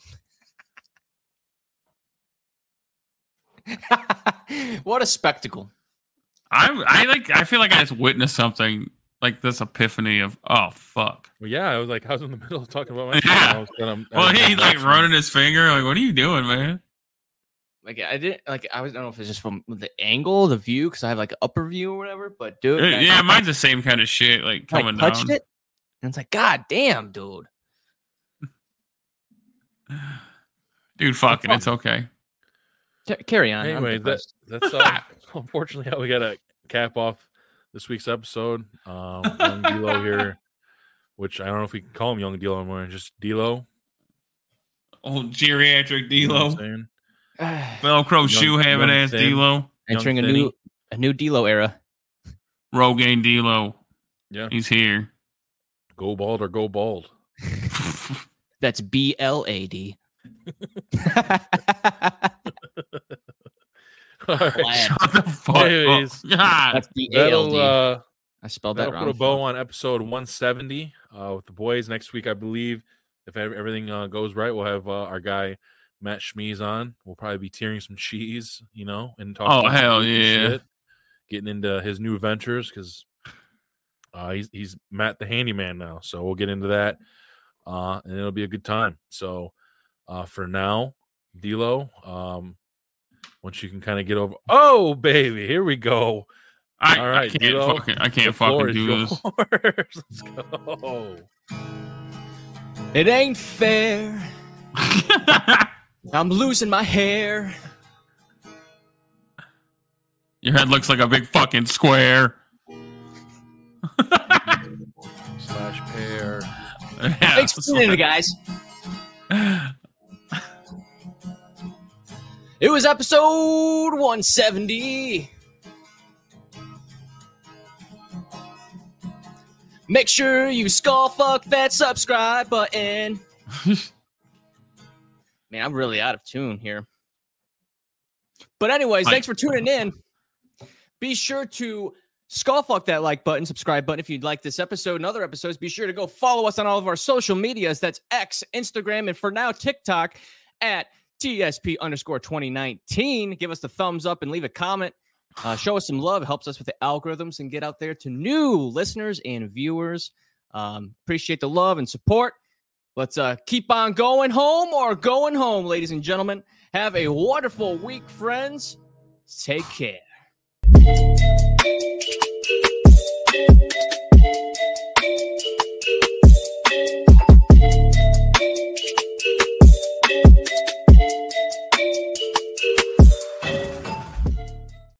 [SPEAKER 1] What a spectacle!
[SPEAKER 4] I feel like I just witnessed something like this epiphany of oh fuck.
[SPEAKER 3] Well, yeah, I was like, I was in the middle of talking about my
[SPEAKER 4] He's like running his finger. Like, what are you doing, man?
[SPEAKER 1] Like I don't know if it's just from the angle, the view, because I have like an upper view or whatever. But dude,
[SPEAKER 4] yeah, mine's the same kind of shit. Like coming down.
[SPEAKER 1] Touched it, and it's like, god damn, dude.
[SPEAKER 4] Dude, fucking, it's okay.
[SPEAKER 1] Carry on.
[SPEAKER 3] Anyway, that's unfortunately how we gotta cap off this week's episode. Young D'Lo here, which I don't know if we can call him Young D'Lo anymore, just D'Lo.
[SPEAKER 4] Old geriatric D'Lo.
[SPEAKER 3] You know
[SPEAKER 4] Velcro shoe having ass D'Lo.
[SPEAKER 1] Entering a new D'Lo era.
[SPEAKER 4] Rogaine D'Lo.
[SPEAKER 3] Yeah,
[SPEAKER 4] he's here.
[SPEAKER 3] Go bald or go bald.
[SPEAKER 1] That's BLAD.
[SPEAKER 3] All right.
[SPEAKER 4] Shut the fuck
[SPEAKER 3] Anyways,
[SPEAKER 4] up.
[SPEAKER 1] That's BALD. I spelled that
[SPEAKER 3] that'll
[SPEAKER 1] wrong.
[SPEAKER 3] put a bow on episode 170 with the boys. Next week, I believe, if everything goes right, we'll have our guy Matt Schmeez on. We'll probably be tearing some cheese, and talking.
[SPEAKER 4] Oh hell yeah!
[SPEAKER 3] Shit, getting into his new ventures because he's Matt the handyman now. So we'll get into that, and it'll be a good time. So for now, D'Lo, once you can kind of get over. Oh baby, here we go. All right,
[SPEAKER 4] I can't fucking do this.
[SPEAKER 3] Let's go.
[SPEAKER 1] It ain't fair. I'm losing my hair.
[SPEAKER 4] Your head looks like a big fucking square.
[SPEAKER 3] Slash pair.
[SPEAKER 4] Yeah,
[SPEAKER 1] thanks for tuning in, guys. It was episode 170. Make sure you skull fuck that subscribe button. Man, I'm really out of tune here. But anyways, thanks for tuning in. Be sure to skull fuck that like button, subscribe button if you'd like this episode and other episodes. Be sure to go follow us on all of our social medias. That's X, Instagram, and for now, TikTok at TSP_2019. Give us the thumbs up and leave a comment. Show us some love. It helps us with the algorithms and get out there to new listeners and viewers. Appreciate the love and support. Let's keep on going home, ladies and gentlemen. Have a wonderful week, friends. Take care.